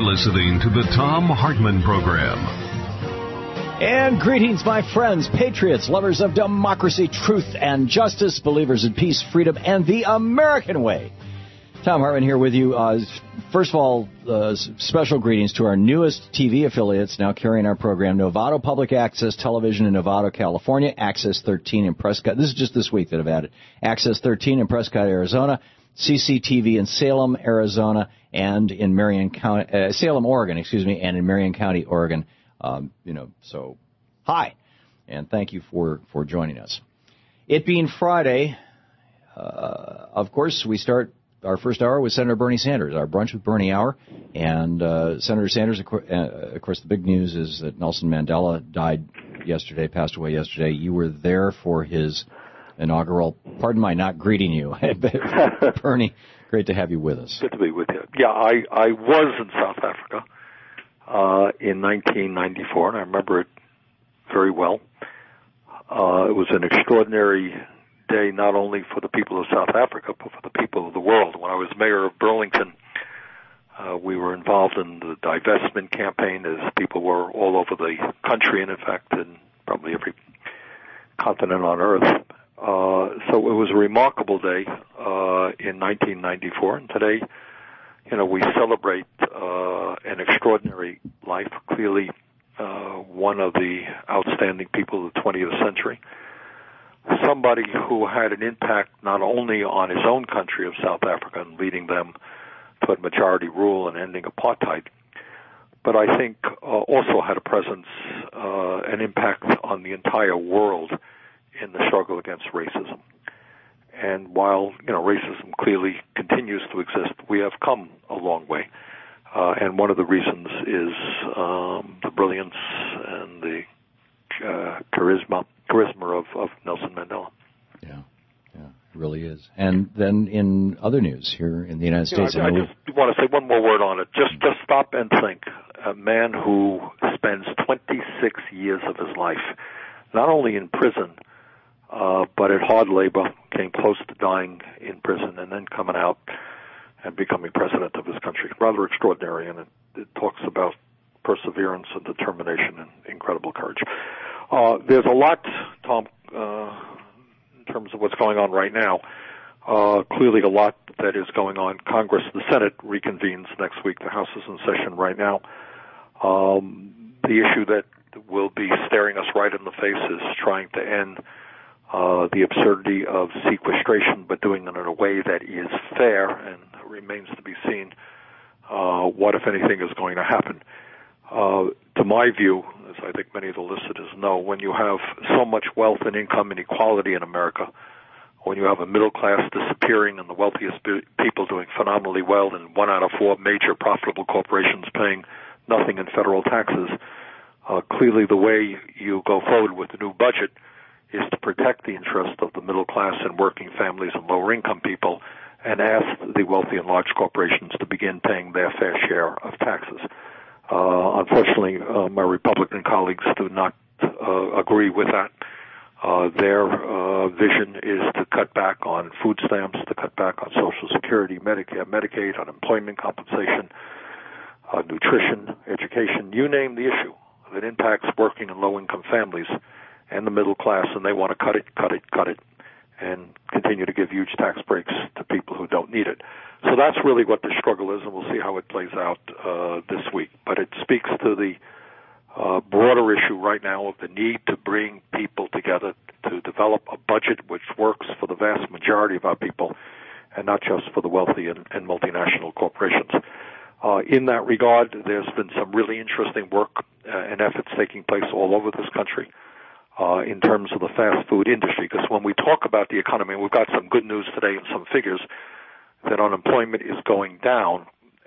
listening to the Thom Hartmann Program. And greetings, my friends, patriots, lovers of democracy, truth, and justice, believers in peace, freedom, and the American way. Thom Hartmann here with you. First of all, special greetings to our newest TV affiliates now carrying our program, Novato Public Access Television in Novato, California, Access 13 in Prescott. This is just this week that I've added. Access 13 in Prescott, Arizona, CCTV in Salem, Arizona, and in Marion County, Salem, Oregon, and in Marion County, Oregon. So hi, and thank you for joining us. It being Friday, of course, we start our first hour with Senator Bernie Sanders, our Brunch with Bernie hour. And Senator Sanders, of course, the big news is that Nelson Mandela passed away yesterday. You were there for his inaugural, pardon my not greeting you, Bernie, great to have you with us. Good to be with you. Yeah, I was in South Africa in 1994, and I remember it very well. It was an extraordinary day, not only for the people of South Africa, but for the people of the world. When I was mayor of Burlington, we were involved in the divestment campaign, as people were all over the country, and in fact, in probably every continent on Earth. So it was a remarkable day in 1994, and today, we celebrate an extraordinary life, clearly one of the outstanding people of the 20th century. Somebody who had an impact not only on his own country of South Africa and leading them toward majority rule and ending apartheid, but I think also had a presence, an impact on the entire world in the struggle against racism. And while, racism clearly continues to exist, we have come a long way. And one of the reasons is the brilliance and the charisma of Nelson Mandela. Yeah, it really is. And then in other news here in the United States... I just want to say one more word on it. Just stop and think. A man who spends 26 years of his life, not only in prison, but at hard labor, came close to dying in prison, and then coming out and becoming president of his country. Rather extraordinary, and it talks about perseverance and determination and incredible courage. There's a lot, Tom, in terms of what's going on right now. Clearly a lot that is going on. Congress, the Senate reconvenes next week. The House is in session right now. The issue that will be staring us right in the face is trying to end the absurdity of sequestration, but doing it in a way that is fair, and remains to be seen what, if anything, is going to happen. To my view, as I think many of the listeners know, when you have so much wealth and income inequality in America, when you have a middle class disappearing and the wealthiest people doing phenomenally well, and 1 out of 4 major profitable corporations paying nothing in federal taxes, clearly the way you go forward with the new budget is to protect the interest of the middle class and working families and lower income people, and ask the wealthy and large corporations to begin paying their fair share of taxes. Unfortunately, my Republican colleagues do not agree with that. Their vision is to cut back on food stamps, to cut back on Social Security, Medicare, Medicaid, unemployment compensation, nutrition, education, you name the issue that impacts working and low-income families and the middle class, and they want to cut it, and continue to give huge tax breaks to people who don't need it. So that's really what the struggle is, and we'll see how it plays out this week. But it speaks to the broader issue right now of the need to bring people together to develop a budget which works for the vast majority of our people, and not just for the wealthy and multinational corporations. In that regard, there's been some really interesting work and efforts taking place all over this country in terms of the fast food industry. Because when we talk about the economy, and we've got some good news today and some figures, that unemployment is going down,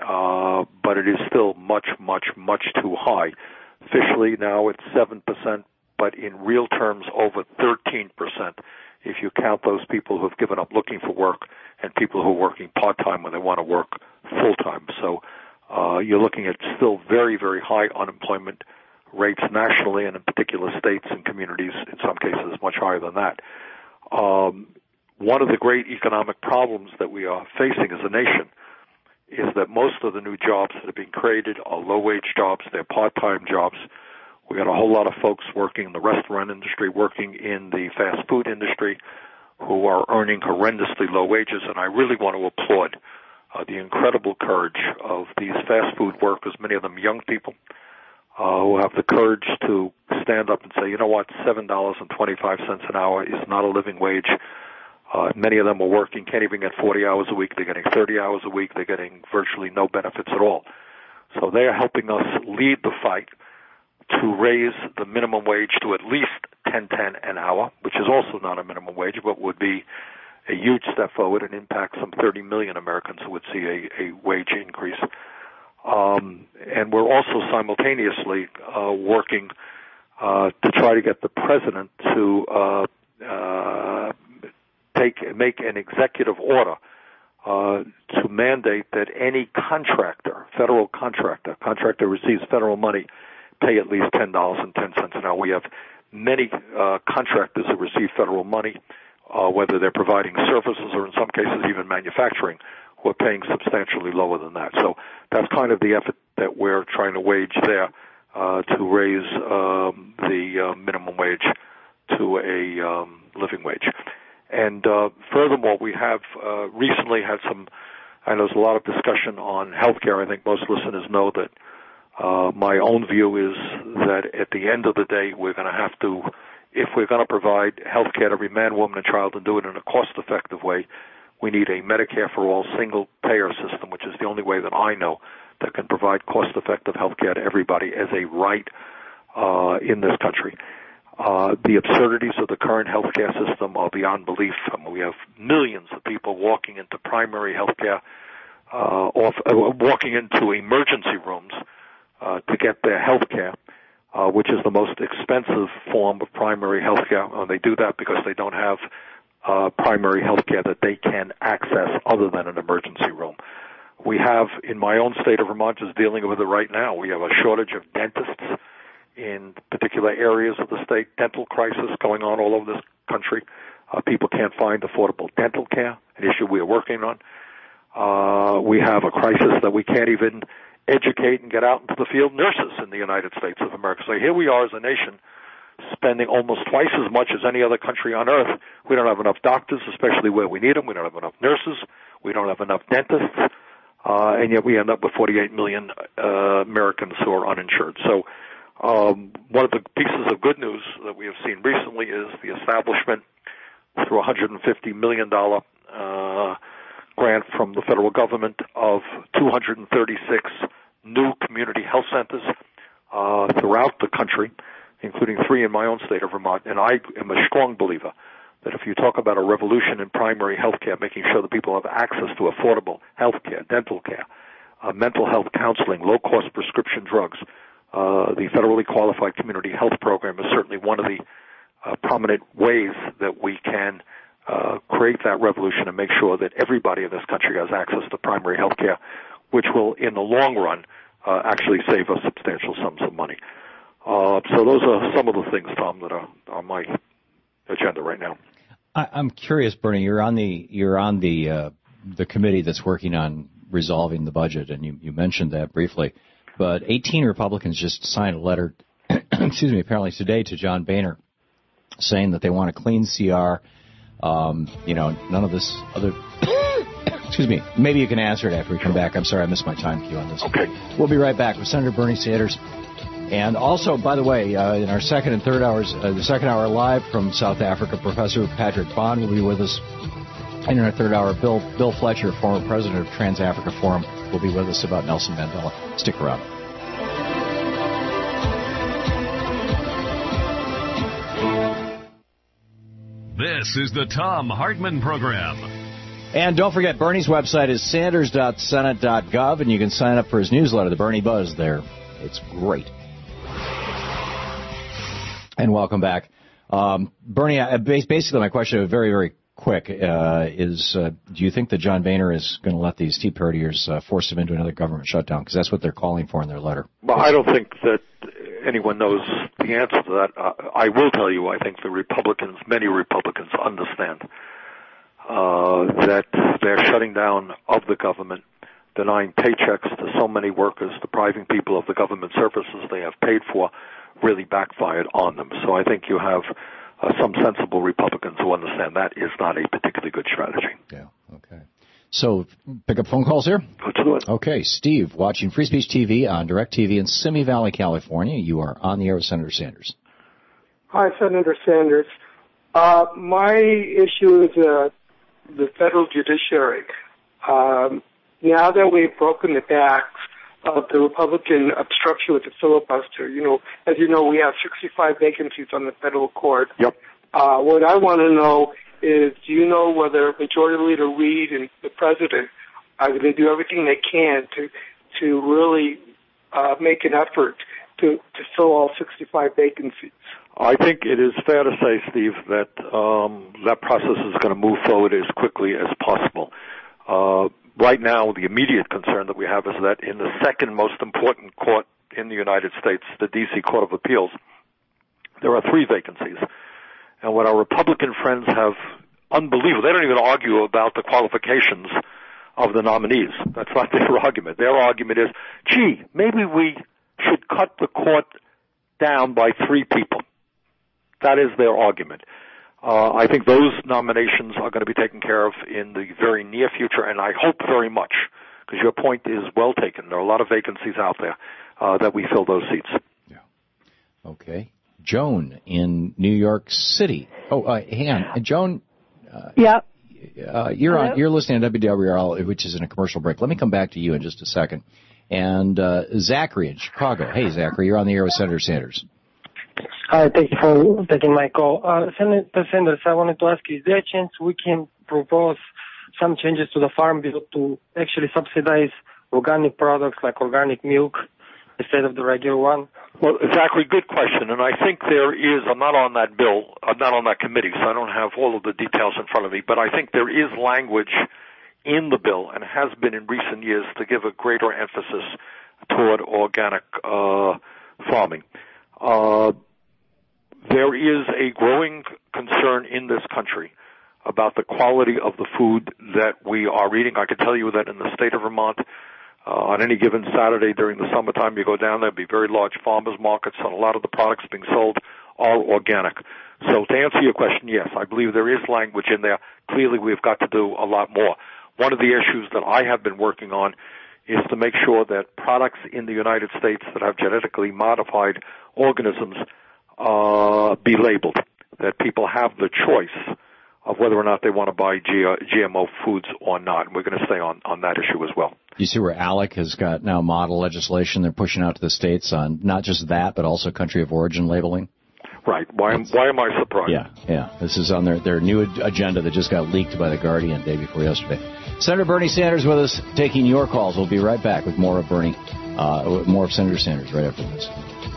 but it is still much, much, much too high. Officially now it's 7%, but in real terms over 13% if you count those people who have given up looking for work and people who are working part-time when they want to work full-time. So you're looking at still very, very high unemployment rates nationally, and in particular states and communities, in some cases much higher than that. One of the great economic problems that we are facing as a nation is that most of the new jobs that are being created are low-wage jobs. They're part-time jobs. We got a whole lot of folks working in the restaurant industry, working in the fast food industry, who are earning horrendously low wages, and I really want to applaud the incredible courage of these fast food workers, many of them young people, who have the courage to stand up and say, you know what, $7.25 an hour is not a living wage. Many of them are working, can't even get 40 hours a week. They're getting 30 hours a week. They're getting virtually no benefits at all. So they are helping us lead the fight to raise the minimum wage to at least $10.10 an hour, which is also not a minimum wage, but would be a huge step forward and impact some 30 million Americans who would see a wage increase. And we're also simultaneously working to try to get the president to make an executive order to mandate that any contractor, federal contractor receives federal money, pay at least $10.10 an hour. We have many contractors who receive federal money, whether they're providing services or in some cases even manufacturing, who are paying substantially lower than that. So that's kind of the effort that we're trying to wage there to raise the minimum wage to a living wage. And furthermore, we have recently had I know there's a lot of discussion on health care. I think most listeners know that my own view is that at the end of the day, we're going to have to, if we're going to provide health care to every man, woman, and child and do it in a cost-effective way, we need a Medicare for all single-payer system, which is the only way that I know that can provide cost-effective health care to everybody as a right in this country. The absurdities of the current health care system are beyond belief. We have millions of people walking into primary health care, walking into emergency rooms to get their health care, which is the most expensive form of primary health care. They do that because they don't have primary health care that they can access other than an emergency room. We have, in my own state of Vermont, just dealing with it right now, we have a shortage of dentists in particular areas of the state, dental crisis going on all over this country. People can't find affordable dental care, an issue we are working on. We have a crisis that we can't even educate and get out into the field nurses in the United States of America. So here we are as a nation spending almost twice as much as any other country on earth. We don't have enough doctors, especially where we need them. We don't have enough nurses. We don't have enough dentists. And yet we end up with 48 million Americans who are uninsured. So one of the pieces of good news that we have seen recently is the establishment through a $150 million grant from the federal government of 236 new community health centers throughout the country, including 3 in my own state of Vermont. And I am a strong believer that if you talk about a revolution in primary health care, making sure that people have access to affordable health care, dental care, mental health counseling, low-cost prescription drugs, the federally qualified community health program is certainly one of the prominent ways that we can create that revolution and make sure that everybody in this country has access to primary health care, which will, in the long run, actually save us substantial sums of money. So those are some of the things, Tom, that are on my agenda right now. I'm curious, Bernie. You're on the committee that's working on resolving the budget, and you mentioned that briefly. But 18 Republicans just signed a letter, apparently today to John Boehner, saying that they want a clean CR. None of this other. Excuse me. Maybe you can answer it after we come back. I'm sorry, I missed my time cue on this. Okay. We'll be right back with Senator Bernie Sanders. And also, by the way, in our second and third hours, the second hour live from South Africa, Professor Patrick Bond will be with us. And in our third hour, Bill Fletcher, former president of Trans-Africa Forum, will be with us about Nelson Mandela. Stick around. This is the Thom Hartmann Program. And don't forget, Bernie's website is sanders.senate.gov, and you can sign up for his newsletter, The Bernie Buzz, there. It's great. And welcome back. Bernie, basically my question, very, very quick, is do you think that John Boehner is going to let these Tea Partiers force him into another government shutdown? Because that's what they're calling for in their letter. Well, I don't think that anyone knows the answer to that. I will tell you, I think many Republicans understand that their shutting down of the government denying paychecks to so many workers, depriving people of the government services they have paid for, really backfired on them. So I think you have some sensible Republicans who understand that is not a particularly good strategy. Yeah, okay. So pick up phone calls here? Let's do it. Okay, Steve, watching Free Speech TV on DirecTV in Simi Valley, California. You are on the air with Senator Sanders. Hi, Senator Sanders. My issue is the federal judiciary. Now that we've broken the backs of the Republican obstruction with the filibuster, as you know, we have 65 vacancies on the federal court. Yep. What I want to know is, do you know whether Majority Leader Reid and the President are going to do everything they can to really make an effort to fill all 65 vacancies? I think it is fair to say, Steve, that that process is going to move forward as quickly as possible. Right now, the immediate concern that we have is that in the second most important court in the United States, the D.C. Court of Appeals, there are 3 vacancies. And what our Republican friends have unbelievable, they don't even argue about the qualifications of the nominees. That's not their argument. Their argument is, gee, maybe we should cut the court down by 3 people. That is their argument. I think those nominations are going to be taken care of in the very near future, and I hope very much, because your point is well taken. There are a lot of vacancies out there that we fill those seats. Yeah. Okay. Joan in New York City. Oh, hang on. Joan. Yeah. You're listening to WWRL, which is in a commercial break. Let me come back to you in just a second. And Zachary in Chicago. Hey, Zachary, you're on the air with Senator Sanders. Hi, thank you for taking my call. Senator Sanders, I wanted to ask you, is there a chance we can propose some changes to the Farm Bill to actually subsidize organic products like organic milk instead of the regular one? Well, Zachary, good question. And I think there is, I'm not on that bill, I'm not on that committee, so I don't have all of the details in front of me, but I think there is language in the bill, and has been in recent years, to give a greater emphasis toward organic farming. There is a growing concern in this country about the quality of the food that we are eating. I can tell you that in the state of Vermont, on any given Saturday during the summertime, you go down there, be very large farmers markets, and a lot of the products being sold are organic. So to answer your question, yes, I believe there is language in there. Clearly, we've got to do a lot more. One of the issues that I have been working on is to make sure that products in the United States that have genetically modified organisms be labeled, that people have the choice of whether or not they want to buy GMO foods or not. And we're going to stay on that issue as well. You see where ALEC has got now model legislation they're pushing out to the states on not just that, but also country of origin labeling? Right. Why am I surprised? Yeah. This is on their new agenda that just got leaked by The Guardian day before yesterday. Senator Bernie Sanders with us, taking your calls. We'll be right back with more of Bernie, more of Senator Sanders right after this.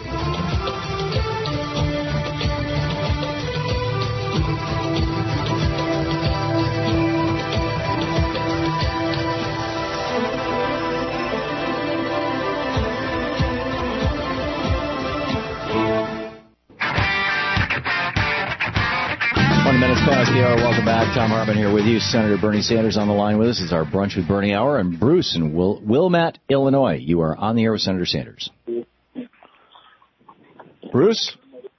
Past the hour. Welcome back. Tom Hartman here with you. Senator Bernie Sanders on the line with us. It's our Brunch with Bernie hour. And Bruce in Wilmette, Illinois. You are on the air with Senator Sanders. Bruce?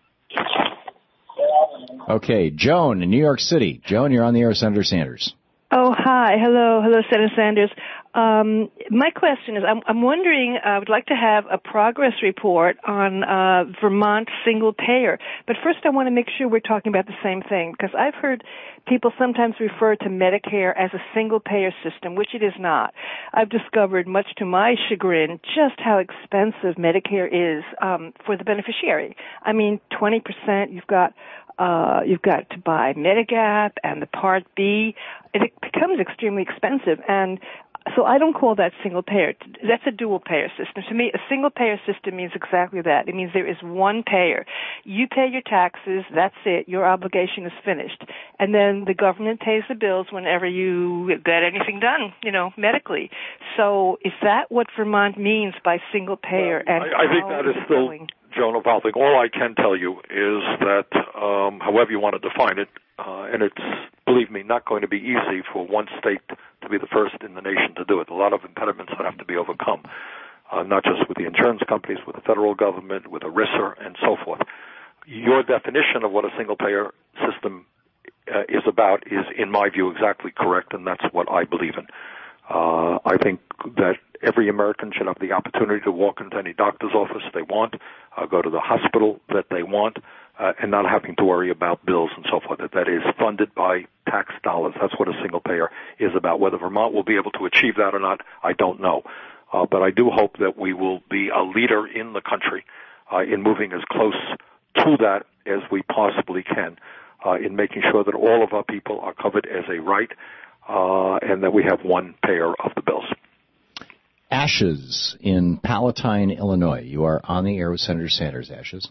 Okay. Joan in New York City. Joan, you're on the air with Senator Sanders. Oh, hi. Hello, Senator Sanders. My question is, I'm wondering, I would like to have a progress report on Vermont single payer. But first I want to make sure we're talking about the same thing, because I've heard people sometimes refer to Medicare as a single payer system, which it is not. I've discovered, much to my chagrin, just how expensive Medicare is for the beneficiary. I mean, 20%, you've got to buy Medigap and the Part B. It becomes extremely expensive, and so I don't call that single payer. That's a dual payer system. To me, a single payer system means exactly that. It means there is one payer. You pay your taxes, that's it. Your obligation is finished. And then the government pays the bills whenever you get anything done, medically. So is that what Vermont means by single payer? Well, and I think that is still, Joan O'Valthing, all I can tell you is that, however you want to define it, and it's, believe me, not going to be easy for one state to be the first in the nation to do it. A lot of impediments that have to be overcome, not just with the insurance companies, with the federal government, with ERISA, and so forth. Your definition of what a single-payer system is about is, in my view, exactly correct, and that's what I believe in. I think that every American should have the opportunity to walk into any doctor's office they want, go to the hospital that they want, and not having to worry about bills and so forth. That is funded by tax dollars. That's what a single payer is about. Whether Vermont will be able to achieve that or not, I don't know. But I do hope that we will be a leader in the country in moving as close to that as we possibly can, in making sure that all of our people are covered as a right, and that we have one payer of the bills. Ashes in Palatine, Illinois. You are on the air with Senator Sanders. Ashes.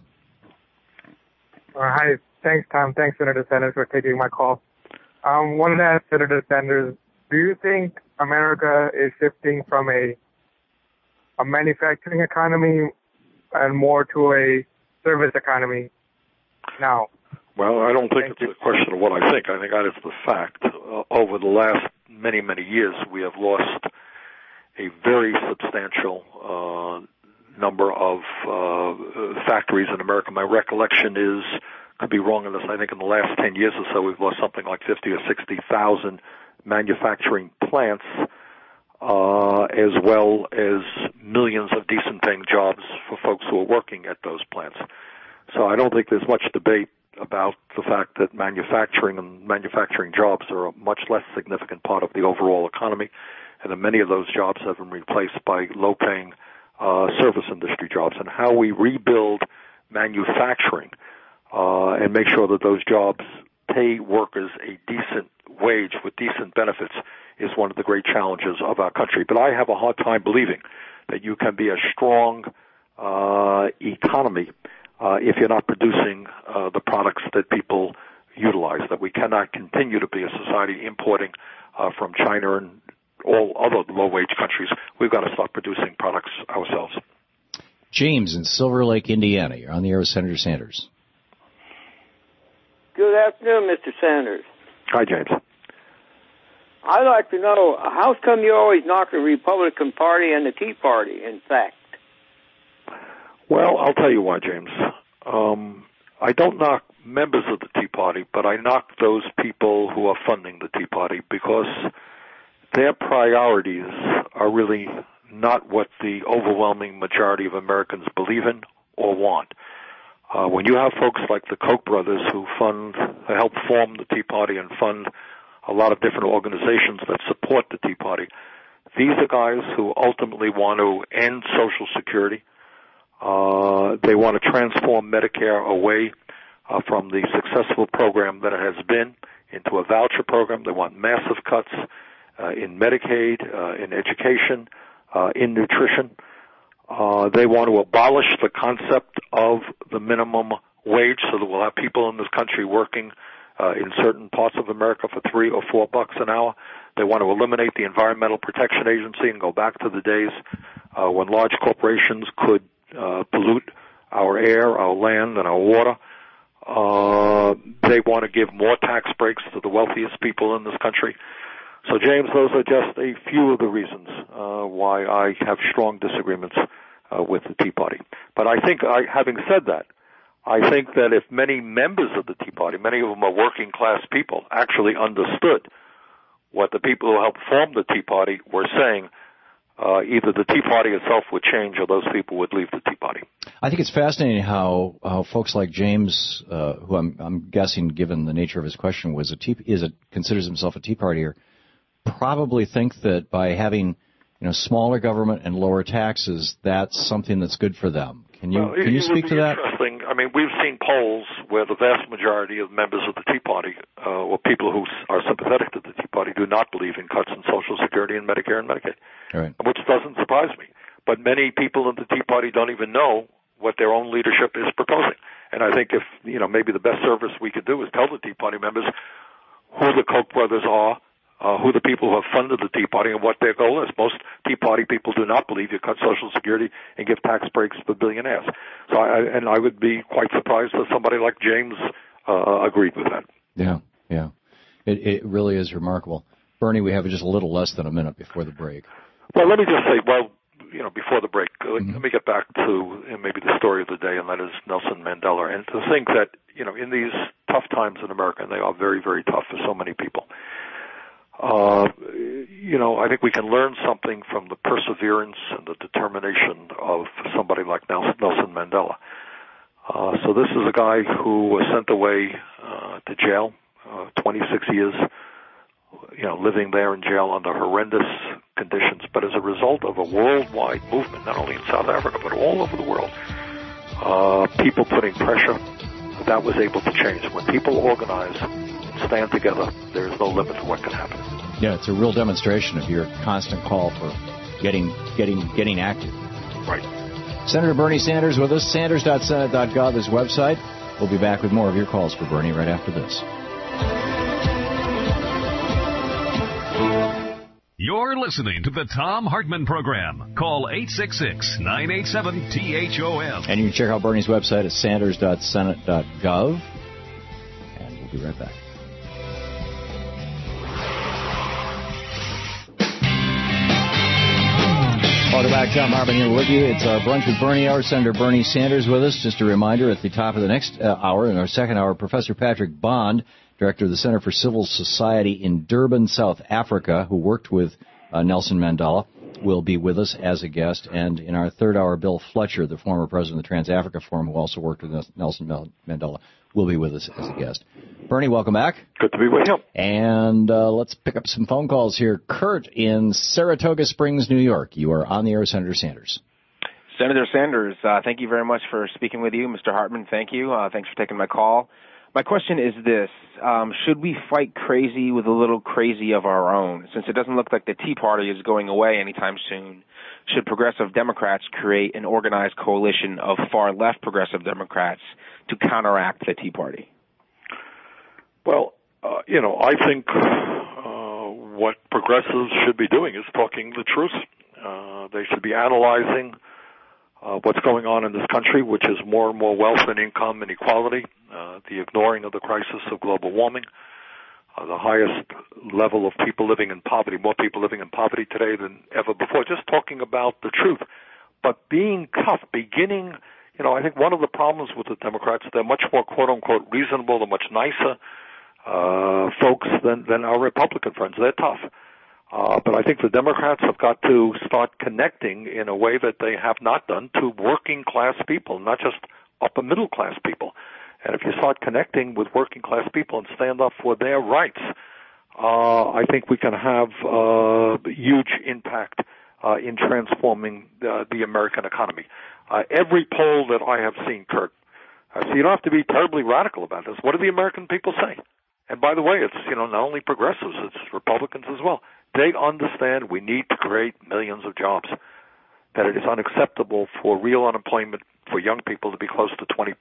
Hi. Thanks, Tom. Thanks, Senator Sanders, for taking my call. Wanted to ask Senator Sanders, do you think America is shifting from a manufacturing economy and more to a service economy now? Well, I don't think it's a question of what I think. I think that is the fact. Over the last many, many years, we have lost a very substantial number of factories in America. My recollection is, could be wrong on this, I think in the last 10 years or so, we've lost something like 50 or 60,000 manufacturing plants, as well as millions of decent-paying jobs for folks who are working at those plants. So I don't think there's much debate about the fact that manufacturing and manufacturing jobs are a much less significant part of the overall economy, and that many of those jobs have been replaced by low-paying service industry jobs. And how we rebuild manufacturing and make sure that those jobs pay workers a decent wage with decent benefits is one of the great challenges of our country. But I have a hard time believing that you can be a strong economy if you're not producing the products that people utilize, that we cannot continue to be a society importing from China and all other low-wage countries. We've got to start producing products ourselves. James in Silver Lake, Indiana. You're on the air with Senator Sanders. Good afternoon, Mr. Sanders. Hi, James. I'd like to know, how come you always knock the Republican Party and the Tea Party, in fact? Well, I'll tell you why, James. I don't knock members of the Tea Party, but I knock those people who are funding the Tea Party, because their priorities are really not what the overwhelming majority of Americans believe in or want. When you have folks like the Koch brothers who help form the Tea Party and fund a lot of different organizations that support the Tea Party, these are guys who ultimately want to end Social Security. They want to transform Medicare away from the successful program that it has been into a voucher program. They want massive cuts in Medicaid, in education, in nutrition. They want to abolish the concept of the minimum wage so that we'll have people in this country working in certain parts of America for $3 or $4 an hour. They want to eliminate the Environmental Protection Agency and go back to the days when large corporations could pollute our air, our land, and our water. They want to give more tax breaks to the wealthiest people in this country. So, James, those are just a few of the reasons why I have strong disagreements with the Tea Party. But I think, having said that, I think that if many members of the Tea Party, many of them are working class people, actually understood what the people who helped form the Tea Party were saying, either the Tea Party itself would change or those people would leave the Tea Party. I think it's fascinating how folks like James, who I'm guessing, given the nature of his question, considers himself a Tea Partier, probably think that by having smaller government and lower taxes, that's something that's good for them. Can you speak to that? Interesting. I mean, we've seen polls where the vast majority of members of the Tea Party, or people who are sympathetic to the Tea Party, do not believe in cuts in Social Security and Medicare and Medicaid, right, which doesn't surprise me. But many people in the Tea Party don't even know what their own leadership is proposing. And I think if, maybe the best service we could do is tell the Tea Party members who the Koch brothers are, who the people who have funded the Tea Party, and what their goal is. Most Tea Party people do not believe you cut Social Security and give tax breaks for billionaires. So I would be quite surprised if somebody like James agreed with that. Yeah. It really is remarkable. Bernie, we have just a little less than a minute before the break. Well, let me just say, before the break, let me get back to maybe the story of the day, and that is Nelson Mandela. And to think that, in these tough times in America, and they are very, very tough for so many people, I think we can learn something from the perseverance and the determination of somebody like Nelson Mandela. So this is a guy who was sent away to jail, 26 years, living there in jail under horrendous conditions, but as a result of a worldwide movement, not only in South Africa, but all over the world, people putting pressure, that was able to change. When people organize and stand together, there's no limit to what can happen. Yeah, it's a real demonstration of your constant call for getting active. Right. Senator Bernie Sanders with us, sanders.senate.gov, his website. We'll be back with more of your calls for Bernie right after this. You're listening to the Thom Hartmann Program. Call 866-987-THOM. And you can check out Bernie's website at sanders.senate.gov. And we'll be right back. Welcome back. Thom Hartmann here with you. It's our Brunch with Bernie hour. Senator Bernie Sanders with us. Just a reminder, at the top of the next hour, in our second hour, Professor Patrick Bond, Director of the Center for Civil Society in Durban, South Africa, who worked with Nelson Mandela, will be with us as a guest. And in our third hour, Bill Fletcher, the former president of the Trans-Africa Forum, who also worked with Nelson Mandela, will be with us as a guest. Bernie, welcome back. Good to be with you. And let's pick up some phone calls here. Kurt in Saratoga Springs, New York. You are on the air with Senator Sanders. Senator Sanders, thank you very much for speaking with you. Mr. Hartmann, thank you. Thanks for taking my call. My question is this. Should we fight crazy with a little crazy of our own? Since it doesn't look like the Tea Party is going away anytime soon, should progressive Democrats create an organized coalition of far-left progressive Democrats to counteract the Tea Party? Well, I think what progressives should be doing is talking the truth. They should be analyzing what's going on in this country, which is more and more wealth and income inequality, the ignoring of the crisis of global warming, the highest level of people living in poverty, more people living in poverty today than ever before, just talking about the truth. But being tough, beginning, I think one of the problems with the Democrats, they're much more, quote-unquote, reasonable and much nicer folks than our Republican friends. They're tough. But I think the Democrats have got to start connecting in a way that they have not done to working class people, not just upper middle class people. And if you start connecting with working class people and stand up for their rights, I think we can have huge impact in transforming the American economy. Every poll that I have seen, Kurt, so you don't have to be terribly radical about this. What do the American people say? And by the way, it's, not only progressives, it's Republicans as well. They understand we need to create millions of jobs, that it is unacceptable for real unemployment for young people to be close to 20%.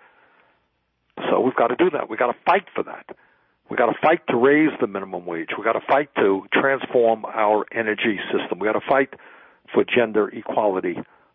So we've got to do that. We've got to fight for that. We've got to fight to raise the minimum wage. We've got to fight to transform our energy system. We've got to fight for gender equality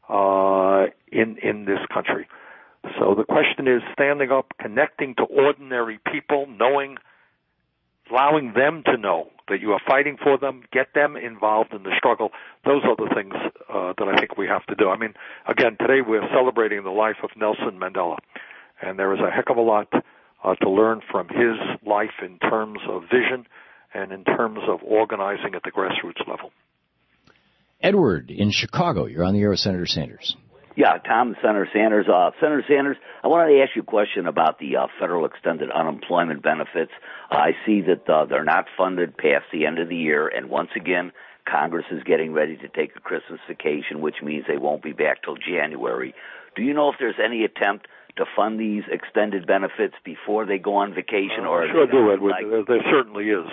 in this country. So the question is standing up, connecting to ordinary people, allowing them to know that you are fighting for them, get them involved in the struggle. Those are the things that I think we have to do. I mean, again, today we're celebrating the life of Nelson Mandela, and there is a heck of a lot to learn from his life in terms of vision and in terms of organizing at the grassroots level. Edward in Chicago, you're on the air with Senator Sanders. Yeah, Tom, Senator Sanders. Senator Sanders, I wanted to ask you a question about the federal extended unemployment benefits. I see that they're not funded past the end of the year, and once again, Congress is getting ready to take a Christmas vacation, which means they won't be back till January. Do you know if there's any attempt to fund these extended benefits before they go on vacation? Or sure do, Edward. There certainly is.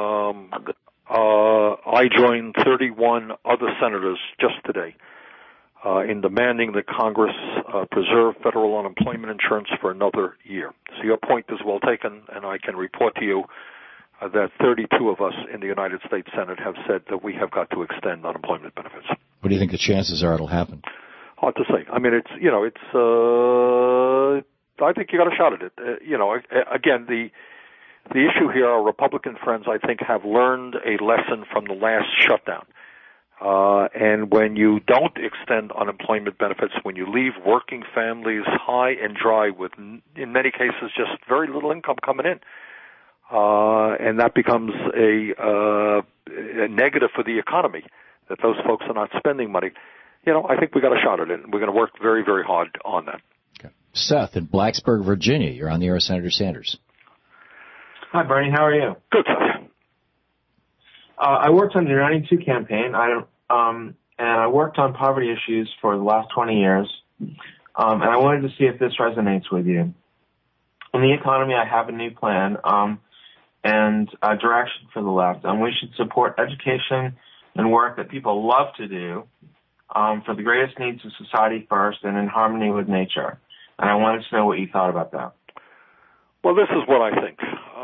I joined 31 other senators just today in demanding that Congress preserve federal unemployment insurance for another year. So your point is well taken, and I can report to you that 32 of us in the United States Senate have said that we have got to extend unemployment benefits. What do you think the chances are it'll happen? Hard to say. I mean, I think you got a shot at it. Again, The issue here, our Republican friends, I think, have learned a lesson from the last shutdown. And when you don't extend unemployment benefits, when you leave working families high and dry with, in many cases, just very little income coming in, and that becomes a negative for the economy, that those folks are not spending money. I think we got a shot at it, and we're going to work very, very hard on that. Okay. Seth in Blacksburg, Virginia. You're on the air with Senator Sanders. Hi, Bernie. How are you? Good, Seth. I worked on the 92 campaign, and I worked on poverty issues for the last 20 years, and I wanted to see if this resonates with you. In the economy, I have a new plan and a direction for the left, and we should support education and work that people love to do for the greatest needs of society first and in harmony with nature. And I wanted to know what you thought about that. Well, this is what I think.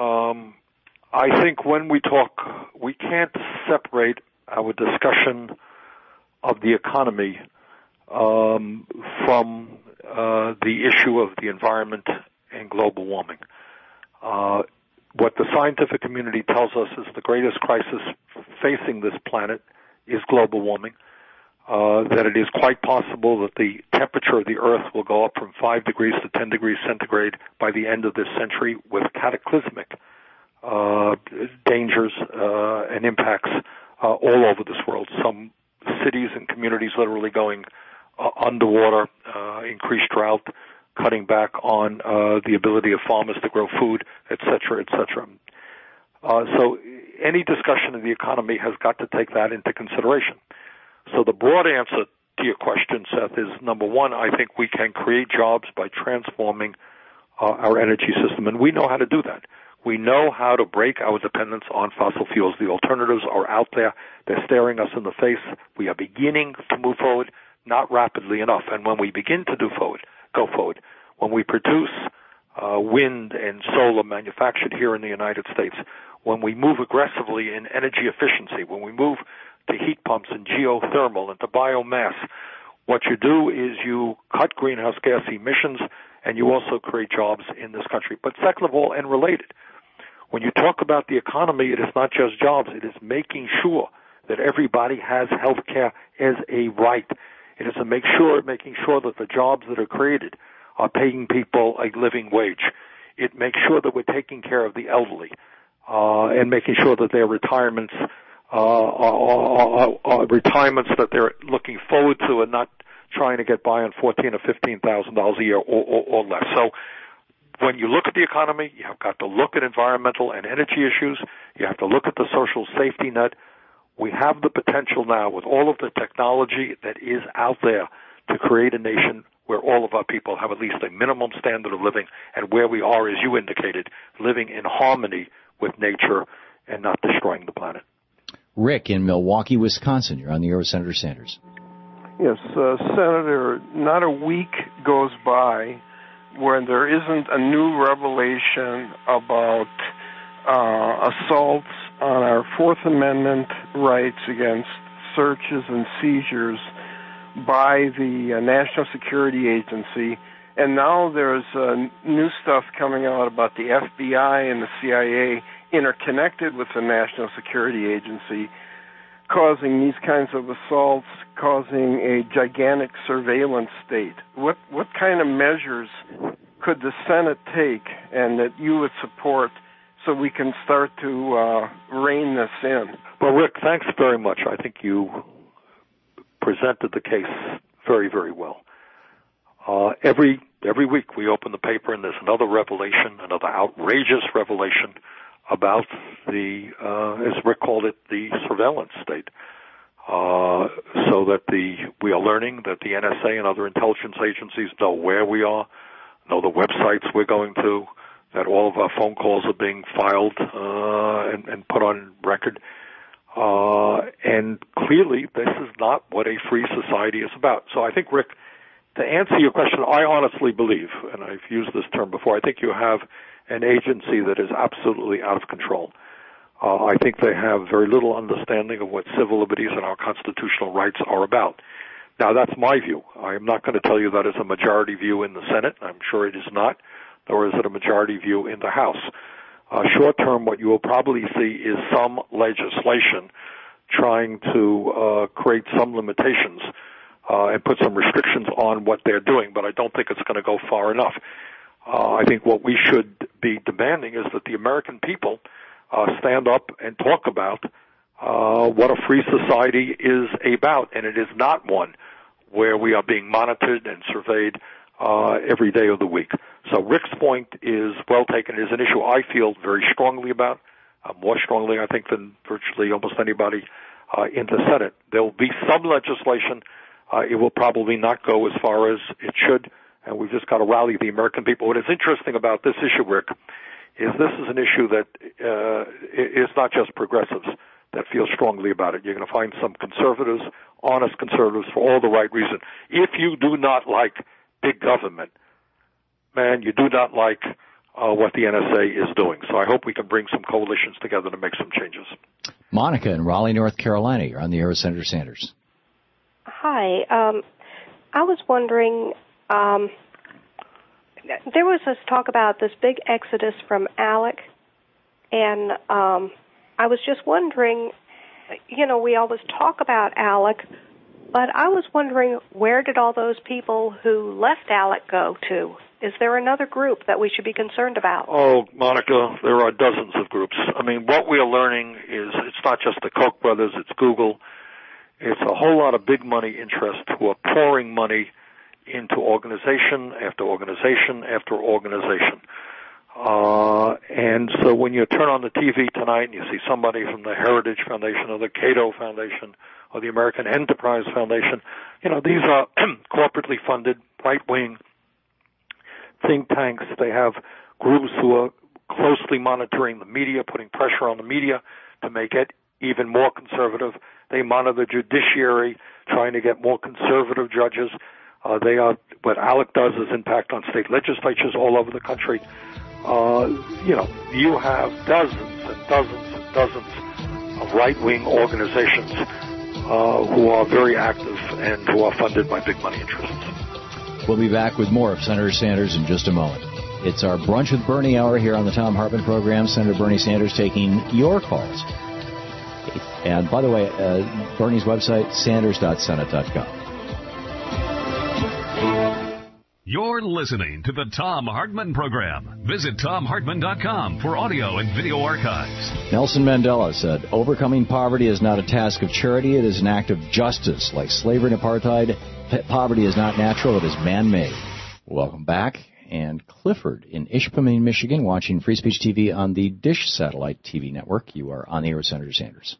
I think when we talk, we can't separate our discussion of the economy from the issue of the environment and global warming. What the scientific community tells us is the greatest crisis facing this planet is global warming, that it is quite possible that the temperature of the Earth will go up from 5 degrees to 10 degrees centigrade by the end of this century with cataclysmic dangers and impacts all over this world. Some cities and communities literally going underwater, increased drought, cutting back on the ability of farmers to grow food, et cetera, et cetera. So any discussion of the economy has got to take that into consideration. So the broad answer to your question, Seth, is number one, I think we can create jobs by transforming our energy system, and we know how to do that. We know how to break our dependence on fossil fuels. The alternatives are out there. They're staring us in the face. We are beginning to move forward, not rapidly enough. And when we begin to go forward, when we produce wind and solar manufactured here in the United States, when we move aggressively in energy efficiency, when we move to heat pumps and geothermal and to biomass, what you do is you cut greenhouse gas emissions and you also create jobs in this country. But second of all, and related, when you talk about the economy, it is not just jobs. It is making sure that everybody has health care as a right. It is making sure that the jobs that are created are paying people a living wage. It makes sure that we're taking care of the elderly and making sure that their retirements are retirements that they're looking forward to and not trying to get by on $14,000 or $15,000 a year or less. So when you look at the economy, you have got to look at environmental and energy issues. You have to look at the social safety net. We have the potential now with all of the technology that is out there to create a nation where all of our people have at least a minimum standard of living and where we are, as you indicated, living in harmony with nature and not destroying the planet. Rick in Milwaukee, Wisconsin. You're on the air with Senator Sanders. Yes, Senator, not a week goes by where there isn't a new revelation about assaults on our Fourth Amendment rights against searches and seizures by the National Security Agency. And now there's new stuff coming out about the FBI and the CIA interconnected with the National Security Agency, causing these kinds of assaults, causing a gigantic surveillance state. What kind of measures could the Senate take and that you would support so we can start to rein this in? Well, Rick, thanks very much. I think you presented the case very, very well. Every week we open the paper and there's another revelation, another outrageous revelation about the, as Rick called it, the surveillance state. So that we are learning that the NSA and other intelligence agencies know where we are, know the websites we're going to, that all of our phone calls are being filed and put on record. And clearly this is not what a free society is about. So I think, Rick, to answer your question, I honestly believe, and I've used this term before, I think you have an agency that is absolutely out of control. I think they have very little understanding of what civil liberties and our constitutional rights are about. Now, that's my view. I am not going to tell you that is a majority view in the Senate. I'm sure it is not, nor is it a majority view in the House. Short term, what you will probably see is some legislation trying to create some limitations and put some restrictions on what they're doing, but I don't think it's going to go far enough. I think what we should be demanding is that the American people stand up and talk about what a free society is about, and it is not one where we are being monitored and surveyed every day of the week. So Rick's point is well taken. It is an issue I feel very strongly about, more strongly, I think, than virtually almost anybody in the Senate. There will be some legislation. It will probably not go as far as it should, and we've just got to rally the American people. What is interesting about this issue, Rick, is this is an issue that is not just progressives that feel strongly about it. You're going to find some conservatives, honest conservatives, for all the right reason. If you do not like big government, man, you do not like what the NSA is doing. So I hope we can bring some coalitions together to make some changes. Monica in Raleigh, North Carolina, you're on the air with Senator Sanders. Hi. I was wondering, there was this talk about this big exodus from ALEC, and I was just wondering, we always talk about ALEC, but I was wondering, where did all those people who left ALEC go to? Is there another group that we should be concerned about? Oh, Monica, there are dozens of groups. I mean, what we are learning is it's not just the Koch brothers, it's Google. It's a whole lot of big money interests who are pouring money into organization after organization after organization. And so when you turn on the TV tonight and you see somebody from the Heritage Foundation or the Cato Foundation or the American Enterprise Foundation, these are corporately funded, right-wing think tanks. They have groups who are closely monitoring the media, putting pressure on the media to make it even more conservative. They monitor the judiciary, trying to get more conservative judges. What ALEC does is impact on state legislatures all over the country. You have dozens and dozens and dozens of right-wing organizations who are very active and who are funded by big money interests. We'll be back with more of Senator Sanders in just a moment. It's our Brunch with Bernie hour here on the Thom Hartmann program. Senator Bernie Sanders taking your calls. And by the way, Bernie's website, sanders.senate.gov. You're listening to the Thom Hartmann program. Visit ThomHartmann.com for audio and video archives. Nelson Mandela said, overcoming poverty is not a task of charity, it is an act of justice. Like slavery and apartheid, poverty is not natural, it is man-made. Welcome back. And Clifford in Ishpeming, Michigan, watching Free Speech TV on the Dish Satellite TV network. You are on the air with Senator Sanders.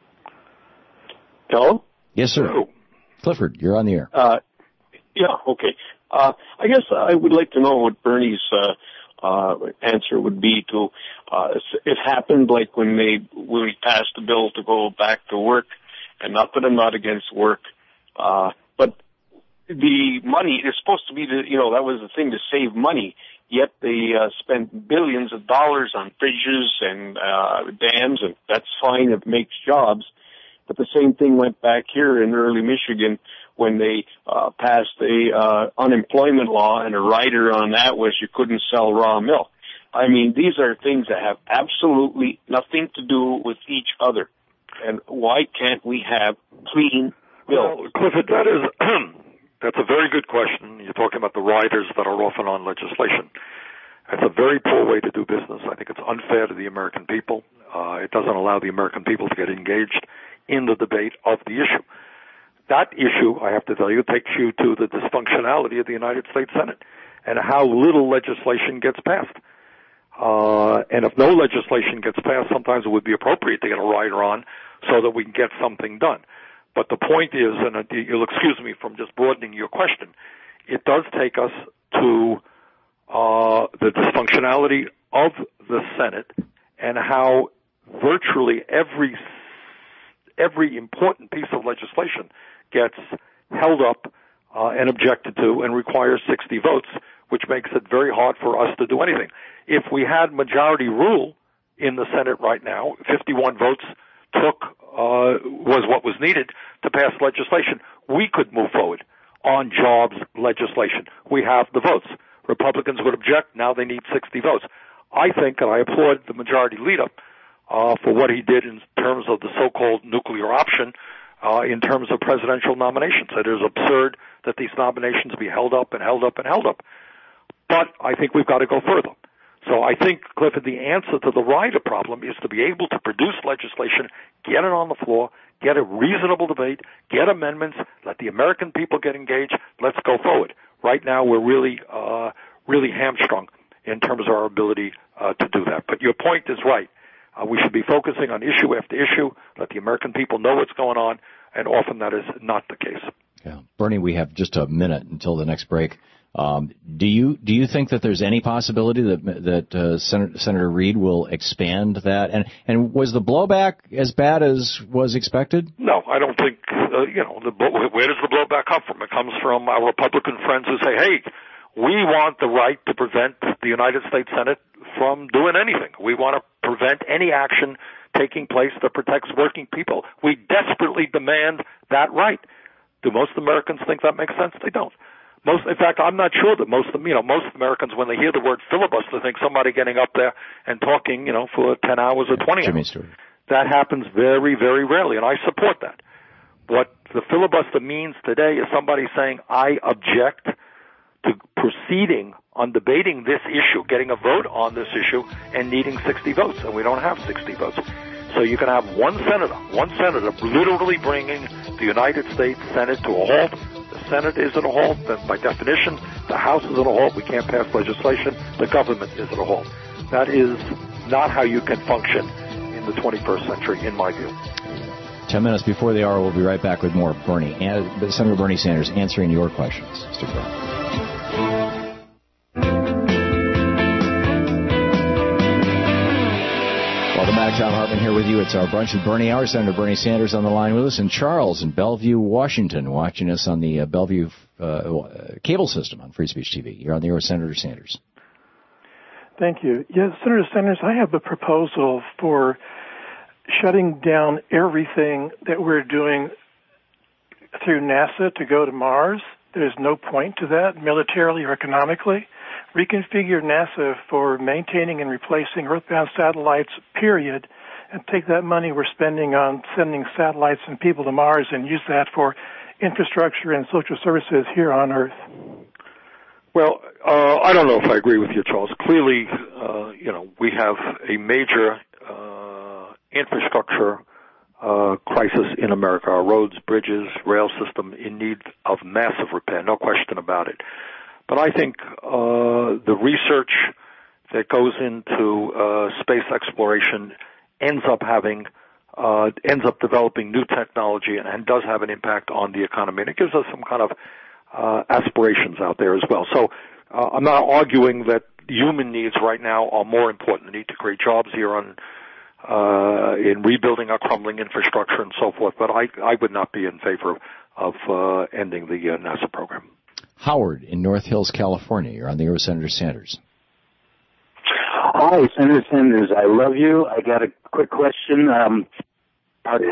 Hello? Yes, sir. Hello. Clifford, you're on the air. Yeah, okay. I guess I would like to know what Bernie's answer would be to it happened like when we passed the bill to go back to work, and not that I'm not against work, but the money is supposed to be that was the thing to save money, yet they spent billions of dollars on bridges and dams, and that's fine, it makes jobs. But the same thing went back here in early Michigan when they passed a unemployment law, and a rider on that was you couldn't sell raw milk. I mean, these are things that have absolutely nothing to do with each other. And why can't we have clean milk? Well, Clifford, that's a very good question. You're talking about the riders that are often on legislation. It's a very poor way to do business. I think it's unfair to the American people. It doesn't allow the American people to get engaged in the debate of the issue. That issue, I have to tell you, takes you to the dysfunctionality of the United States Senate and how little legislation gets passed. And if no legislation gets passed, sometimes it would be appropriate to get a rider on so that we can get something done. But the point is, and you'll excuse me from just broadening your question, it does take us to the dysfunctionality of the Senate and how virtually every important piece of legislation gets held up and objected to and requires 60 votes, which makes it very hard for us to do anything. If we had majority rule in the Senate right now, 51 votes was what was needed to pass legislation, we could move forward on jobs legislation. We have the votes. Republicans would object. Now they need 60 votes. I think, and I applaud the majority leader for what he did in terms of the so-called nuclear option in terms of presidential nominations. It is absurd that these nominations be held up and held up and held up. But I think we've got to go further. So I think, Clifford, the answer to the rider problem is to be able to produce legislation, get it on the floor, get a reasonable debate, get amendments, let the American people get engaged. Let's go forward. Right now, we're really hamstrung in terms of our ability to do that. But your point is right. We should be focusing on issue after issue, let the American people know what's going on, and often that is not the case. Yeah. Bernie, we have just a minute until the next break. Do you think that there's any possibility that Senator Reid will expand that? And was the blowback as bad as was expected? No, I don't think. Where does the blowback come from? It comes from our Republican friends who say, "Hey, we want the right to prevent the United States Senate from doing anything. We want to prevent any action taking place that protects working people. We desperately demand that right." Do most Americans think that makes sense? They don't. In fact, I'm not sure that most Americans, when they hear the word filibuster, think somebody getting up there and talking, for 10 hours or 20 hours. That happens very, very rarely, and I support that. What the filibuster means today is somebody saying, I object to proceeding on debating this issue, getting a vote on this issue, and needing 60 votes, and we don't have 60 votes. So you can have one senator literally bringing the United States Senate to a halt. The Senate is at a halt, then by definition, the House is at a halt. We can't pass legislation. The government is at a halt. That is not how you can function in the 21st century, in my view. 10 minutes before the hour, we'll be right back with more Bernie, Senator Bernie Sanders answering your questions. Stick around. Welcome back. Thom Hartmann here with you. It's our Brunch with Bernie hour. Senator Bernie Sanders on the line with us, and Charles in Bellevue, Washington, watching us on the Bellevue cable system on Free Speech TV. You're on the air with Senator Sanders. Thank you. Yes, Senator Sanders, I have a proposal for shutting down everything that we're doing through NASA to go to Mars. There's no point to that, militarily or economically. Reconfigure NASA for maintaining and replacing Earthbound satellites, period, and take that money we're spending on sending satellites and people to Mars and use that for infrastructure and social services here on Earth. Well, I don't know if I agree with you, Charles. Clearly, we have a major infrastructure crisis in America. Our roads, bridges, rail system in need of massive repair, no question about it. But I think the research that goes into space exploration ends up developing new technology and does have an impact on the economy. And it gives us some kind of aspirations out there as well. So I'm not arguing that human needs right now are more important. The need to create jobs here in rebuilding our crumbling infrastructure and so forth. But I would not be in favor of ending the NASA program. Howard in North Hills, California. You're on the air with Senator Sanders. Hi, Senator Sanders. I love you. I got a quick question. Hello?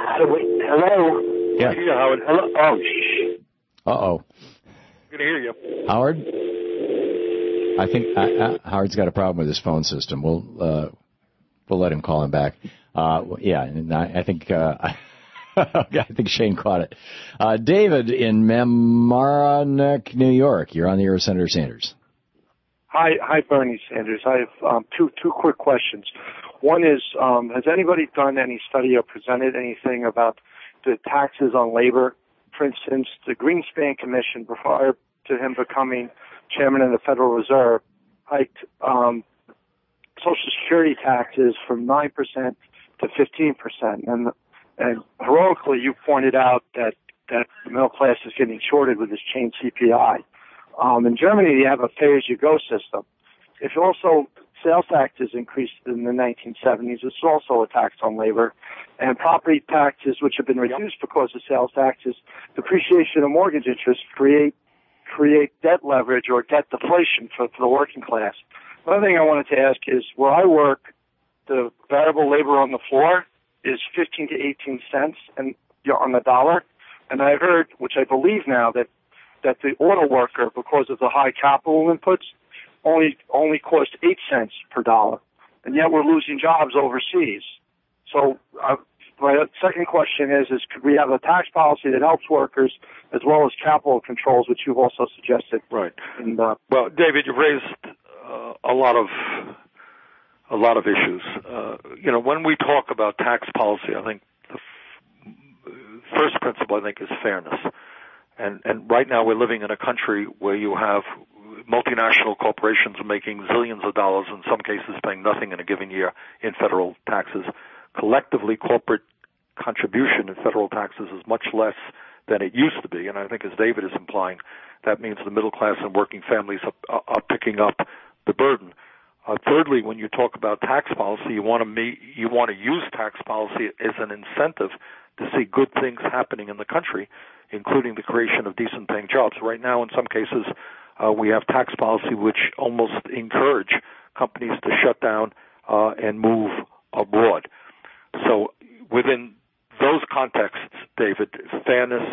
Yeah. Yeah, Howard. Hello? Oh, shh. Uh-oh. Good to hear you. Howard? I think Howard's got a problem with his phone system. We'll let him call him back. And I think... I think Shane caught it. David in Mamaroneck, New York. You're on the air with Senator Sanders. Hi, Bernie Sanders. I have two quick questions. One is, has anybody done any study or presented anything about the taxes on labor? For instance, the Greenspan Commission, prior to him becoming chairman of the Federal Reserve, hiked Social Security taxes from 9% to 15%. And heroically, you pointed out that the middle class is getting shorted with this chain CPI. In Germany, they have a pay-as-you-go system. If also sales taxes increased in the 1970s, it's also a tax on labor. And property taxes, which have been reduced because of sales taxes, depreciation and mortgage interest create debt leverage or debt deflation for the working class. Another thing I wanted to ask is, where I work, the variable labor on the floor is 15 to 18 cents on the dollar. And I heard, which I believe now, that the auto worker, because of the high capital inputs, only cost 8 cents per dollar, and yet we're losing jobs overseas. So my second question is could we have a tax policy that helps workers as well as capital controls, which you've also suggested? Right. And, well, David, you've raised a lot of issues. When we talk about tax policy, I think the first principle, I think, is fairness. And right now we're living in a country where you have multinational corporations making zillions of dollars, in some cases paying nothing in a given year in federal taxes. Collectively, corporate contribution in federal taxes is much less than it used to be, and I think, as David is implying, that means the middle class and working families are picking up the burden. Thirdly, when you talk about tax policy, you want to use tax policy as an incentive to see good things happening in the country, including the creation of decent-paying jobs. Right now, in some cases, we have tax policy which almost encourage companies to shut down and move abroad. So within those contexts, David, fairness,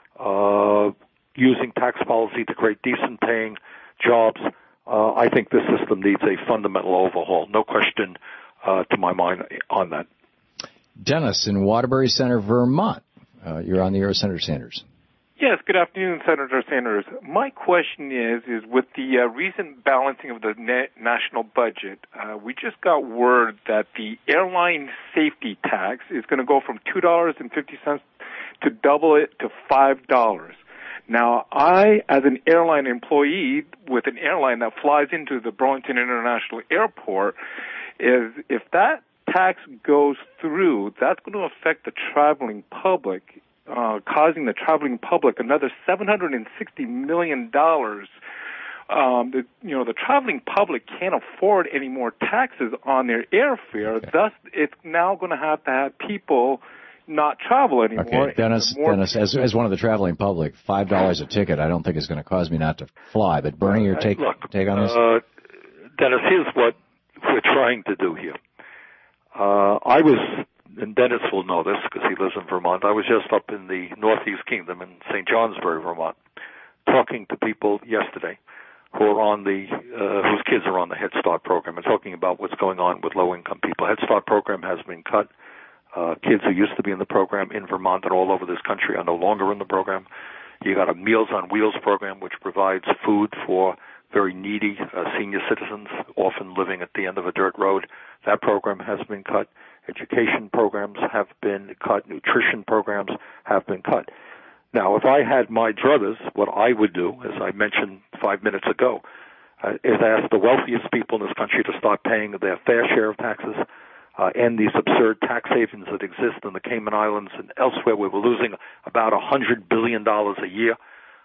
using tax policy to create decent-paying jobs, I think this system needs a fundamental overhaul. No question to my mind on that. Dennis in Waterbury Center, Vermont. You're on the air, Senator Sanders. Yes, good afternoon, Senator Sanders. My question is with the recent balancing of the national budget, we just got word that the airline safety tax is going to go from $2.50 to double it to $5. Now, I, as an airline employee with an airline that flies into the Burlington International Airport, if that tax goes through, that's going to affect the traveling public, causing the traveling public another $760 million. The traveling public can't afford any more taxes on their airfare. Okay. Thus, it's now going to have people not travel anymore. Okay, Dennis, as one of the traveling public, $5 a ticket I don't think is going to cause me not to fly. But Bernie, your take on this? Dennis, here's what we're trying to do here. And Dennis will know this because he lives in Vermont. I was just up in the Northeast Kingdom in St. Johnsbury, Vermont, talking to people yesterday who are on whose kids are on the Head Start program and talking about what's going on with low-income people. Head Start program has been cut. Kids who used to be in the program in Vermont and all over this country are no longer in the program. You got a Meals on Wheels program, which provides food for very needy senior citizens, often living at the end of a dirt road. That program has been cut. Education programs have been cut. Nutrition programs have been cut. Now, if I had my druthers, what I would do, as I mentioned 5 minutes ago, is ask the wealthiest people in this country to start paying their fair share of taxes, end these absurd tax havens that exist in the Cayman Islands and elsewhere where we're losing about $100 billion a year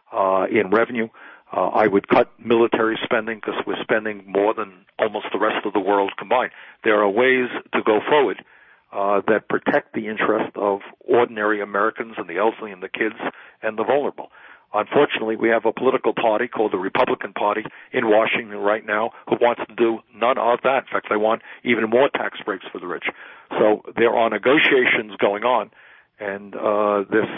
in revenue. I would cut military spending because we're spending more than almost the rest of the world combined. There are ways to go forward that protect the interest of ordinary Americans and the elderly and the kids and the vulnerable. Unfortunately, we have a political party called the Republican Party in Washington right now who wants to do none of that. In fact, they want even more tax breaks for the rich. So there are negotiations going on, and this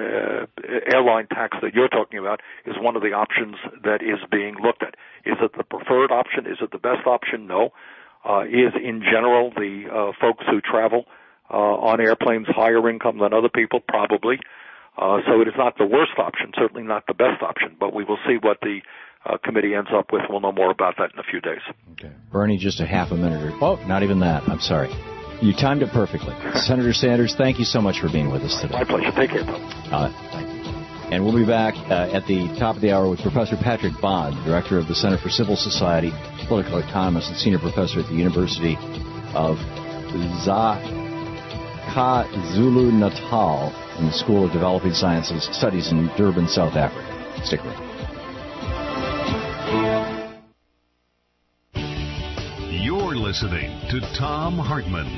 airline tax that you're talking about is one of the options that is being looked at. Is it the preferred option? Is it the best option? No. Is, in general, the folks who travel on airplanes higher income than other people? Probably. So it is not the worst option, certainly not the best option, but we will see what the committee ends up with. We'll know more about that in a few days. Okay. Bernie, just a half a minute. Not even that. I'm sorry. You timed it perfectly. Senator Sanders, thank you so much for being with us today. My pleasure. Take care. Thank you. And we'll be back at the top of the hour with Professor Patrick Bond, Director of the Center for Civil Society, political economist, and Senior Professor at the University of KwaZulu-Natal in the School of Developing Sciences Studies in Durban, South Africa. Stick around. You're listening to Thom Hartmann.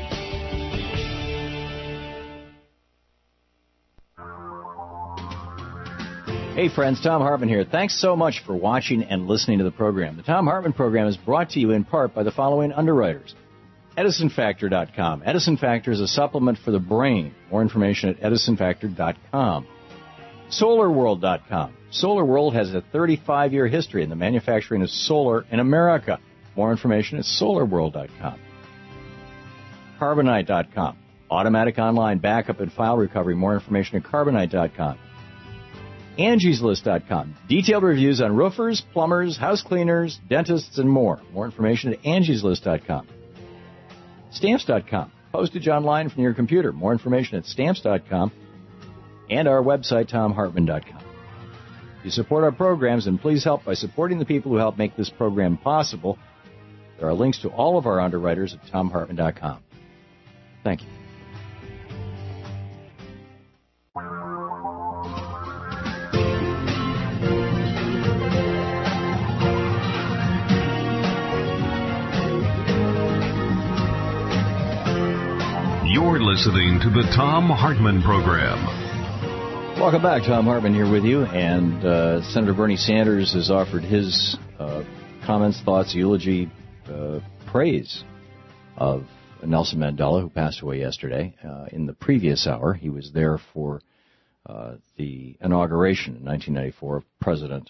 Hey friends, Thom Hartmann here. Thanks so much for watching and listening to the program. The Thom Hartmann program is brought to you in part by the following underwriters. EdisonFactor.com. Edison Factor is a supplement for the brain. More information at EdisonFactor.com. SolarWorld.com. Solar World has a 35-year history in the manufacturing of solar in America. More information at solarworld.com. Carbonite.com. Automatic online backup and file recovery. More information at Carbonite.com. AngiesList.com. Detailed reviews on roofers, plumbers, house cleaners, dentists, and more. More information at AngiesList.com. Stamps.com. Postage online from your computer. More information at Stamps.com. And our website, TomHartman.com. If you support our programs, and please help by supporting the people who help make this program possible. There are links to all of our underwriters at TomHartman.com. Thank you. You're listening to the Thom Hartmann Program. Welcome back. Thom Hartmann here with you. And Senator Bernie Sanders has offered his comments, thoughts, eulogy, praise of Nelson Mandela, who passed away yesterday. In the previous hour, he was there for the inauguration in 1994 of President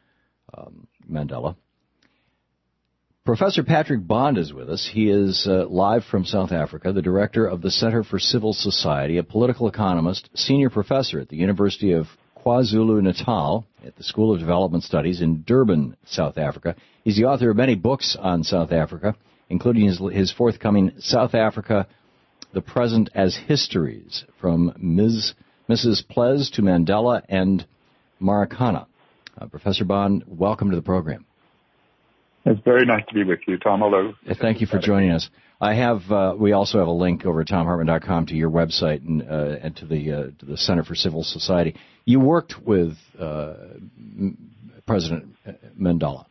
Mandela. Professor Patrick Bond is with us. He is live from South Africa, the director of the Center for Civil Society, a political economist, senior professor at the University of KwaZulu-Natal at the School of Development Studies in Durban, South Africa. He's the author of many books on South Africa, including his forthcoming South Africa, The Present as Histories, from Mrs. Ples to Mandela and Marikana. Professor Bond, welcome to the program. It's very nice to be with you, Tom. Hello. Thank you for joining us. We also have a link over at TomHartman.com to your website and to the Center for Civil Society. You worked with President Mandela.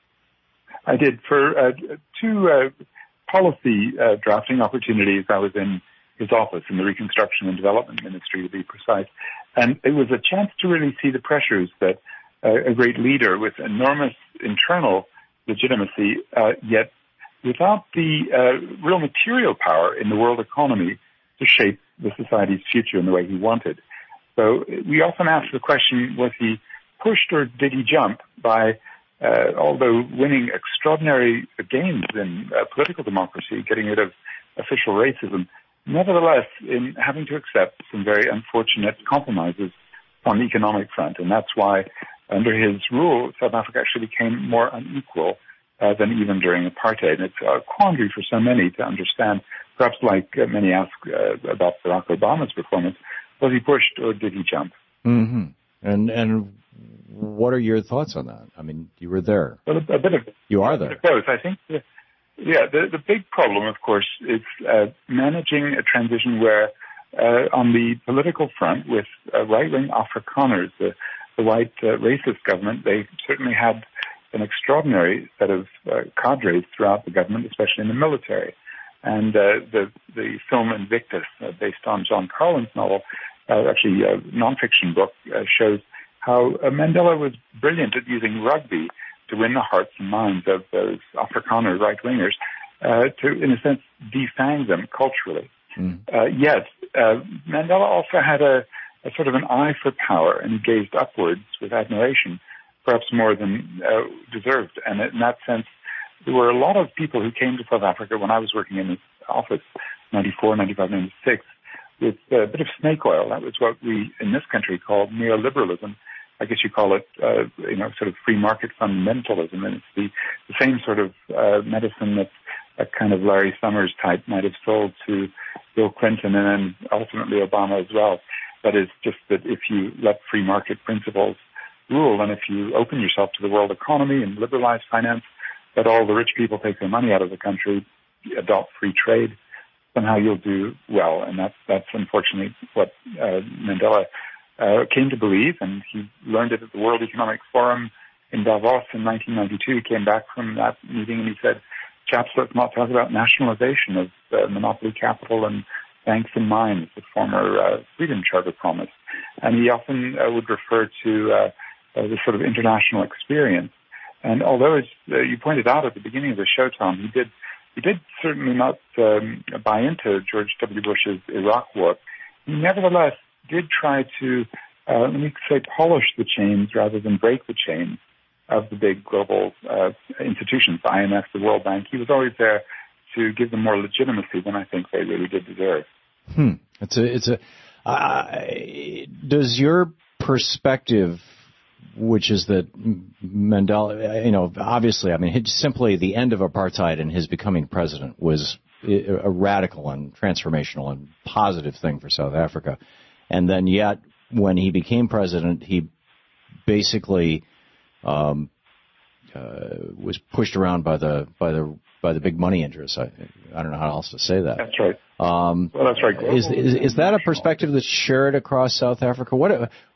I did for two policy drafting opportunities. I was in his office in the Reconstruction and Development Ministry, to be precise, and it was a chance to really see the pressures that a great leader with enormous internal legitimacy, yet without the real material power in the world economy to shape the society's future in the way he wanted. So we often ask the question, was he pushed or did he jump by, although winning extraordinary gains in political democracy, getting rid of official racism, nevertheless in having to accept some very unfortunate compromises on the economic front. And that's why under his rule, South Africa actually became more unequal than even during apartheid. And it's a quandary for so many to understand, perhaps like many ask about Barack Obama's performance, was he pushed or did he jump? Mm-hmm. And what are your thoughts on that? I mean, you were there. Well, a bit of you are there. Both, I think. The big problem, of course, is managing a transition where on the political front with right-wing Afrikaners, the white racist government, they certainly had an extraordinary set of cadres throughout the government, especially in the military. And the film Invictus, based on John Carlin's novel, actually a nonfiction book, shows how Mandela was brilliant at using rugby to win the hearts and minds of those Afrikaner right-wingers, to, in a sense, defang them culturally. Yet, Mandela also had a sort of an eye for power and gazed upwards with admiration, perhaps more than deserved. And in that sense, there were a lot of people who came to South Africa when I was working in his office, 94, 95, 96, with a bit of snake oil. That was what we in this country called neoliberalism. I guess you call it, sort of free market fundamentalism. And it's the same sort of medicine that a kind of Larry Summers type might have sold to Bill Clinton and then ultimately Obama as well. That is just that if you let free market principles rule and if you open yourself to the world economy and liberalize finance, that all the rich people take their money out of the country, adopt free trade, somehow you'll do well. And that's unfortunately what Mandela came to believe, and he learned it at the World Economic Forum in Davos in 1992. He came back from that meeting and he said, chaps, let's not talk about nationalization of monopoly capital and banks and mines, the former Freedom Charter promise. And he often would refer to this sort of international experience. And although, as you pointed out at the beginning of the show, Tom, he did certainly not buy into George W. Bush's Iraq war. He nevertheless did try to let me say, polish the chains rather than break the chains of the big global institutions, the IMF, the World Bank. He was always there to give them more legitimacy than I think they really did deserve. Does your perspective, which is that Mandela, obviously, simply the end of apartheid and his becoming president was a radical and transformational and positive thing for South Africa. And then yet, when he became president, he basically was pushed around by the big money interests. I don't know how else to say that. That's right. That's right. Is that a perspective that's shared across South Africa? What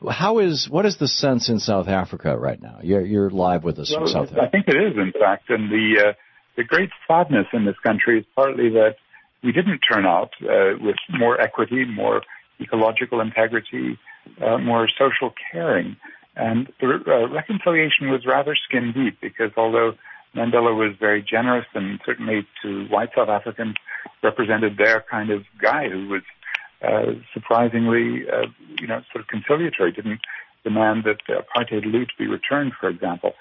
is the sense in South Africa right now? You're live with us from South Africa. I think it is, in fact, and the great sadness in this country is partly that we didn't turn out with more equity, more ecological integrity, more social caring. And the reconciliation was rather skin deep, because although Mandela was very generous and certainly to white South Africans represented their kind of guy who was surprisingly, sort of conciliatory, didn't demand that the apartheid loot be returned, for example.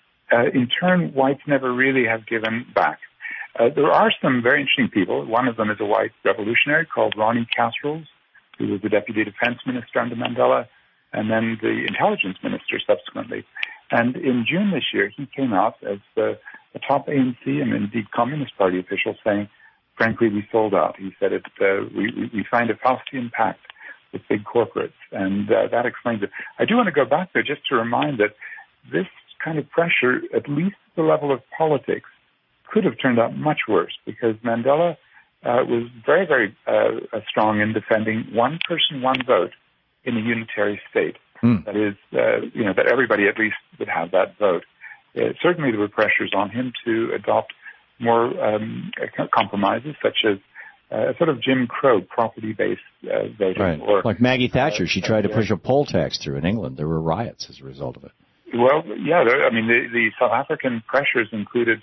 In turn, whites never really have given back. There are some very interesting people. One of them is a white revolutionary called Ronnie Kasrils, who was the deputy defense minister under Mandela, and then the intelligence minister subsequently. And in June this year, he came out as a top ANC and indeed Communist Party official saying, frankly, we sold out. He said we signed a Faustian pact with big corporates, and that explains it. I do want to go back there just to remind that this kind of pressure, at least at the level of politics, could have turned out much worse, because Mandela was very, very strong in defending one person, one vote in a unitary state. That is, that everybody at least would have that vote. Certainly there were pressures on him to adopt more compromises, such as a sort of Jim Crow property-based voting. Right. Or, like Maggie Thatcher, she tried to push a poll tax through in England. There were riots as a result of it. Well, yeah, the South African pressures included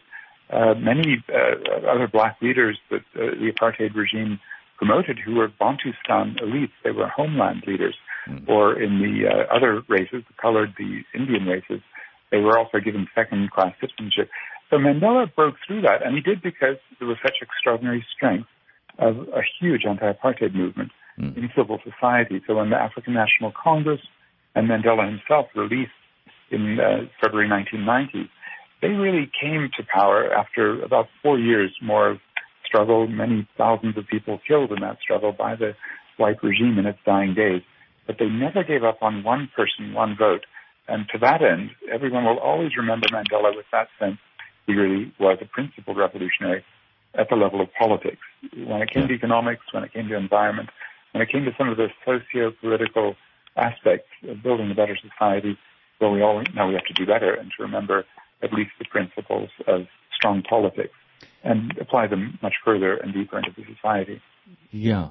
many other black leaders that the apartheid regime promoted who were Bantustan elites. They were homeland leaders. Or in the other races, the colored, the Indian races, they were also given second-class citizenship. So Mandela broke through that, and he did because there was such extraordinary strength of a huge anti-apartheid movement in civil society. So when the African National Congress and Mandela himself released in February 1990, they really came to power after about 4 years more of struggle, many thousands of people killed in that struggle by the white regime in its dying days. But they never gave up on one person, one vote. And to that end, everyone will always remember Mandela with that sense. He really was a principled revolutionary at the level of politics. When it came to economics, when it came to environment, when it came to some of the socio-political aspects of building a better society, well, we all know we have to do better and to remember at least the principles of strong politics and apply them much further and deeper into the society. Yeah.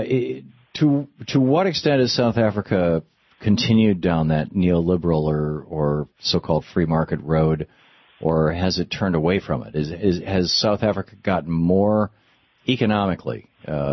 To what extent has South Africa continued down that neoliberal or so-called free market road, or has it turned away from it? Has South Africa gotten more economically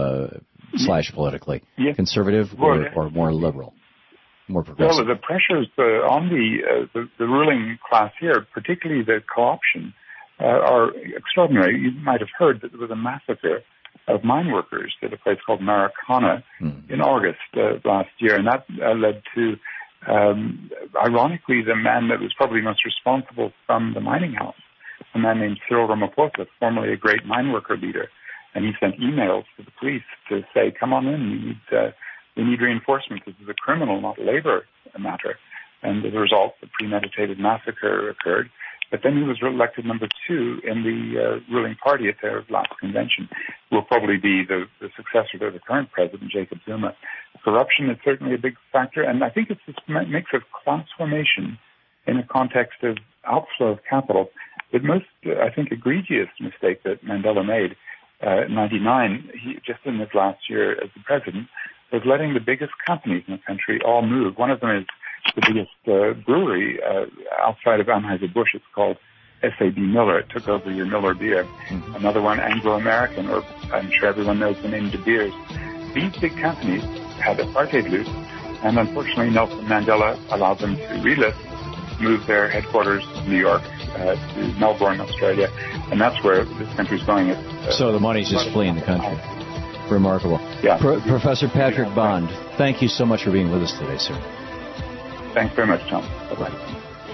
/ politically conservative or more liberal, more progressive? Well, the pressures on the ruling class here, particularly the co-option, are extraordinary. You might have heard that there was a massacre of mine workers at a place called Marikana in August last year, and that led to, ironically, the man that was probably most responsible from the mining house, a man named Cyril Ramaphosa, formerly a great mine worker leader, and he sent emails to the police to say, "Come on in, we need reinforcements. This is a criminal, not a labor matter." And as a result, the premeditated massacre occurred. But then he was elected number 2 in the ruling party at their last convention, who will probably be the successor to the current president, Jacob Zuma. Corruption is certainly a big factor, and I think it's this mix of class formation in a context of outflow of capital. The most, I think, egregious mistake that Mandela made in 1999, just in his last year as the president, was letting the biggest companies in the country all move. One of them is the biggest brewery outside of Anheuser-Busch. It's called SAB Miller. It took over your Miller beer. Another one, Anglo-American, or I'm sure everyone knows the name De Beers. These big companies had apartheid loot. And unfortunately, Nelson Mandela allowed them to relist, move their headquarters to New York, to Melbourne, Australia, and that's where this country's going. So the money's just fleeing the country. Remarkable. Yeah. Professor Patrick Bond, thank you so much for being with us today, sir. Thanks very much, Tom. Bye-bye.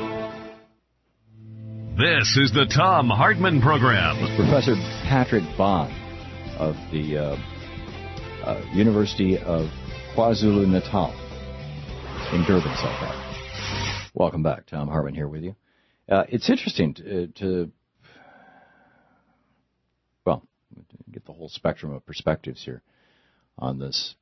This is the Thom Hartmann Program. Professor Patrick Bond of the University of KwaZulu-Natal in Durban, South Africa. Welcome back. Thom Hartmann here with you. It's interesting to get the whole spectrum of perspectives here on this.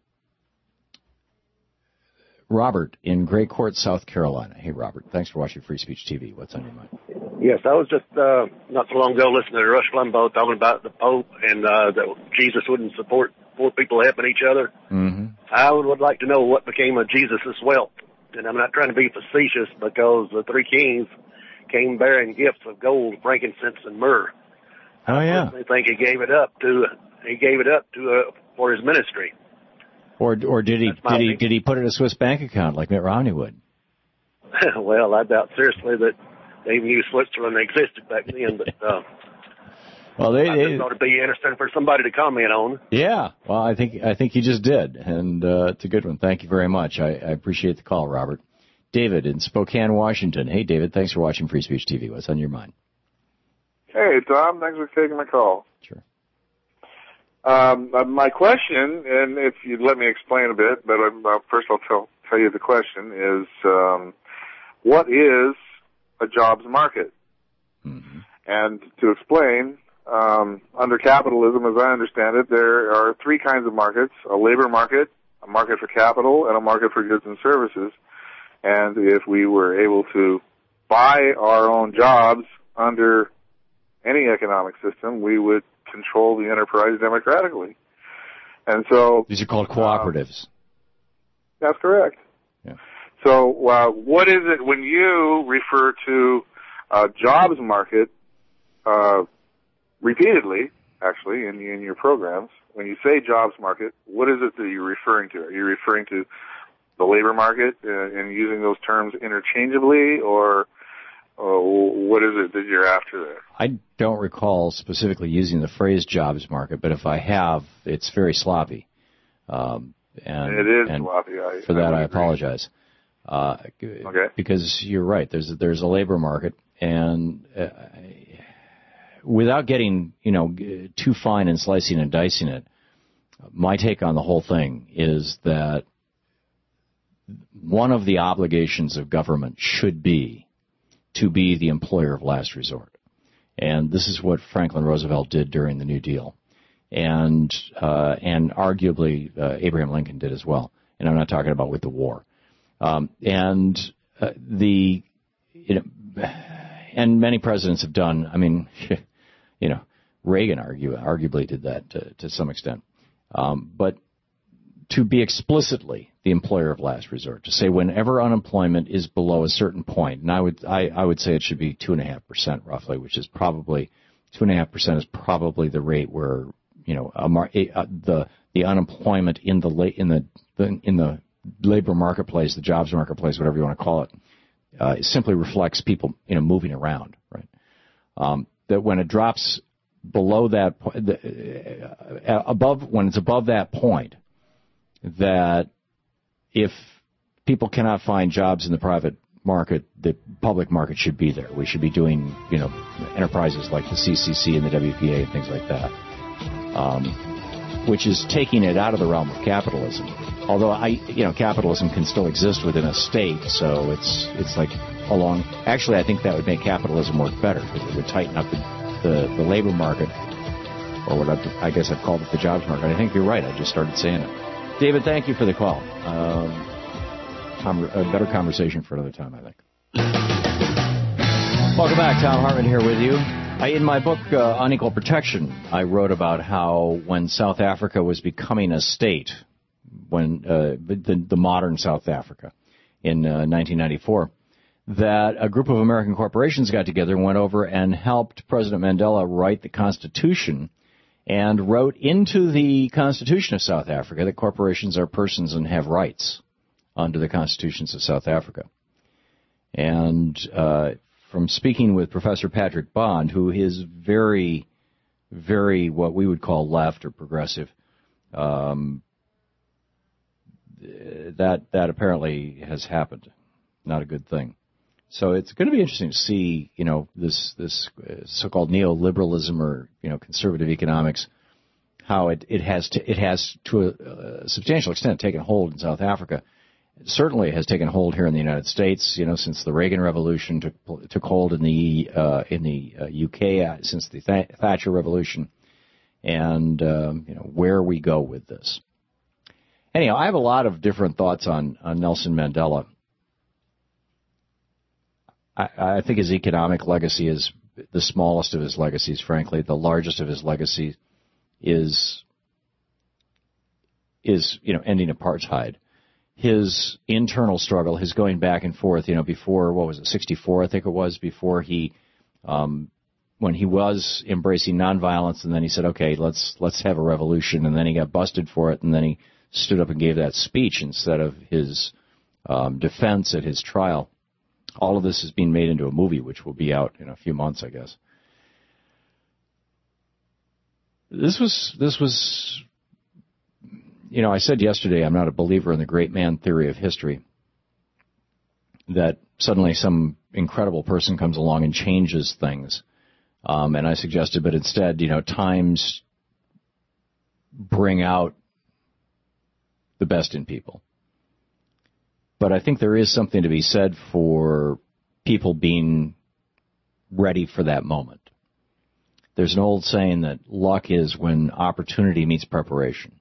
Robert in Gray Court, South Carolina. Hey, Robert. Thanks for watching Free Speech TV. What's on your mind? Yes, I was just not so long ago listening to Rush Limbaugh talking about the Pope and that Jesus wouldn't support poor people helping each other. Mm-hmm. I would like to know what became of Jesus' wealth. And I'm not trying to be facetious because the three kings came bearing gifts of gold, frankincense, and myrrh. Oh, yeah. I think he gave it up for his ministry. Or did he put it in a Swiss bank account like Mitt Romney would? Well, I doubt seriously that they even knew Switzerland existed back then, but well, they ought to be interesting for somebody to comment on. Yeah, well, I think you just did, and it's a good one. Thank you very much. I appreciate the call, Robert. David in Spokane, Washington. Hey, David, thanks for watching Free Speech TV. What's on your mind? Hey, Tom, thanks for taking my call. Sure. My question, and if you'd let me explain a bit, but first I'll tell you the question, is what is a jobs market? Mm-hmm. And to explain, under capitalism, as I understand it, there are three kinds of markets: a labor market, a market for capital, and a market for goods and services. And if we were able to buy our own jobs under any economic system, we would control the enterprise democratically. And so these are called cooperatives. That's correct. Yeah. So what is it when you refer to a jobs market repeatedly, actually, in your programs? When you say jobs market, what is it that you're referring to? Are you referring to the labor market and using those terms interchangeably, or what is it that you're after there? I don't recall specifically using the phrase jobs market, but if I have, it's very sloppy. And it is sloppy. For that, I apologize. Okay. Because you're right. There's a labor market, and without getting too fine and slicing and dicing it, my take on the whole thing is that one of the obligations of government should be to be the employer of last resort. And this is what Franklin Roosevelt did during the New Deal. And arguably Abraham Lincoln did as well. And I'm not talking about with the war. And many presidents have done, I mean, Reagan arguably did that to some extent. But to be explicitly the employer of last resort, to say whenever unemployment is below a certain point, and I would say it should be 2.5% roughly, which is probably 2.5% is probably the rate where the unemployment in the labor marketplace, the jobs marketplace, whatever you want to call it, it simply reflects people moving around, right? That when it drops below that, when it's above that point, that if people cannot find jobs in the private market, the public market should be there. We should be doing, enterprises like the CCC and the WPA and things like that, which is taking it out of the realm of capitalism. Although capitalism can still exist within a state, so it's like along. Actually, I think that would make capitalism work better because it would tighten up the labor market, or what I guess I've called it the jobs market. I think you're right. I just started saying it. David, thank you for the call. A better conversation for another time, I think. Welcome back. Thom Hartmann here with you. In my book, Unequal Protection, I wrote about how when South Africa was becoming a state, when the modern South Africa in 1994, that a group of American corporations got together and went over and helped President Mandela write the Constitution and wrote into the Constitution of South Africa that corporations are persons and have rights. under the constitutions of South Africa. And from speaking with Professor Patrick Bond, who is very, very what we would call left or progressive, that apparently has happened. Not a good thing. So it's going to be interesting to see, this so-called neoliberalism or, conservative economics, how it has to a substantial extent taken hold in South Africa. It certainly has taken hold here in the United States, since the Reagan Revolution took hold in the UK, since the Thatcher Revolution, and where we go with this. Anyhow, I have a lot of different thoughts on Nelson Mandela. I think his economic legacy is the smallest of his legacies, frankly. The largest of his legacies is ending apartheid. His internal struggle, his going back and forth, before, 64, I think it was, before he, when he was embracing nonviolence, and then he said, okay, let's have a revolution, and then he got busted for it, and then he stood up and gave that speech instead of his defense at his trial. All of this is being made into a movie, which will be out in a few months, I guess. This was, I said yesterday I'm not a believer in the great man theory of history, that suddenly some incredible person comes along and changes things. And I suggested, but instead, times bring out the best in people. But I think there is something to be said for people being ready for that moment. There's an old saying that luck is when opportunity meets preparation.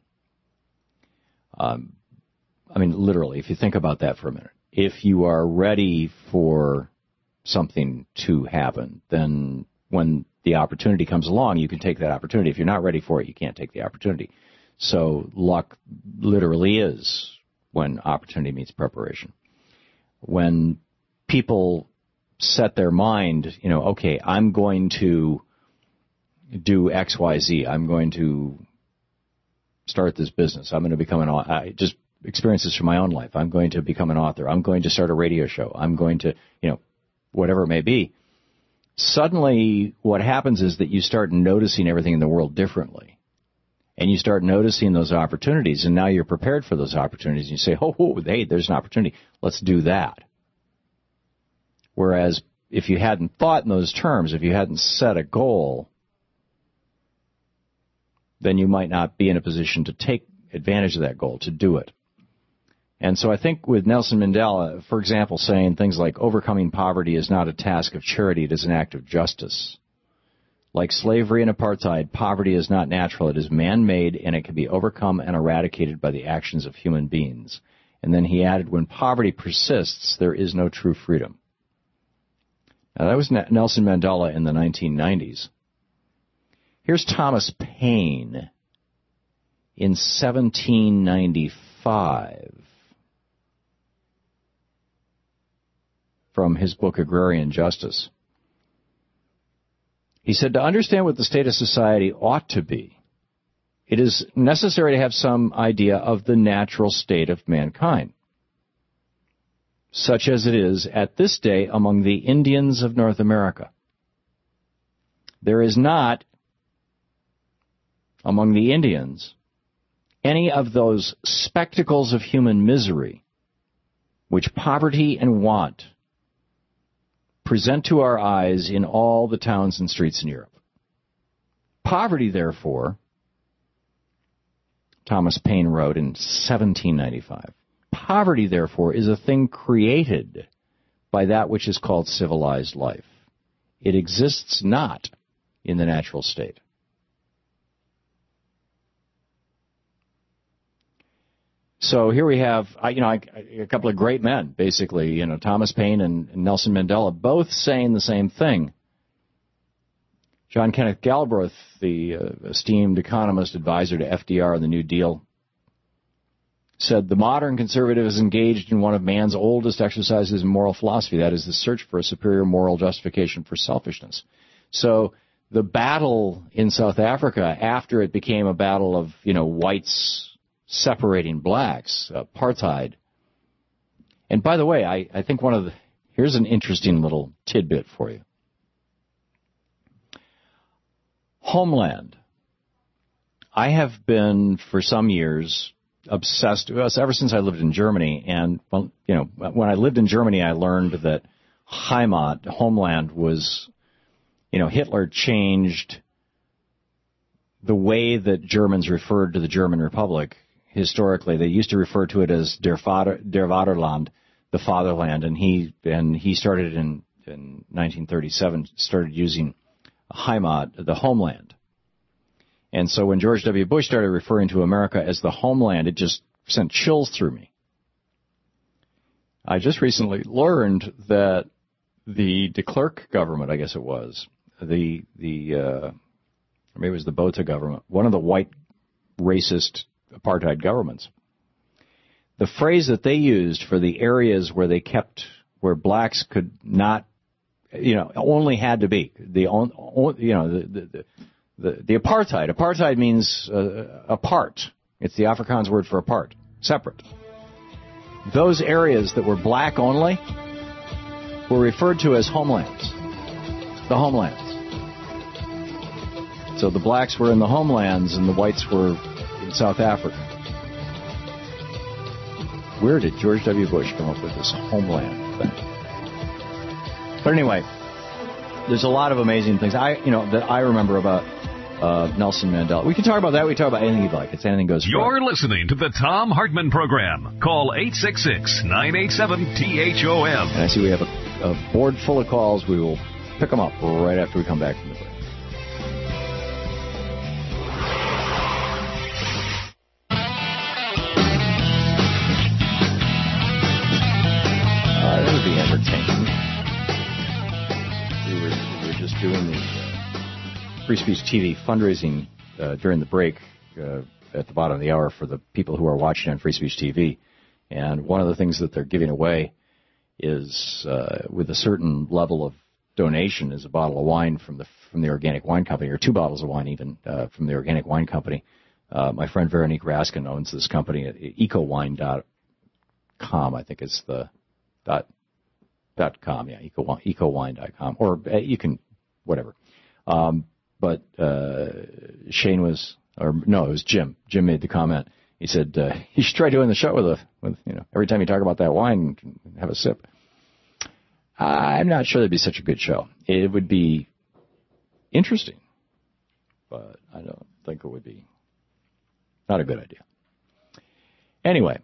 Literally, if you think about that for a minute. If you are ready for something to happen, then when the opportunity comes along, you can take that opportunity. If you're not ready for it, you can't take the opportunity. So luck literally is when opportunity meets preparation. When people set their mind, okay, I'm going to do X, Y, Z. I'm going to start this business. I'm going to become just experiences from my own life. I'm going to become an author. I'm going to start a radio show. I'm going to, whatever it may be. Suddenly what happens is that you start noticing everything in the world differently. And you start noticing those opportunities, and now you're prepared for those opportunities. And you say, hey, there's an opportunity. Let's do that. Whereas if you hadn't thought in those terms, if you hadn't set a goal, then you might not be in a position to take advantage of that goal, to do it. And so I think with Nelson Mandela, for example, saying things like overcoming poverty is not a task of charity, it is an act of justice. Like slavery and apartheid, poverty is not natural. It is man-made, and it can be overcome and eradicated by the actions of human beings. And then he added, when poverty persists, there is no true freedom. Now, that was Nelson Mandela in the 1990s. Here's Thomas Paine in 1795 from his book Agrarian Justice. He said, to understand what the state of society ought to be, it is necessary to have some idea of the natural state of mankind, such as it is at this day among the Indians of North America. There is not, among the Indians, any of those spectacles of human misery which poverty and want present to our eyes in all the towns and streets in Europe. Poverty, therefore, Thomas Paine wrote in 1795, poverty, therefore, is a thing created by that which is called civilized life. It exists not in the natural state. So here we have, a couple of great men, basically, Thomas Paine and Nelson Mandela, both saying the same thing. John Kenneth Galbraith, the esteemed economist advisor to FDR on the New Deal, said, the modern conservative is engaged in one of man's oldest exercises in moral philosophy, that is the search for a superior moral justification for selfishness. So the battle in South Africa, after it became a battle of, whites separating blacks, apartheid, And by the way, I think here's an interesting little tidbit for you. Homeland. I have been, for some years, obsessed, ever since I lived in Germany. And, well, you know, when I lived in Germany, I learned that Heimat, homeland, was, you know, Hitler changed the way that Germans referred to the German Republic. Historically, they used to refer to it as der Vaterland, the fatherland, and he started in 1937, started using Heimat, the homeland. And so when George W. Bush started referring to America as the homeland, it just sent chills through me. I just recently learned that the de Klerk government, I guess it was, maybe it was the Botha government, one of the white racist apartheid governments, the phrase that they used for the areas where blacks could not, you know, only had to be the apartheid. Apartheid means apart. It's the Afrikaans word for apart, separate. Those areas that were black only were referred to as homelands. The homelands. So the blacks were in the homelands and the whites were in South Africa. Where did George W. Bush come up with this homeland thing? But anyway, there's a lot of amazing things that I remember about Nelson Mandela. We can talk about that. We can talk about anything you'd like. It's anything goes. You're listening to the Tom Hartman Program. Call 866-987-THOM. And I see we have a board full of calls. We will pick them up right after we come back from the break. That would be entertaining. We were just doing the Free Speech TV fundraising during the break at the bottom of the hour for the people who are watching on Free Speech TV. And one of the things that they're giving away is, with a certain level of donation, is a bottle of wine from the Organic Wine Company, or 2 bottles of wine even from the Organic Wine Company. My friend Veronique Raskin owns this company at ecowine.com, I think it's the .com, yeah, ecowine.com, or you can, whatever. But Shane it was Jim. Jim made the comment. He said, you should try doing the show with every time you talk about that wine, have a sip. I'm not sure that'd be such a good show. It would be interesting, but I don't think it would be not a good idea. Anyway,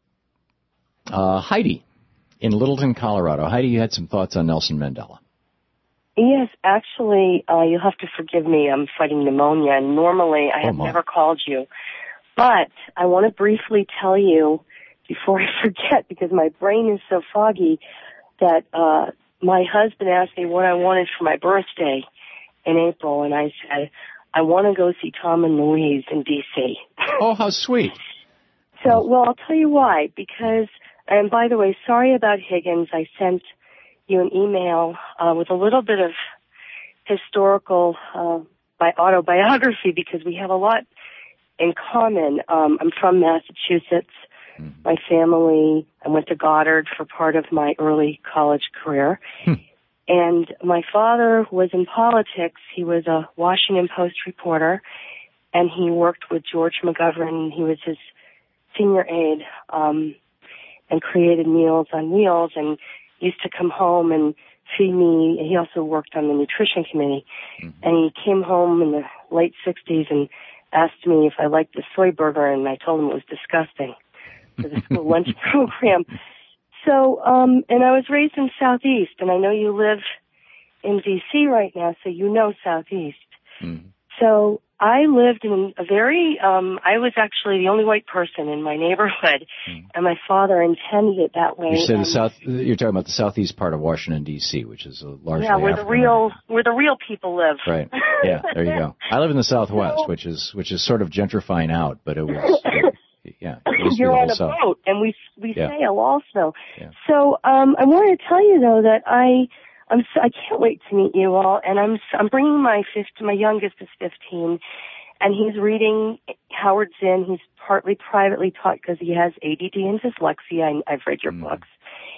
Heidi in Littleton, Colorado. Heidi, you had some thoughts on Nelson Mandela. Yes, actually, you'll have to forgive me. I'm fighting pneumonia, and normally I have never called you. But I want to briefly tell you, before I forget, because my brain is so foggy, that my husband asked me what I wanted for my birthday in April, and I said, I want to go see Tom and Louise in D.C. Oh, how sweet. So, well, I'll tell you why. Because, and by the way, sorry about Higgins. I sent you an email with a little bit of historical autobiography, because we have a lot in common. I'm from Massachusetts. My family, I went to Goddard for part of my early college career. And my father was in politics. He was a Washington Post reporter, and he worked with George McGovern. He was his senior aide, and created Meals on Wheels, and used to come home and feed me. He also worked on the nutrition committee. And he came home in the late 60s and asked me if I liked the soy burger, and I told him it was disgusting for the school lunch program. So, and I was raised in Southeast, and I know you live in D.C. right now, so you know Southeast. So I lived in a very, I was actually the only white person in my neighborhood, and my father intended it that way. You said you're talking about the southeast part of Washington, D.C., which is a largely where the real people live. Right. Yeah, there you go. I live in the Southwest, which is sort of gentrifying out, but it was, You're on a boat, and we sail also. Yeah. So I wanted to tell you though that I can't wait to meet you all, and I'm bringing my youngest is 15, and he's reading Howard Zinn. He's partly privately taught because he has ADD and dyslexia. I've read your books,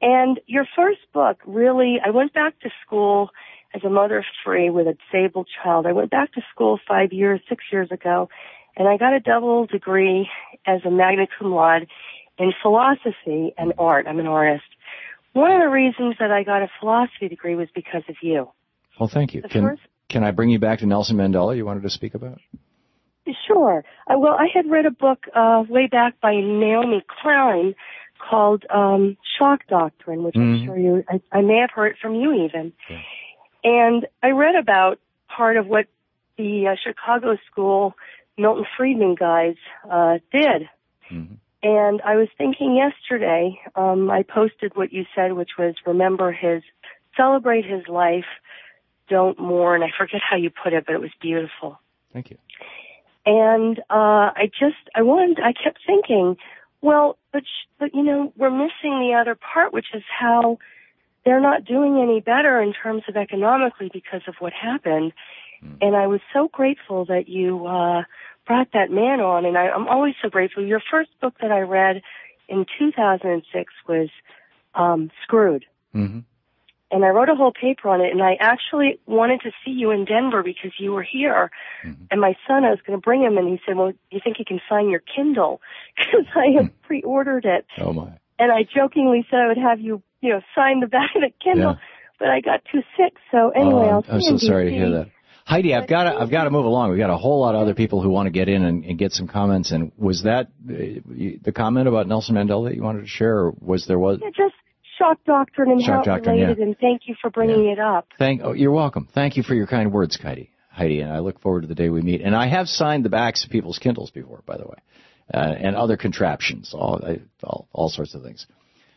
And your first book really, I went back to school as a mother of three with a disabled child. I went back to school 6 years ago, and I got a double degree as a magna cum laude in philosophy and art. I'm an artist. One of the reasons that I got a philosophy degree was because of you. Well, thank you. Can I bring you back to Nelson Mandela you wanted to speak about? Sure. Well, I had read a book way back by Naomi Klein called Shock Doctrine, which I'm sure I may have heard from you even. Yeah. And I read about part of what the Chicago School Milton Friedman guys did. Mm-hmm. And I was thinking yesterday, I posted what you said, which was celebrate his life, don't mourn. I forget how you put it, but it was beautiful. Thank you. And I kept thinking, well, but we're missing the other part, which is how they're not doing any better in terms of economically because of what happened. And I was so grateful that you brought that man on, and I'm always so grateful. Your first book that I read in 2006 was Screwed. Mm-hmm. And I wrote a whole paper on it, and I actually wanted to see you in Denver because you were here. Mm-hmm. And my son, I was going to bring him, and he said, well, you think he can sign your Kindle? Because I had pre-ordered it. Oh, my. And I jokingly said I would have you, sign the back of the Kindle, but I got too sick. So anyway, I'm so sorry to hear that. Heidi, I've got to move along. We've got a whole lot of other people who want to get in and get some comments. And was that the comment about Nelson Mandela that you wanted to share, or was there was? Yeah, just shock doctrine and how it related. And thank you for bringing it up. You're welcome. Thank you for your kind words, Heidi. And I look forward to the day we meet. And I have signed the backs of people's Kindles before, by the way, and other contraptions, all sorts of things.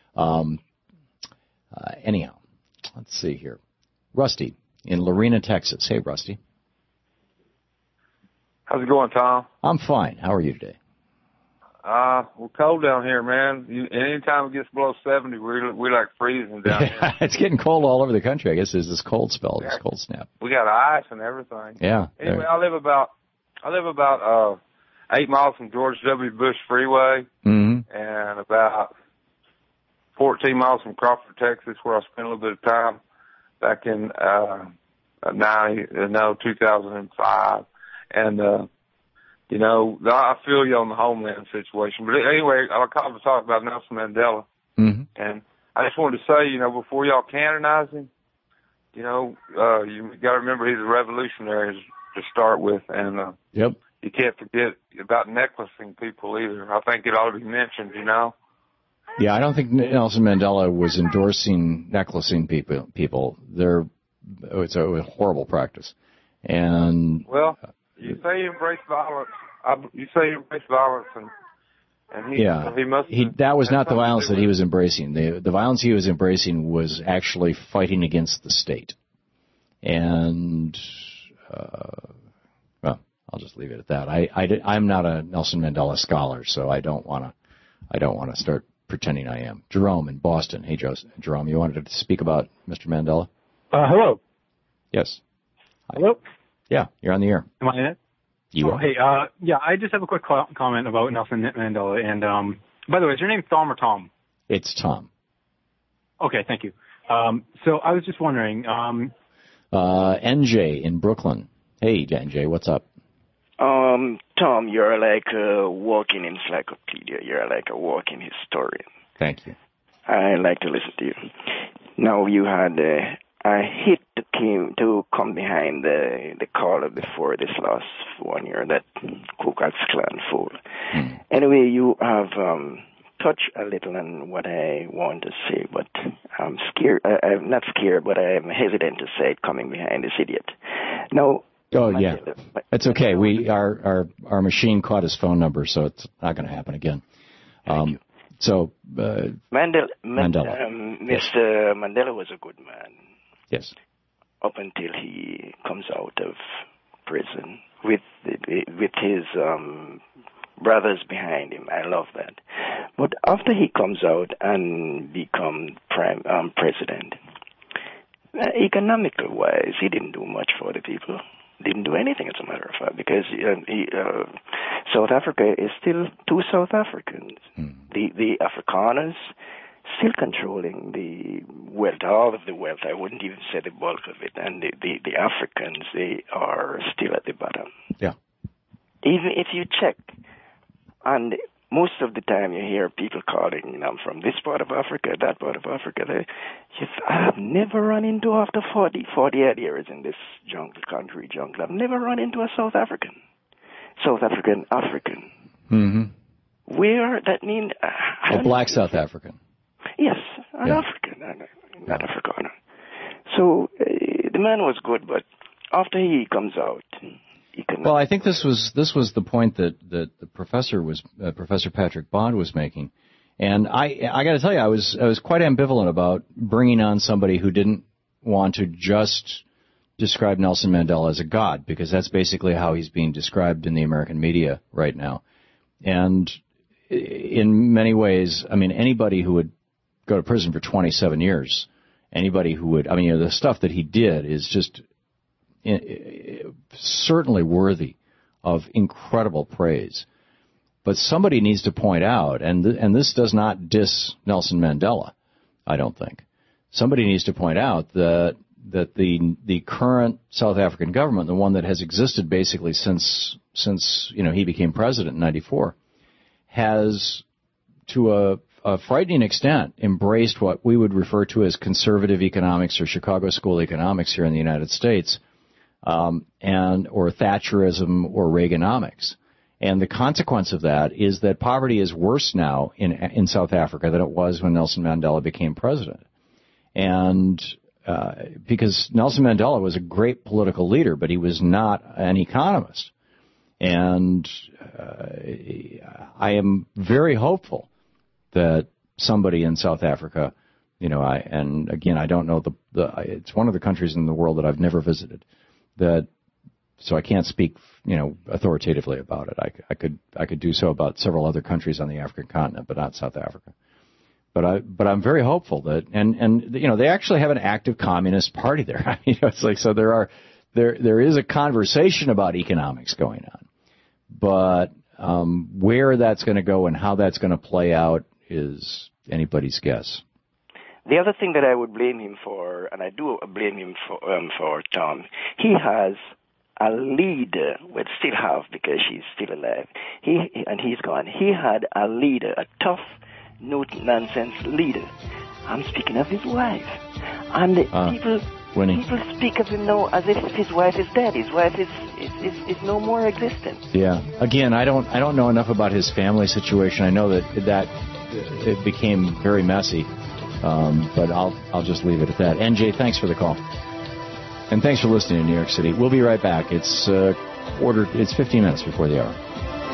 Anyhow, let's see here. Rusty in Lorena, Texas. Hey, Rusty. How's it going, Tom? I'm fine. How are you today? We're cold down here, man. Anytime it gets below 70, we like freezing down here. It's getting cold all over the country. I guess there's this cold spell, this cold snap. We got ice and everything. Yeah. Anyway, I live about 8 miles from George W. Bush Freeway, and about 14 miles from Crawford, Texas, where I spent a little bit of time back in 2005. And I feel you on the homeland situation. But anyway, I called to talk about Nelson Mandela. Mm-hmm. And I just wanted to say, before y'all canonize him, you got to remember he's a revolutionary to start with. And you can't forget about necklacing people either. I think it ought to be mentioned, Yeah, I don't think Nelson Mandela was endorsing necklacing people. It's a horrible practice. And you say you embrace violence. And he must. That was not the violence that he was embracing. The violence he was embracing was actually fighting against the state. And I'll just leave it at that. I'm not a Nelson Mandela scholar, so I don't want to start pretending I am. Jerome in Boston. Hey, Jerome, you wanted to speak about Mr. Mandela? Hello. Yes. Hello. Yeah, you're on the air. Am I in it? You are. Hey, I just have a quick comment about Nelson Mandela. And by the way, is your name Thom or Tom? It's Tom. Okay, thank you. So I was just wondering. NJ in Brooklyn. Hey, NJ, what's up? Tom, you're like a walking encyclopedia. You're like a walking historian. Thank you. I like to listen to you. Now, you had a hit to come behind the caller before this last 1 year, that Ku Klux Klan fool. Anyway, you have touched a little on what I want to say, but I'm scared. I'm not scared, but I'm hesitant to say it coming behind this idiot. Now, it's okay. Our machine caught his phone number, so it's not going to happen again. So Mandela. Mr. Mandela was a good man. Yes. Up until he comes out of prison with his brothers behind him. I love that. But after he comes out and becomes president, economical wise, he didn't do much for the people. Didn't do anything, as a matter of fact, because South Africa is still two South Africans. The Afrikaners still controlling the wealth, all of the wealth. I wouldn't even say the bulk of it. And the Africans, they are still at the bottom. Yeah. Even if you check, and most of the time you hear people calling, I'm from this part of Africa, that part of Africa. I have never run into, after 48 years in this country jungle, I've never run into a South African. Mm-hmm. Where that means... A black South African. Yes, an African, not Afrikaner. So the man was good, but after he comes out... Well, I think this was the point that the professor Professor Patrick Bond was making, and I got to tell you, I was quite ambivalent about bringing on somebody who didn't want to just describe Nelson Mandela as a god, because that's basically how he's being described in the American media right now, and in many ways, I mean, anybody who would go to prison for 27 years, anybody who would, I mean, the stuff that he did is just certainly worthy of incredible praise. But somebody needs to point out, and this does not diss Nelson Mandela, I don't think. Somebody needs to point out that the current South African government, the one that has existed basically since he became president in 1994, has to a frightening extent embraced what we would refer to as conservative economics or Chicago School economics here in the United States. Or Thatcherism or Reaganomics. And the consequence of that is that poverty is worse now in South Africa than it was when Nelson Mandela became president. And because Nelson Mandela was a great political leader, but he was not an economist. And I am very hopeful that somebody in South Africa, I don't know it's one of the countries in the world that I've never visited. So I can't speak, authoritatively about it. I could do so about several other countries on the African continent, but not South Africa. But I'm very hopeful that, and they actually have an active communist party there. It's like, so there is a conversation about economics going on, but where that's going to go and how that's going to play out is anybody's guess. The other thing that I would blame him for, and I do blame him for Tom, he has a leader, would still have because she's still alive, and he's gone. He had a leader, a tough, no-nonsense leader. I'm speaking of his wife. And people speak of him now as if his wife is dead. His wife is no more existent. Yeah. Again, I don't know enough about his family situation. I know that it became very messy. But I'll just leave it at that. NJ, thanks for the call. And thanks for listening in New York City. We'll be right back. It's 15 minutes before the hour.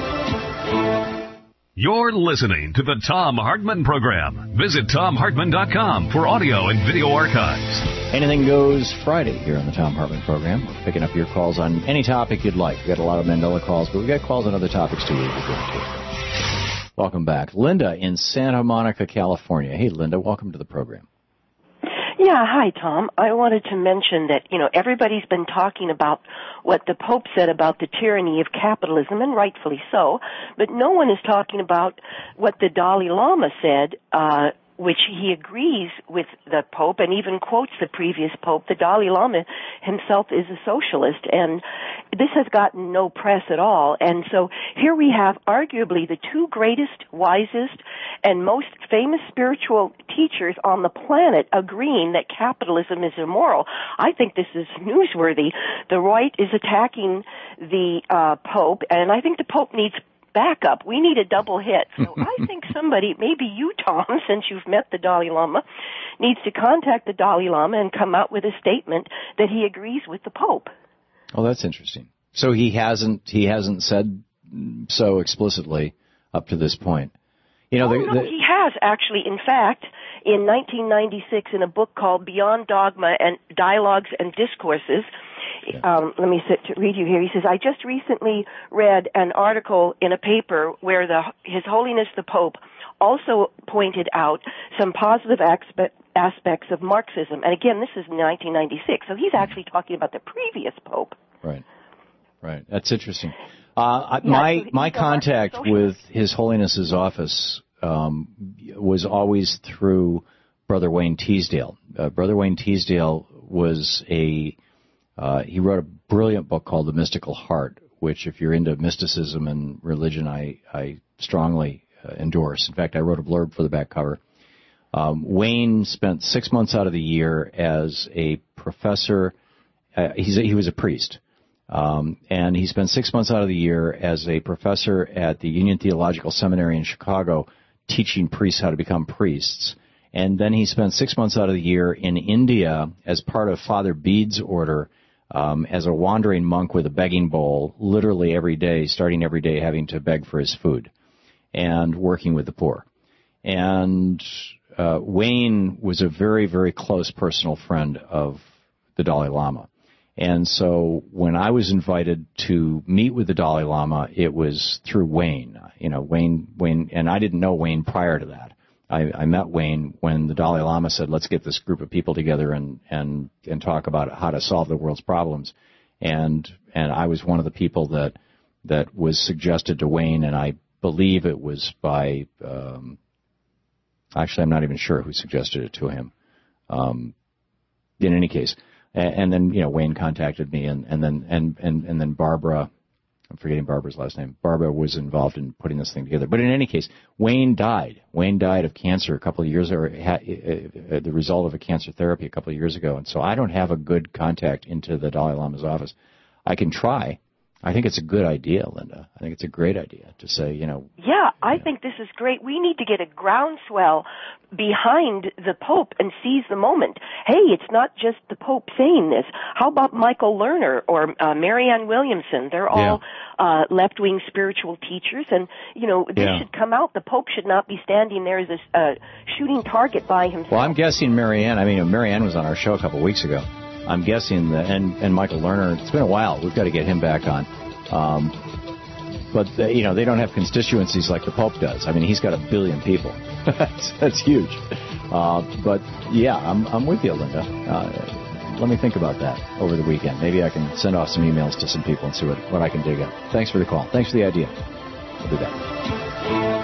You're listening to the Thom Hartmann Program. Visit ThomHartmann.com for audio and video archives. Anything Goes Friday here on the Thom Hartmann Program. We're picking up your calls on any topic you'd like. We've got a lot of Mandela calls, but we've got calls on other topics too. Welcome back. Linda in Santa Monica, California. Hey, Linda, welcome to the program. Yeah, hi, Tom. I wanted to mention that, everybody's been talking about what the Pope said about the tyranny of capitalism, and rightfully so, but no one is talking about what the Dalai Lama said, which he agrees with the Pope and even quotes the previous Pope. The Dalai Lama himself is a socialist, and this has gotten no press at all. And so here we have arguably the two greatest, wisest, and most famous spiritual teachers on the planet agreeing that capitalism is immoral. I think this is newsworthy. The right is attacking the Pope, and I think the Pope needs backup. We need a double hit. So I think somebody, maybe you, Tom, since you've met the Dalai Lama, needs to contact the Dalai Lama and come out with a statement that he agrees with the Pope. Oh, that's interesting. So he hasn't said so explicitly up to this point. He has actually. In fact, in 1996, in a book called Beyond Dogma and Dialogues and Discourses, let me read you here. He says, I just recently read an article in a paper where His Holiness the Pope also pointed out some positive aspects of Marxism. And again, this is 1996, so he's actually talking about the previous Pope. Right. That's interesting. My contact with His Holiness's office was always through Brother Wayne Teasdale. Brother Wayne Teasdale was he wrote a brilliant book called The Mystical Heart, which if you're into mysticism and religion, I strongly endorse. In fact, I wrote a blurb for the back cover. Wayne spent 6 months out of the year as a professor. He was a priest. And he spent 6 months out of the year as a professor at the Union Theological Seminary in Chicago teaching priests how to become priests. And then he spent 6 months out of the year in India as part of Father Bede's order as a wandering monk with a begging bowl, literally every day, starting every day having to beg for his food and working with the poor. And Wayne was a very, very close personal friend of the Dalai Lama. And so when I was invited to meet with the Dalai Lama, it was through Wayne. Wayne, and I didn't know Wayne prior to that. I met Wayne when the Dalai Lama said, let's get this group of people together and talk about how to solve the world's problems. And I was one of the people that was suggested to Wayne, and I believe it was by, actually I'm not even sure who suggested it to him. In any case. And then, Wayne contacted me, and then Barbara, I'm forgetting Barbara's last name. Barbara was involved in putting this thing together. But in any case, Wayne died. Wayne died of cancer a couple of years, or the result of a cancer therapy a couple of years ago. And so I don't have a good contact into the Dalai Lama's office. I can try. I think it's a good idea, Linda. I think it's a great idea to say, Yeah, I think this is great. We need to get a groundswell behind the Pope and seize the moment. Hey, it's not just the Pope saying this. How about Michael Lerner or Marianne Williamson? They're all left-wing spiritual teachers, and, this should come out. The Pope should not be standing there as a shooting target by himself. Well, I'm guessing Marianne was on our show a couple of weeks ago. I'm guessing that, and Michael Lerner, it's been a while. We've got to get him back on. But, they don't have constituencies like the Pope does. I mean, he's got 1 billion people. That's huge. But, yeah, I'm with you, Linda. Let me think about that over the weekend. Maybe I can send off some emails to some people and see what I can dig up. Thanks for the call. Thanks for the idea. We'll do that.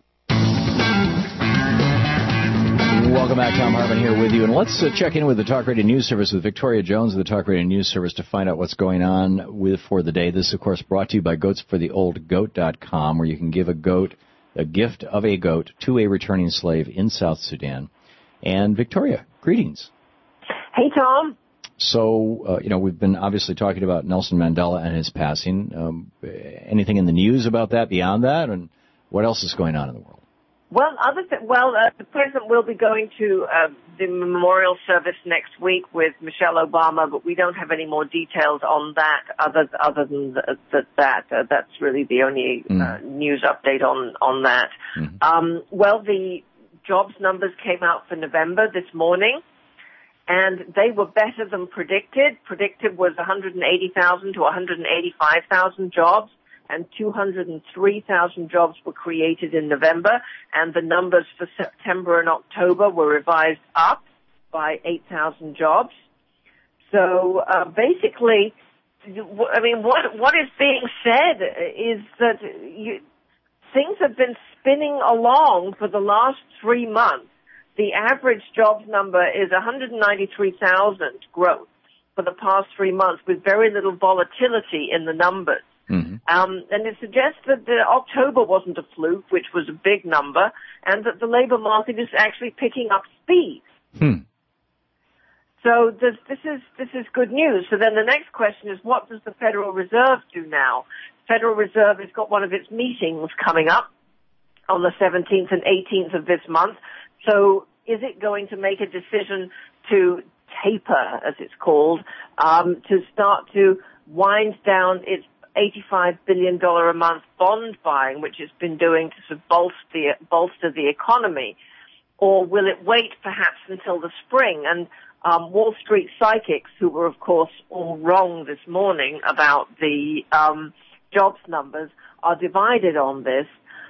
Welcome back. Tom Hartman here with you. And let's check in with the Talk Radio News Service with Victoria Jones of the Talk Radio News Service to find out what's going on for the day. This is, of course, brought to you by goatsfortheoldgoat.com, where you can give a gift of a goat to a returning slave in South Sudan. And Victoria, greetings. Hey, Tom. So, we've been obviously talking about Nelson Mandela and his passing. Anything in the news about that beyond that? And what else is going on in the world? Well, the president will be going to the memorial service next week with Michelle Obama, but we don't have any more details on that other than that. That's really the only news update on that. Mm-hmm. The jobs numbers came out for November this morning, and they were better than predicted. Predicted was 180,000 to 185,000 jobs. And 203,000 jobs were created in November, and the numbers for September and October were revised up by 8,000 jobs. So basically, what is being said is that things have been spinning along for the last 3 months. The average jobs number is 193,000 growth for the past 3 months, with very little volatility in the numbers. Mm-hmm. And it suggests that October wasn't a fluke, which was a big number, and that the labor market is actually picking up speed. So this is good news. So then the next question is, what does the Federal Reserve do now? Federal Reserve has got one of its meetings coming up on the 17th and 18th of this month. So is it going to make a decision to taper, as it's called, to start to wind down its $85 billion a month bond buying, which it's been doing to sort of bolster the economy? Or will it wait perhaps until the spring? And Wall Street psychics, who were, of course, all wrong this morning about the jobs numbers, are divided on this.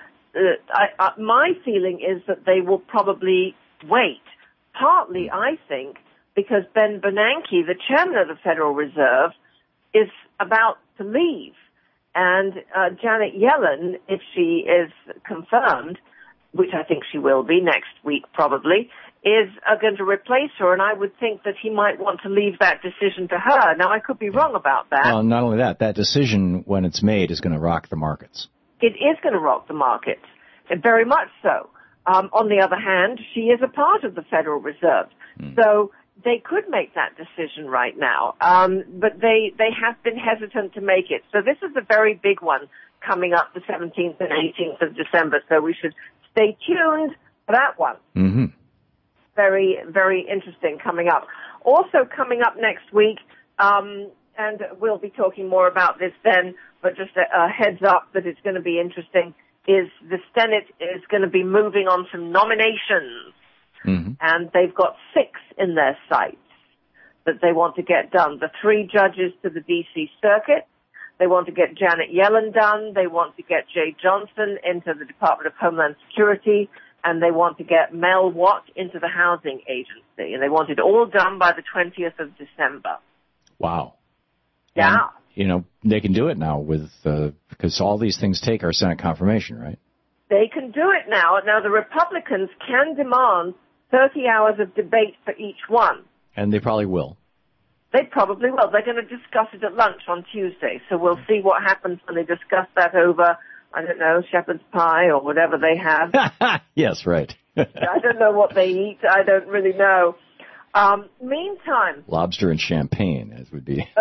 My feeling is that they will probably wait. Partly, I think, because Ben Bernanke, the chairman of the Federal Reserve, is about to leave. And Janet Yellen, if she is confirmed, which I think she will be next week probably, is going to replace her, and I would think that he might want to leave that decision to her. Now, I could be wrong about that. Well, not only that, that decision, when it's made, is going to rock the markets. It is going to rock the markets, very much so. On the other hand, she is a part of the Federal Reserve, so they could make that decision right now, but they have been hesitant to make it. So this is a very big one coming up the 17th and 18th of December, so we should stay tuned for that one. Mm-hmm. Very, very interesting coming up. Also coming up next week, and we'll be talking more about this then, but just a heads up that it's going to be interesting, is the Senate is going to be moving on some nominations. Mm-hmm. And they've got 6 in their sights that they want to get done. The 3 judges to the D.C. Circuit. They want to get Janet Yellen done. They want to get Jay Johnson into the Department of Homeland Security. And they want to get Mel Watt into the Housing Agency. And they want it all done by the 20th of December. Wow. Yeah. And, they can do it now with because all these things take our Senate confirmation, right? They can do it now. Now, the Republicans can demand 30 hours of debate for each one. And they probably will. They probably will. They're going to discuss it at lunch on Tuesday. So we'll see what happens when they discuss that over, I don't know, shepherd's pie or whatever they have. Yes, right. I don't know what they eat. I don't really know. Meantime. Lobster and champagne, as would be.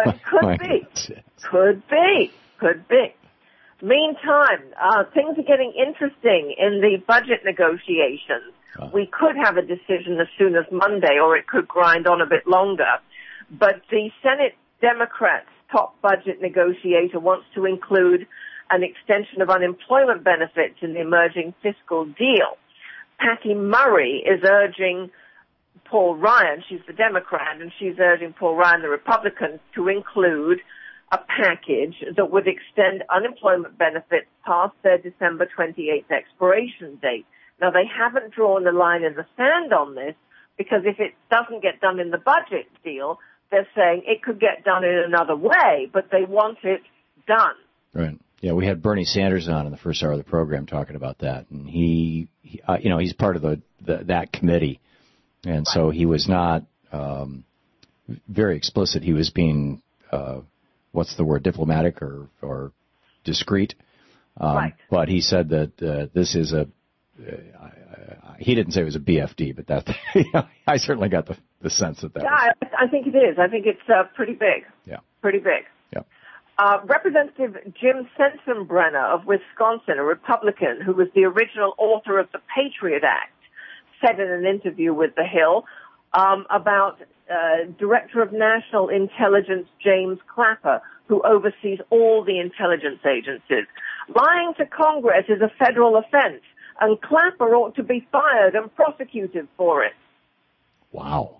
Could be. Meantime, things are getting interesting in the budget negotiations. We could have a decision as soon as Monday, or it could grind on a bit longer. But the Senate Democrats' top budget negotiator wants to include an extension of unemployment benefits in the emerging fiscal deal. Patty Murray is urging Paul Ryan, she's the Democrat, and she's urging Paul Ryan, the Republican, to include a package that would extend unemployment benefits past their December 28th expiration date. Now, they haven't drawn the line in the sand on this, because if it doesn't get done in the budget deal, they're saying it could get done in another way, but they want it done. Right. Yeah, we had Bernie Sanders on in the first hour of the program talking about that, and he's part of that committee, and so he was not very explicit. He was being what's the word, diplomatic or discreet. Right. But he said that this is he didn't say it was a BFD, but that I certainly got the sense that. Yeah, I think it is. I think it's pretty big. Yeah. Pretty big. Yeah. Representative Jim Sensenbrenner of Wisconsin, a Republican who was the original author of the Patriot Act, said in an interview with The Hill about Director of National Intelligence James Clapper, who oversees all the intelligence agencies. Lying to Congress is a federal offense, and Clapper ought to be fired and prosecuted for it. Wow.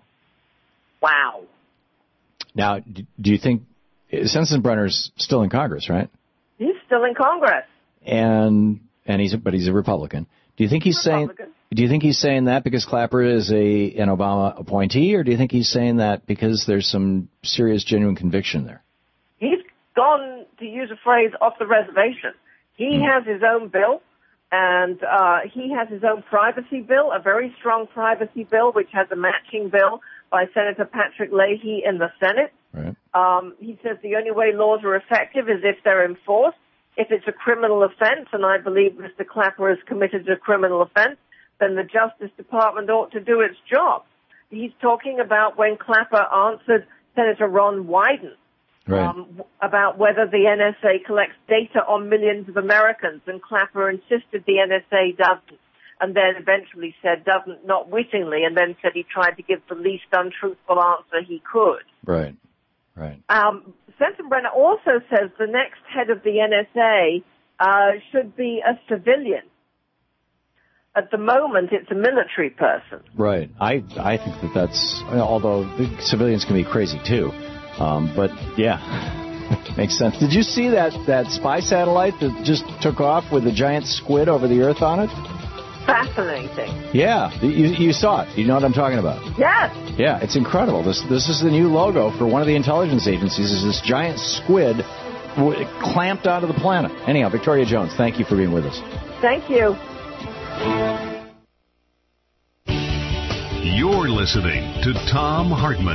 Now, do you think Sensenbrenner's still in Congress, right? He's still in Congress. And he's a Republican. Do you think he's saying that because Clapper is an Obama appointee, or do you think he's saying that because there's some serious, genuine conviction there? He's gone, to use a phrase, off the reservation. He has his own bill, and he has his own privacy bill, a very strong privacy bill, which has a matching bill by Senator Patrick Leahy in the Senate. Right. He says the only way laws are effective is if they're enforced. If it's a criminal offense, and I believe Mr. Clapper has committed a criminal offense, then the Justice Department ought to do its job. He's talking about when Clapper answered Senator Ron Wyden about whether the NSA collects data on millions of Americans, and Clapper insisted the NSA doesn't, and then eventually said doesn't, not wittingly, and then said he tried to give the least untruthful answer he could. Right. Sensenbrenner also says the next head of the NSA should be a civilian. At the moment, it's a military person. Right. I think that's, although the civilians can be crazy too. But yeah, makes sense. Did you see that spy satellite that just took off with a giant squid over the Earth on it? Fascinating. Yeah, you saw it. You know what I'm talking about? Yes. Yeah, it's incredible. This is the new logo for one of the intelligence agencies, is this giant squid clamped onto the planet. Anyhow, Victoria Jones, thank you for being with us. Thank you. You're listening to Thom Hartmann.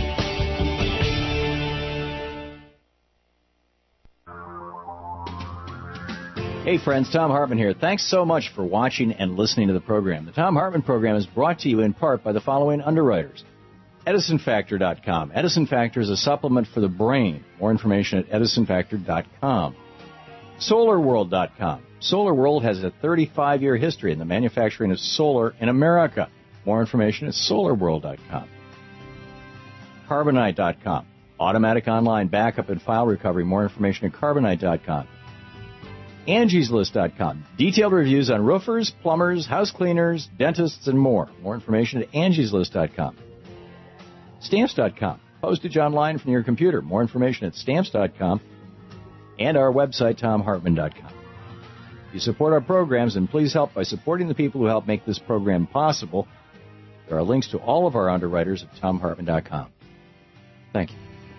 Hey friends, Thom Hartmann here. Thanks so much for watching and listening to the program. The Thom Hartmann program is brought to you in part by the following underwriters. EdisonFactor.com. Edison Factor is a supplement for the brain. More information at EdisonFactor.com. SolarWorld.com. SolarWorld has a 35-year history in the manufacturing of solar in America. More information at SolarWorld.com. Carbonite.com. Automatic online backup and file recovery. More information at Carbonite.com. AngiesList.com. Detailed reviews on roofers, plumbers, house cleaners, dentists, and more. More information at AngiesList.com. Stamps.com. Postage online from your computer. More information at Stamps.com. And our website, ThomHartmann.com. You support our programs, and please help by supporting the people who help make this program possible. There are links to all of our underwriters at ThomHartmann.com. Thank you.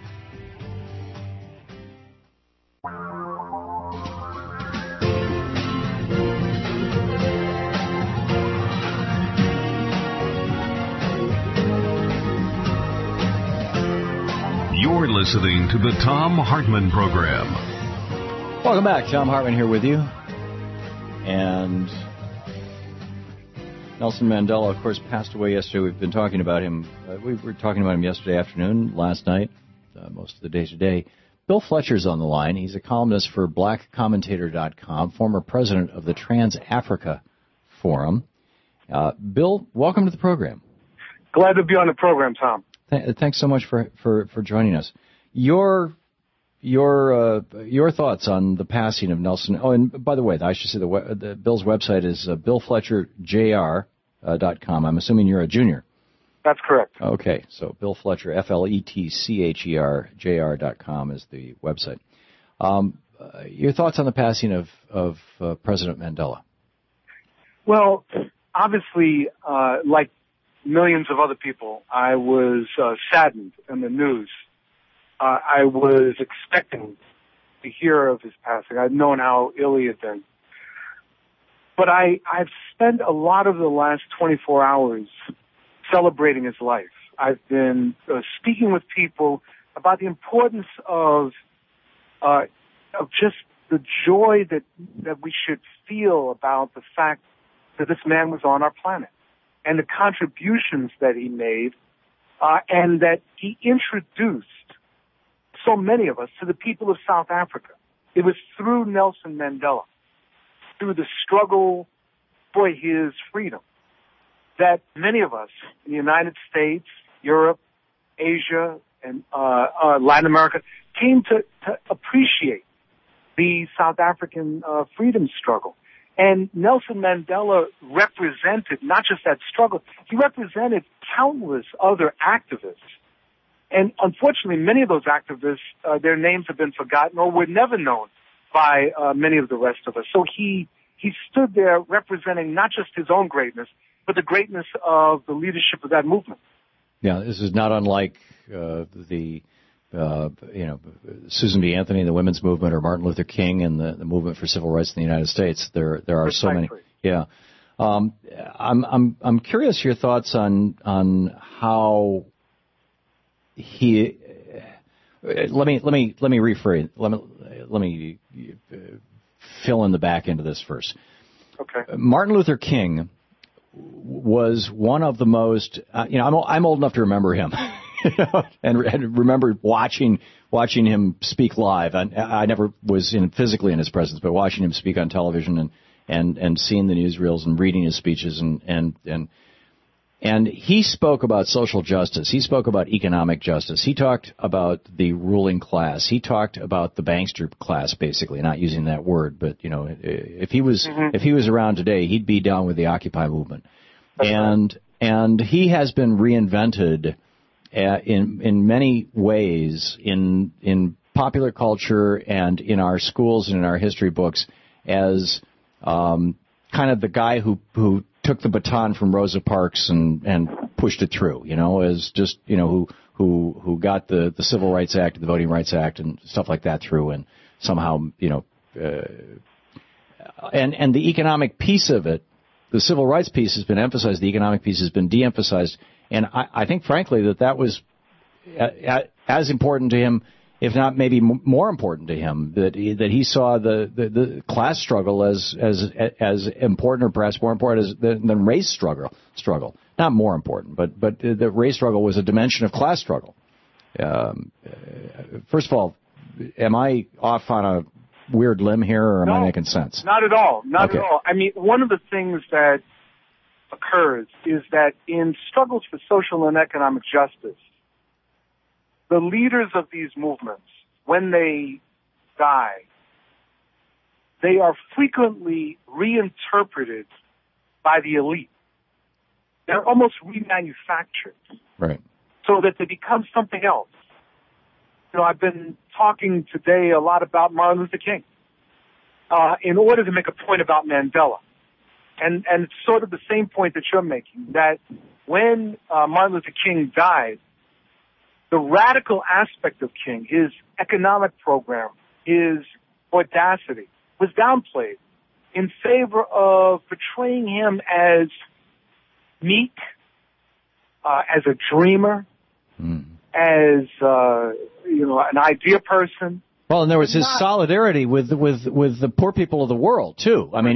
You're listening to the Thom Hartmann Program. Welcome back. Thom Hartmann here with you. And Nelson Mandela, of course, passed away yesterday. We've been talking about him. We were talking about him yesterday afternoon, last night, most of the day today. Bill Fletcher's on the line. He's a columnist for blackcommentator.com, former president of the Trans-Africa Forum. Bill, welcome to the program. Glad to be on the program, Tom. Thanks so much for joining us. Your thoughts on the passing of Nelson. Oh, and by the way, I should say the Bill's website is BillFletcherJR.com. I'm assuming you're a junior. That's correct. Okay, so Bill Fletcher, FLETCHER, JR.com is the website. Your thoughts on the passing of President Mandela? Well, obviously, like millions of other people, I was saddened in the news. I was expecting to hear of his passing. I'd known how ill he had been. But I've spent a lot of the last 24 hours celebrating his life. I've been speaking with people about the importance of just the joy that we should feel about the fact that this man was on our planet, and the contributions that he made, and that he introduced so many of us to the people of South Africa. It was through Nelson Mandela, through the struggle for his freedom, that many of us in the United States, Europe, Asia, and Latin America came to appreciate the South African freedom struggle. And Nelson Mandela represented not just that struggle, he represented countless other activists. And unfortunately, many of those activists, their names have been forgotten or were never known by many of the rest of us. So he stood there representing not just his own greatness, but the greatness of the leadership of that movement. Yeah, this is not unlike Susan B. Anthony and the women's movement, or Martin Luther King and the movement for civil rights in the United States. There are so many. Yeah, I'm curious your thoughts on how he. Let me rephrase. Let me fill in the back end of this first. Okay. Martin Luther King was one of the most. I'm old enough to remember him. and remember watching him speak live. I never was physically in his presence, but watching him speak on television and seeing the newsreels and reading his speeches and he spoke about social justice. He spoke about economic justice. He talked about the ruling class. He talked about the bankster class, basically, not using that word, but if he was around today, he'd be down with the Occupy movement. And he has been reinvented in many ways in popular culture and in our schools and in our history books as kind of the guy who took the baton from Rosa Parks and pushed it through, as just who got the Civil Rights Act, the Voting Rights Act, and stuff like that through, and somehow and the economic piece of it the civil rights piece has been emphasized, the economic piece has been de-emphasized, and I think, frankly, that was as important to him, if not maybe more important to him, that he saw the class struggle as important, or perhaps more important than race struggle. Not more important, but the race struggle was a dimension of class struggle. First of all, am I off on a weird limb here, or am I making sense? Not at all. Not at all. I mean, one of the things that occurs is that in struggles for social and economic justice, the leaders of these movements, when they die, they are frequently reinterpreted by the elite. They're almost remanufactured. Right. So that they become something else. You know, I've been talking today a lot about Martin Luther King in order to make a point about Mandela. And it's sort of the same point that you're making, that when Martin Luther King died, the radical aspect of King, his economic program, his audacity, was downplayed in favor of portraying him as meek, as a dreamer, as an idea person. Well, and there was his solidarity with the poor people of the world too. I mean,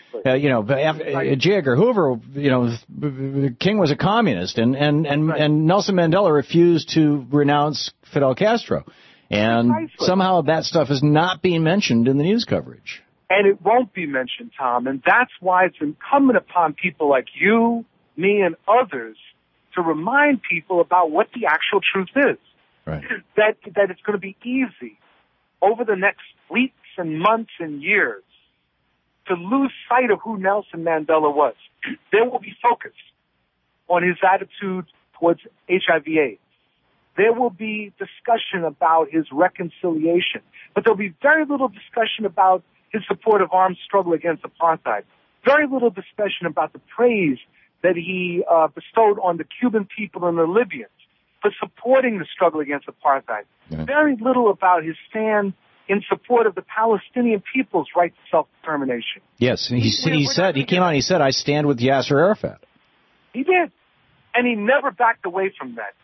J. Edgar Hoover, King was a communist, and Nelson Mandela refused to renounce Fidel Castro, and somehow that stuff is not being mentioned in the news coverage. And it won't be mentioned, Tom, and that's why it's incumbent upon people like you, me, and others to remind people about what the actual truth is. Right. That it's going to be easy over the next weeks and months and years to lose sight of who Nelson Mandela was. There will be focus on his attitude towards HIV/AIDS. There will be discussion about his reconciliation, but there'll be very little discussion about his support of armed struggle against apartheid. Very little discussion about the praise that he bestowed on the Cuban people and the Libyans for supporting the struggle against apartheid. Yeah. Very little about his stand in support of the Palestinian people's right to self-determination. Yes, and he came out and he said, I stand with Yasser Arafat. He did. And he never backed away from that.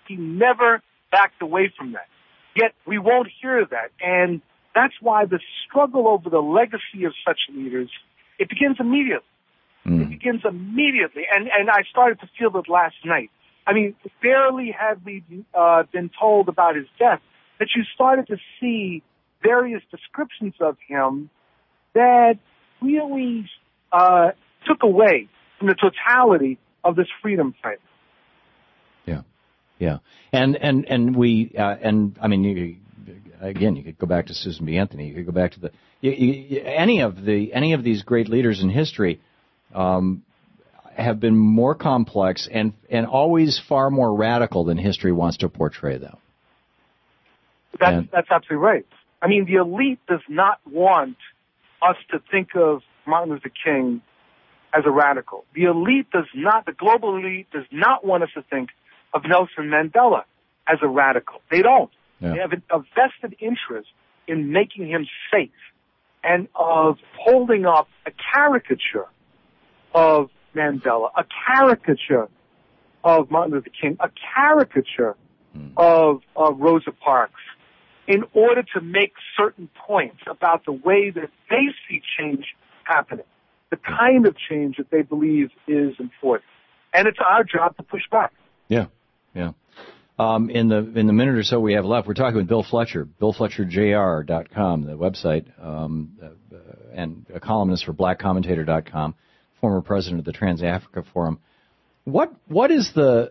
Yet we won't hear that. And that's why the struggle over the legacy of such leaders, it begins immediately. It begins immediately. And I started to feel it last night. I mean, barely had we been told about his death that you started to see various descriptions of him that really took away from the totality of this freedom fight. Yeah. And we I mean, you could go back to Susan B. Anthony. You could go back to any of these great leaders in history. Have been more complex and always far more radical than history wants to portray them. That's absolutely right. I mean, the elite does not want us to think of Martin Luther King as a radical. The global elite does not want us to think of Nelson Mandela as a radical. They don't. Yeah. They have a vested interest in making him safe and of holding up a caricature of Mandela, a caricature of Martin Luther King, a caricature of Rosa Parks, in order to make certain points about the way that they see change happening, the kind of change that they believe is important. And it's our job to push back. Yeah. In the minute or so we have left, we're talking with Bill Fletcher, BillFletcherJR.com, the website, and a columnist for BlackCommentator.com. Former president of the Trans-Africa Forum. What is the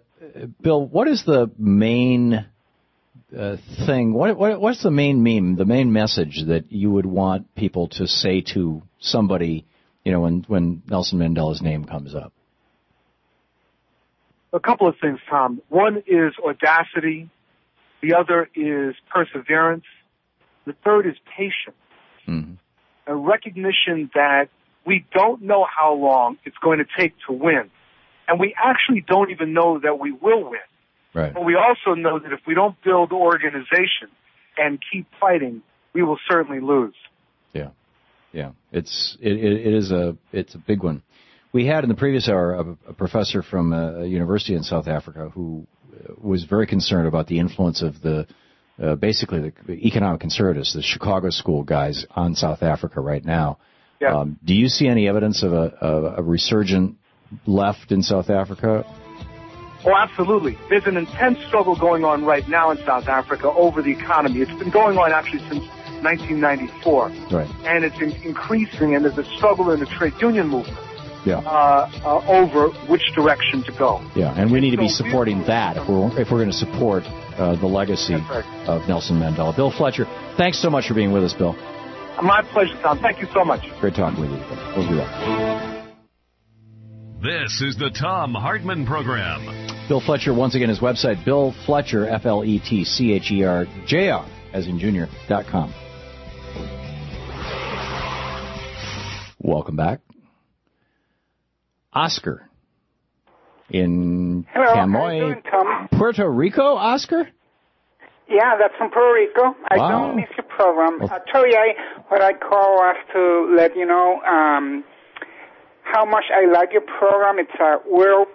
main thing? What's the main meme, the main message that you would want people to say to somebody, when Nelson Mandela's name comes up? A couple of things, Tom. One is audacity. The other is perseverance. The third is patience. Mm-hmm. A recognition that we don't know how long it's going to take to win. And we actually don't even know that we will win. Right. But we also know that if we don't build organization and keep fighting, we will certainly lose. Yeah. It's a big one. We had in the previous hour a professor from a university in South Africa who was very concerned about the influence of basically the economic conservatives, the Chicago school guys on South Africa right now. Yeah. Do you see any evidence of a resurgent left in South Africa? Oh, absolutely. There's an intense struggle going on right now in South Africa over the economy. It's been going on actually since 1994. Right. And it's increasing, and there's a struggle in the trade union movement. Yeah. Over which direction to go. Yeah, and we need to be supporting that if we're going to support the legacy of Nelson Mandela. Bill Fletcher, thanks so much for being with us, Bill. My pleasure, Tom. Thank you so much. Great talking with you. We'll be back. This is the Thom Hartmann Program. Bill Fletcher, once again, his website, Bill Fletcher, FLETCHER, JR, as in junior.com. Welcome back. Oscar in Hello, Camoy, how you doing, Tom? Puerto Rico, Oscar? Yeah, that's from Puerto Rico. I Wow. don't miss your program. Actually, what I call was to let you know how much I like your program. It's a world.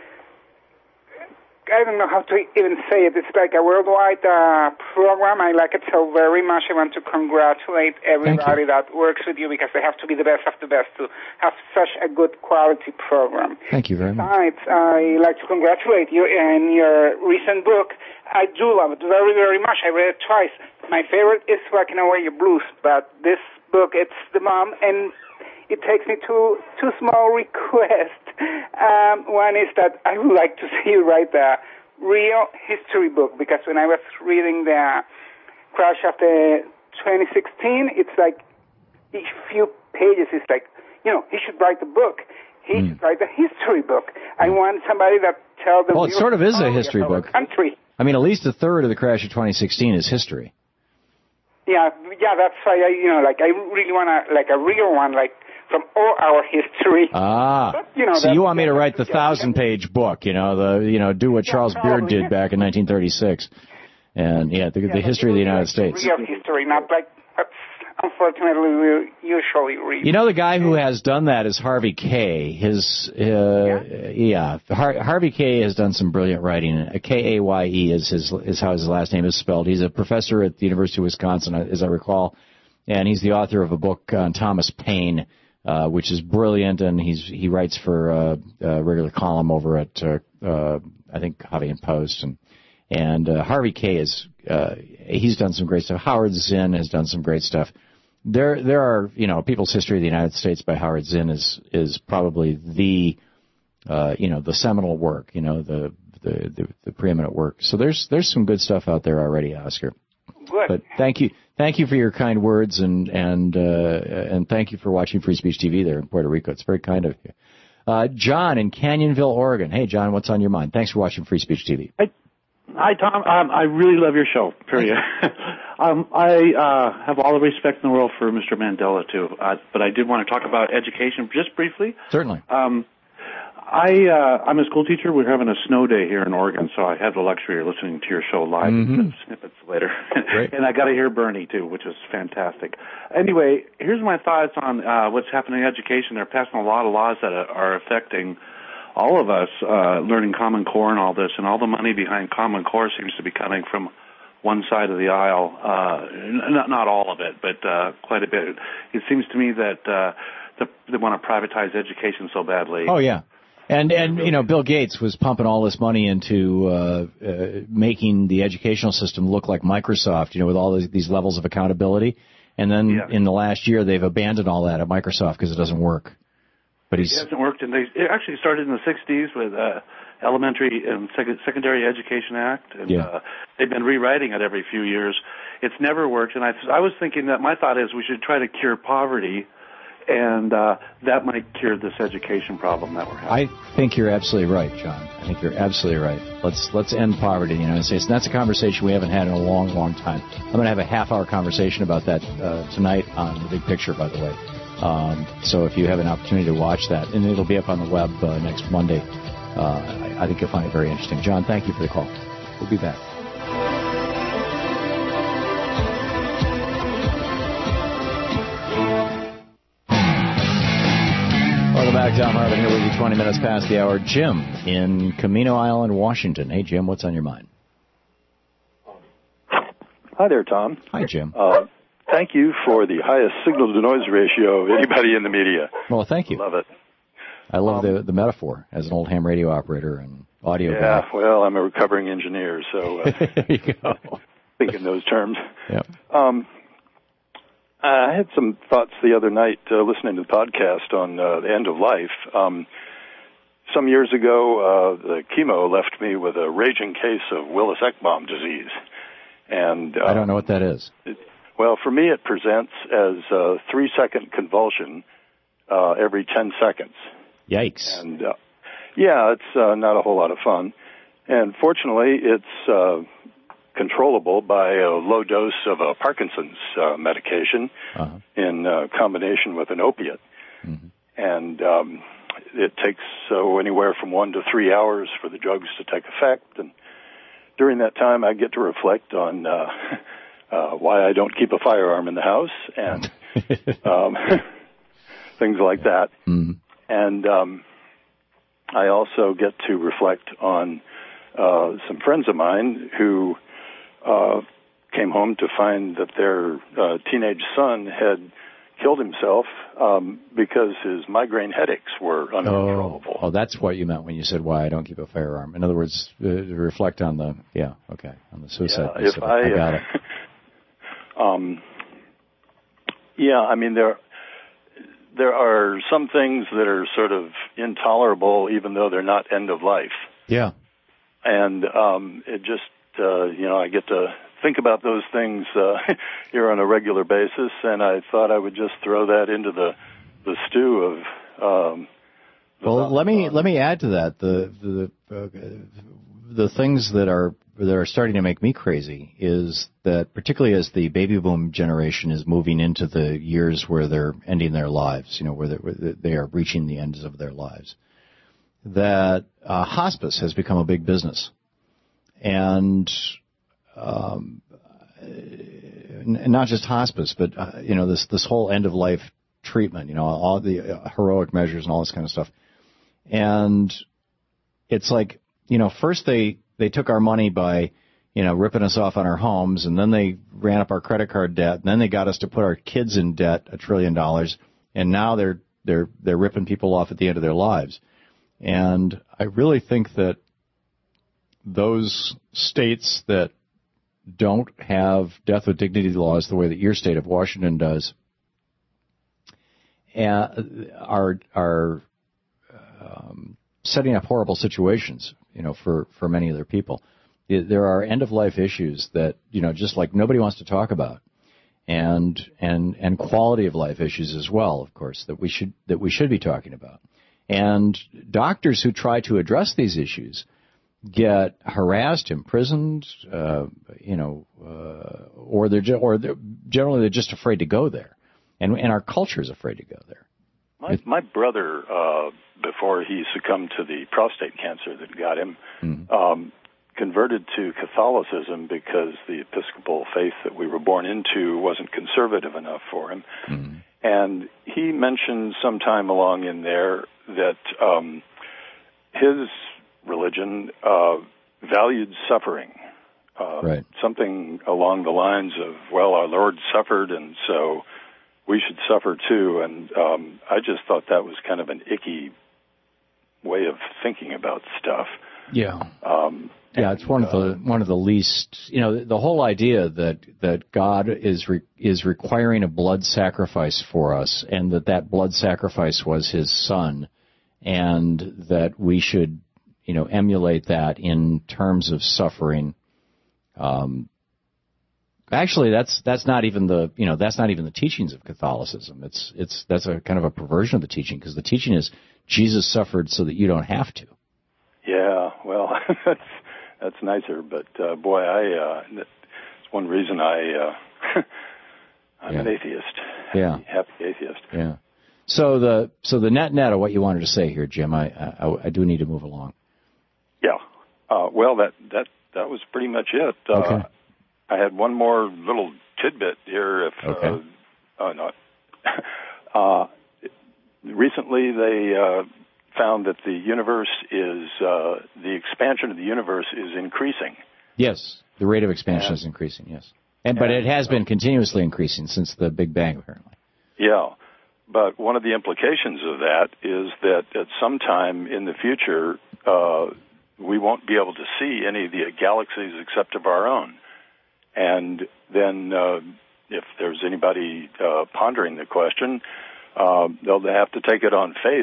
I don't know how to even say it. It's like a worldwide program. I like it so very much. I want to congratulate everybody that works with you because they have to be the best of the best to have such a good quality program. Thank you very much. Besides, I like to congratulate you in your recent book. I do love it very, very much. I read it twice. My favorite is Whacking Away Your Blues, but this book, it's the mom, and it takes me to two small requests. One is that I would like to see you write a real history book, because when I was reading the crash of the 2016, it's like each few pages is like, he should write a book. He should write a history book. I want somebody that tells the Well, it sort of is a history of our book. country. I mean, at least a third of the crash of 2016 is history. Yeah, that's why I really want a real one, like from all our history. Ah, But, so you want me to write the 1,000-page book? Do what Charles Beard did back in 1936, and the history of the United States. Real history, not like unfortunately we usually read. The guy who has done that is Harvey Kaye. Harvey Kaye has done some brilliant writing. Kaye is how his last name is spelled. He's a professor at the University of Wisconsin, as I recall, and he's the author of a book on Thomas Paine, which is brilliant, and he writes for a regular column over at I think Huffington Post, and Harvey Kaye he's done some great stuff. Howard Zinn has done some great stuff. There are People's History of the United States by Howard Zinn is probably the seminal work, the preeminent work. So there's some good stuff out there already, Oscar. Good. But thank you for your kind words, and thank you for watching Free Speech TV there in Puerto Rico. It's very kind of you. John in Canyonville, Oregon. Hey, John, what's on your mind? Thanks for watching Free Speech TV. Hi, Tom. I really love your show, period. I have all the respect in the world for Mr. Mandela, too. But I did want to talk about education just briefly. Certainly. I'm a school teacher. We're having a snow day here in Oregon, so I have the luxury of listening to your show live and snippets later. And I got to hear Bernie, too, which is fantastic. Anyway, here's my thoughts on what's happening in education. They're passing a lot of laws that are affecting all of us, learning Common Core and all this, and all the money behind Common Core seems to be coming from one side of the aisle. Not all of it, but quite a bit. It seems to me that they want to privatize education so badly. Oh, yeah. And Bill Gates was pumping all this money into making the educational system look like Microsoft, with all these levels of accountability. And then in the last year, they've abandoned all that at Microsoft because it doesn't work. But it hasn't worked, and it actually started in the 60s with Elementary and Secondary Education Act, and they've been rewriting it every few years. It's never worked, and I was thinking that my thought is we should try to cure poverty, and that might cure this education problem that we're having. I think you're absolutely right, John. I think you're absolutely right. Let's end poverty in the United States, and that's a conversation we haven't had in a long, long time. I'm going to have a half-hour conversation about that tonight on The Big Picture, by the way. So if you have an opportunity to watch that, and it'll be up on the web next Monday, I think you'll find it very interesting. John, thank you for the call. We'll be back. Welcome back. Tom Hartman here with you 20 minutes past the hour. Jim in Camino Island, Washington. Hey, Jim, what's on your mind? Hi there, Tom. Hi, Jim. Thank you for the highest signal-to-noise ratio of anybody in the media. Well, thank you. Love it. I love the metaphor as an old ham radio operator and audio guy. Yeah, well, I'm a recovering engineer, so there you go. Think in those terms. Yep. I had some thoughts the other night listening to the podcast on the end of life. Some years ago, the chemo left me with a raging case of Willis-Ekbom disease. And I don't know what that is. Well, for me, it presents as a 3-second convulsion every 10 seconds. Yikes. And, it's not a whole lot of fun. And fortunately, it's controllable by a low dose of a Parkinson's medication in combination with an opiate. Mm-hmm. And it takes anywhere from 1 to 3 hours for the drugs to take effect. And during that time, I get to reflect on why I don't keep a firearm in the house and things like that. Mm-hmm. And I also get to reflect on some friends of mine who came home to find that their teenage son had killed himself because his migraine headaches were uncontrollable. Oh, that's what you meant when you said why I don't keep a firearm. In other words, reflect on the on the suicide. Yeah, I got it. I mean there are some things that are sort of intolerable, even though they're not end of life. Yeah, and it just I get to think about those things here on a regular basis, and I thought I would just throw that into the stew of. Well, let me add to that the things that are starting to make me crazy is that particularly as the baby boom generation is moving into the years where they're ending their lives, where they are reaching the ends of their lives, that hospice has become a big business, and not just hospice, but this whole end of life treatment, all the heroic measures and all this kind of stuff, and it's like first they took our money by ripping us off on our homes, and then they ran up our credit card debt, and then they got us to put our kids in debt $1 trillion, and now they're ripping people off at the end of their lives, and I really think that those states that don't have death with dignity laws the way that your state of Washington does are setting up horrible situations, for many of their people. There are end-of-life issues that, just like nobody wants to talk about, and quality of life issues as well, of course, that we should be talking about. And doctors who try to address these issues get harassed, imprisoned, or they're generally just afraid to go there, and our culture is afraid to go there. My brother, before he succumbed to the prostate cancer that got him, converted to Catholicism because the Episcopal faith that we were born into wasn't conservative enough for him. Mm-hmm. And he mentioned sometime along in there that his religion valued suffering. Right. Something along the lines of, well, our Lord suffered, and so we should suffer too. And I just thought that was kind of an icky way of thinking about stuff. Yeah. It's one of the least, the whole idea that God is requiring a blood sacrifice for us, and that blood sacrifice was His Son, and that we should, emulate that in terms of suffering. Actually, that's not even the teachings of Catholicism. That's a kind of a perversion of the teaching, because the teaching is Jesus suffered so that you don't have to. Yeah, well, that's nicer, but boy, that's one reason I'm an atheist. Yeah, happy atheist. Yeah. So the net of what you wanted to say here, Jim, I do need to move along. Yeah. Well, that was pretty much it. Okay. I had one more little tidbit here. Recently recently they found that the universe is, the expansion of the universe is increasing. Yes, the rate of expansion is increasing, yes. But it has been continuously increasing since the Big Bang, apparently. Yeah, but one of the implications of that is that at some time in the future, we won't be able to see any of the galaxies except of our own. And then if there's anybody pondering the question, they'll have to take it on faith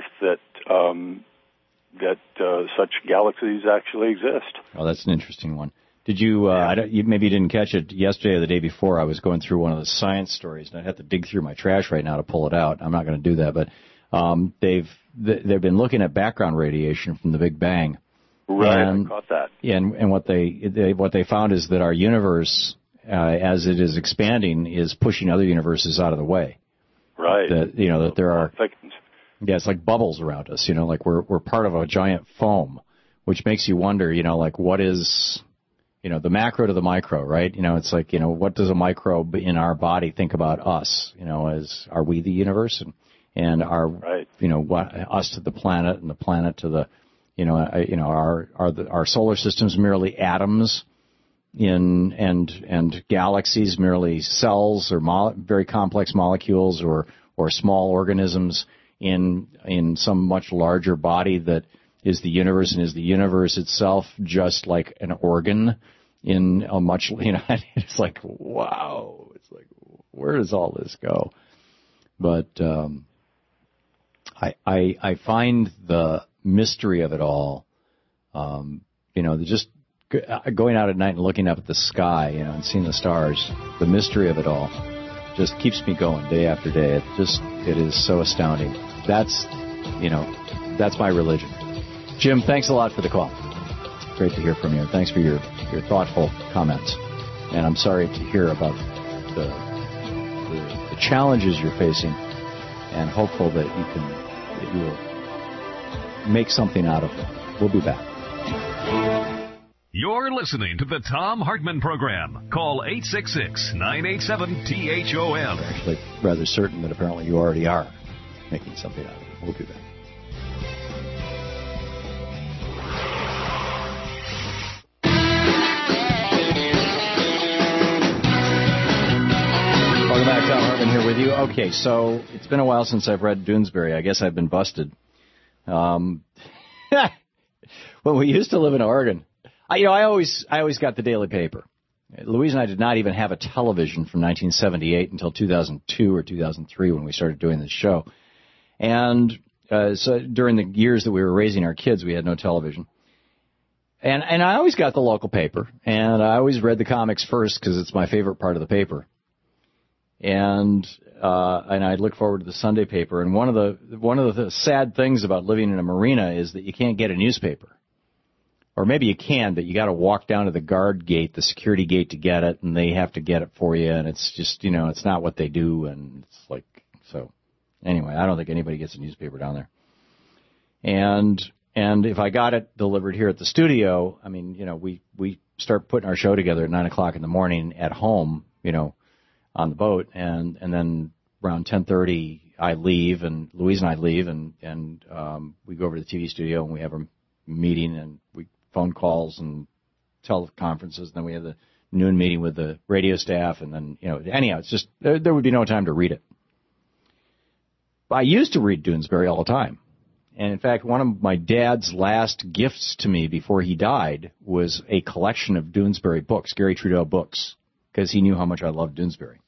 that such galaxies actually exist. Oh, that's an interesting one. Did you, maybe you didn't catch it yesterday or the day before, I was going through one of the science stories, and I'd have to dig through my trash right now to pull it out. I'm not going to do that, but they've been looking at background radiation from the Big Bang. Right, I caught that. Yeah, and what they found is that our universe, as it is expanding, is pushing other universes out of the way. Right. That there are, it's like bubbles around us, like we're part of a giant foam, which makes you wonder, like what is, the macro to the micro, right? It's like, what does a microbe in our body think about us? Are we the universe? And are, what, us to the planet and the planet to the, our solar systems merely atoms and galaxies merely cells or very complex molecules or small organisms in some much larger body that is the universe, and is the universe itself just like an organ in a much, it's like, wow, it's like, where does all this go? But I find the mystery of it all, just going out at night and looking up at the sky, and seeing the stars, the mystery of it all just keeps me going day after day. It is so astounding. That's my religion. Jim, thanks a lot for the call. Great to hear from you. Thanks for your thoughtful comments. And I'm sorry to hear about the challenges you're facing, and hopeful that you will make something out of them. We'll be back. You're listening to the Thom Hartmann Program. Call 866-987-THOM. Actually, rather certain that apparently you already are making something out of it. We'll be back. Welcome back. Thom Hartmann here with you. Okay, so it's been a while since I've read Doonesbury. I guess I've been busted. When we used to live in Oregon, I always got the daily paper. Louise and I did not even have a television from 1978 until 2002 or 2003 when we started doing this show. And so during the years that we were raising our kids, we had no television. And I always got the local paper, and I always read the comics first because it's my favorite part of the paper. And I look forward to the Sunday paper. And one of the sad things about living in a marina is that you can't get a newspaper. Or maybe you can, but you got to walk down to the guard gate, the security gate, to get it, and they have to get it for you. And it's just, it's not what they do. And it's like, so anyway, I don't think anybody gets a newspaper down there. And if I got it delivered here at the studio, I mean, we start putting our show together at 9 o'clock in the morning at home, on the boat, and then around 10:30 I leave, and Louise and I leave, and we go over to the TV studio, and we have a meeting, and we phone calls and teleconferences, and then we have the noon meeting with the radio staff, and then, anyhow, it's just, there would be no time to read it. I used to read Doonesbury all the time. And in fact, one of my dad's last gifts to me before he died was a collection of Doonesbury books, Gary Trudeau books, because he knew how much I loved Doonesbury.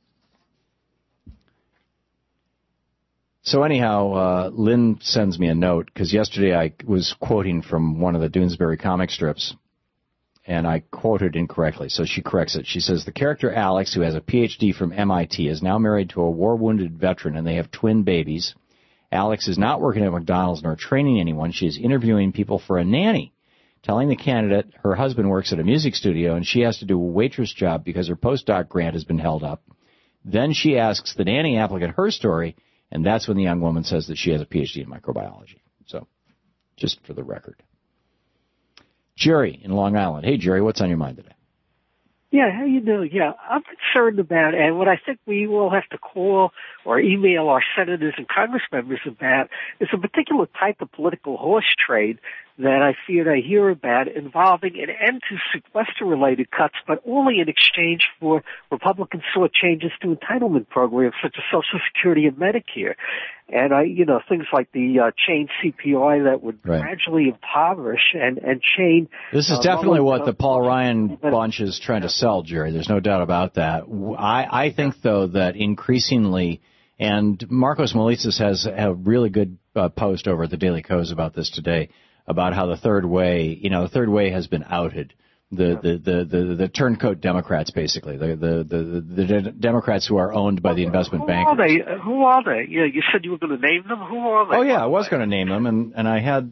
So anyhow, Lynn sends me a note, because yesterday I was quoting from one of the Doonesbury comic strips, and I quoted incorrectly, so she corrects it. She says, the character Alex, who has a Ph.D. from MIT, is now married to a war-wounded veteran, and they have twin babies. Alex is not working at McDonald's nor training anyone. She is interviewing people for a nanny, telling the candidate her husband works at a music studio, and she has to do a waitress job because her postdoc grant has been held up. Then she asks the nanny applicant her story, and that's when the young woman says that she has a Ph.D. in microbiology. So, just for the record. Jerry in Long Island. Hey, Jerry, what's on your mind today? Yeah, how you doing? Yeah, I'm concerned about, and what I think we will have to call or email our senators and Congress members about is a particular type of political horse trade that I fear I hear about involving an end to sequester-related cuts, but only in exchange for Republicans sought changes to entitlement programs such as Social Security and Medicare. And things like the chain CPI that would gradually impoverish and chain. This is definitely what the Paul Ryan bunch is trying to sell, Jerry. There's no doubt about that. I think, though, that increasingly, and Marcos Molitzis has a really good post over at the Daily Kos about this today, about how the third way has been outed. The turncoat Democrats, basically, the Democrats who are owned by the investment bankers. Who are they? Yeah, you said you were going to name them. Who are they? Oh yeah, I was going to name them, and I had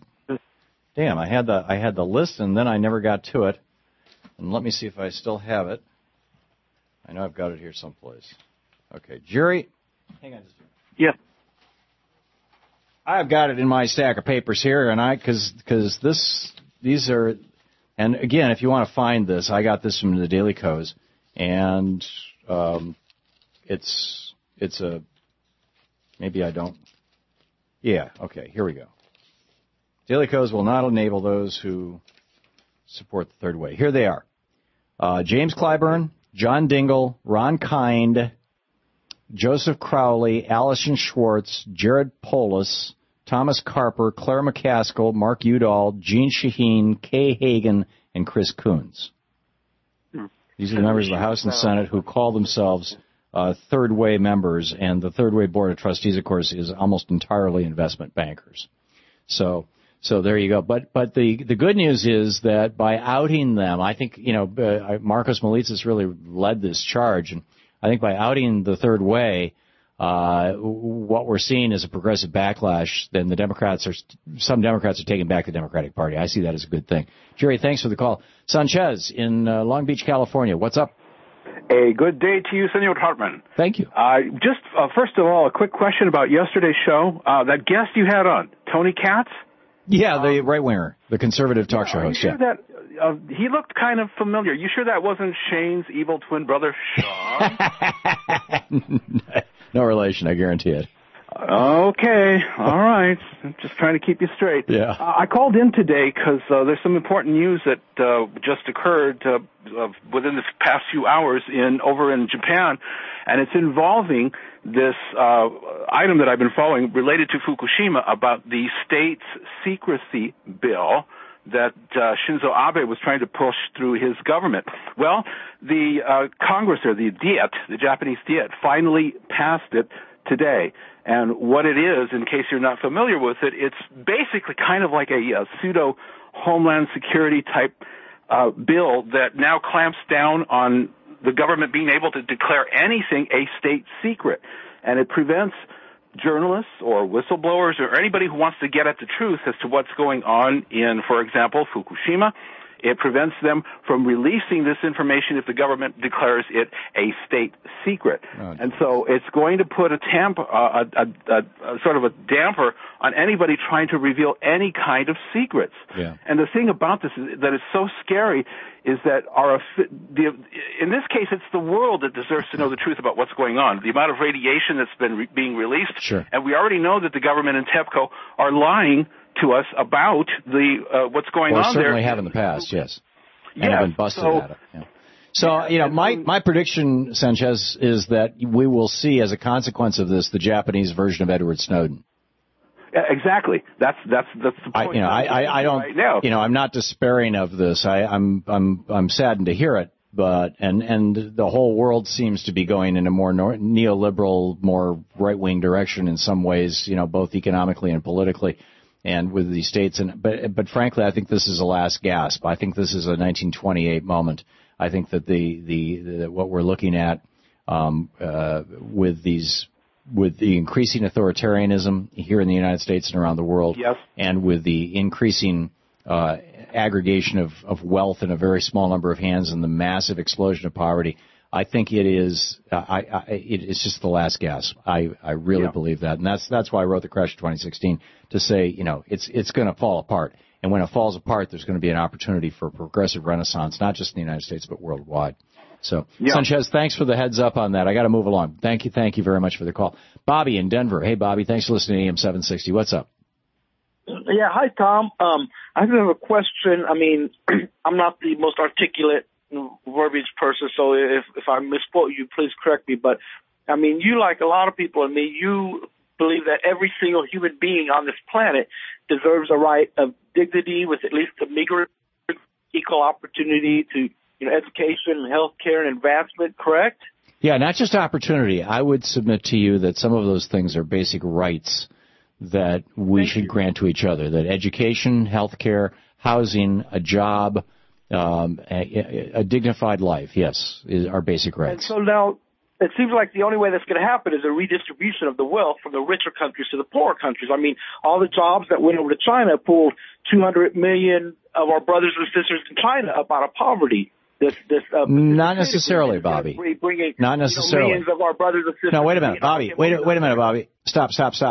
the list, and then I never got to it. And let me see if I still have it. I know I've got it here someplace. Okay, Jerry, hang on just a minute. Yeah. I've got it in my stack of papers here, and these are, and again, if you want to find this, I got this from the Daily Kos, and it's a, maybe I don't, yeah, okay, here we go. Daily Kos will not enable those who support the third way. Here they are. James Clyburn, John Dingell, Ron Kind, Joseph Crowley, Allison Schwartz, Jared Polis, Thomas Carper, Claire McCaskill, Mark Udall, Gene Shaheen, Kay Hagan, and Chris Coons. These are the members of the House and Senate who call themselves third way members, and the third way board of trustees, of course, is almost entirely investment bankers. So there you go. But the good news is that by outing them, I think, Marcos Molitzis really led this charge, and I think by outing the third way, what we're seeing is a progressive backlash. Then some Democrats are taking back the Democratic Party. I see that as a good thing. Jerry, thanks for the call. Sanchez in Long Beach, California. What's up? A good day to you, Senor Hartman. Thank you. First of all, a quick question about yesterday's show. That guest you had on, Tony Katz? Yeah, the right-winger, the conservative talk show host. Sure that he looked kind of familiar. You sure that wasn't Shane's evil twin brother, Sean? No relation, I guarantee it. Okay, all right. I'm just trying to keep you straight. Yeah. I called in today because there's some important news that just occurred within the past few hours over in Japan, and it's involving this item that I've been following related to Fukushima about the state's secrecy bill that Shinzo Abe was trying to push through his government. Well, the Congress, or the Diet, the Japanese Diet, finally passed it today. And what it is, in case you're not familiar with it, it's basically kind of like a pseudo Homeland Security type bill that now clamps down on the government being able to declare anything a state secret. And it prevents journalists or whistleblowers or anybody who wants to get at the truth as to what's going on in, for example, Fukushima. It prevents them from releasing this information if the government declares it a state secret. Oh. And so it's going to put a sort of a damper on anybody trying to reveal any kind of secrets. Yeah. And the thing about this is that it's so scary is that in this case, it's the world that deserves to know the truth about what's going on. The amount of radiation that's been being released. Sure. And we already know that the government and TEPCO are lying to us about what's going on there. Certainly have in the past, yes. And have been busted at it. Yeah. So, my prediction, Sanchez, is that we will see, as a consequence of this, the Japanese version of Edward Snowden. Exactly. That's the point. I don't. Right now. I'm not despairing of this. I'm saddened to hear it. But and the whole world seems to be going in a more neoliberal, more right-wing direction in some ways. Both economically and politically. And with the states, but frankly, I think this is a last gasp. I think this is a 1928 moment. I think that the what we're looking at with the increasing authoritarianism here in the United States and around the world, yes, and with the increasing aggregation of wealth in a very small number of hands and the massive explosion of poverty, I think it is. It's just the last gasp. I really believe that, and that's why I wrote The Crash of 2016 to say, it's going to fall apart, and when it falls apart, there's going to be an opportunity for a progressive renaissance, not just in the United States but worldwide. So, Sanchez, thanks for the heads up on that. I got to move along. Thank you very much for the call. Bobby in Denver. Hey, Bobby, thanks for listening to AM 760. What's up? Yeah, hi, Tom. I have a question. I mean, I'm not the most articulate verbiage person, so if I misquote you, please correct me. But, I mean, you, like a lot of people, you believe that every single human being on this planet deserves a right of dignity with at least a meager equal opportunity to education, health care, and advancement, correct? Yeah, not just opportunity. I would submit to you that some of those things are basic rights that we should grant to each other, that education, health care, housing, a job, a dignified life, yes, are basic rights. And so now it seems like the only way that's going to happen is a redistribution of the wealth from the richer countries to the poorer countries. I mean, all the jobs that went over to China pulled 200 million of our brothers and sisters in China up out of poverty. Not necessarily, Bobby. Not necessarily. Millions of our brothers and sisters. No, wait a minute, Bobby. Wait a minute, Bobby. Stop.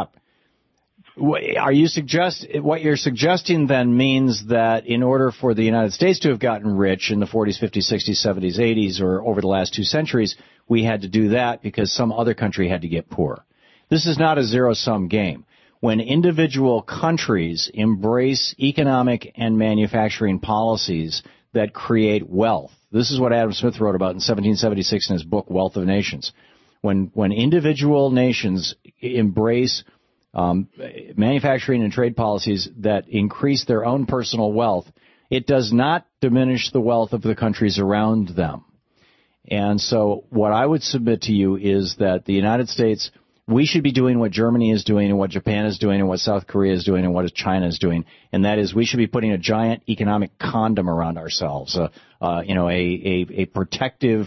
Are you what you're suggesting then means that in order for the United States to have gotten rich in the 40s, 50s, 60s, 70s, 80s, or over the last 2 centuries, we had to do that because some other country had to get poor? This is not a zero-sum game. When individual countries embrace economic and manufacturing policies that create wealth, this is what Adam Smith wrote about in 1776 in his book, Wealth of Nations. When individual nations embrace manufacturing and trade policies that increase their own personal wealth, it does not diminish the wealth of the countries around them. And so what I would submit to you is that the United States, we should be doing what Germany is doing and what Japan is doing and what South Korea is doing and what China is doing, and that is we should be putting a giant economic condom around ourselves, a protective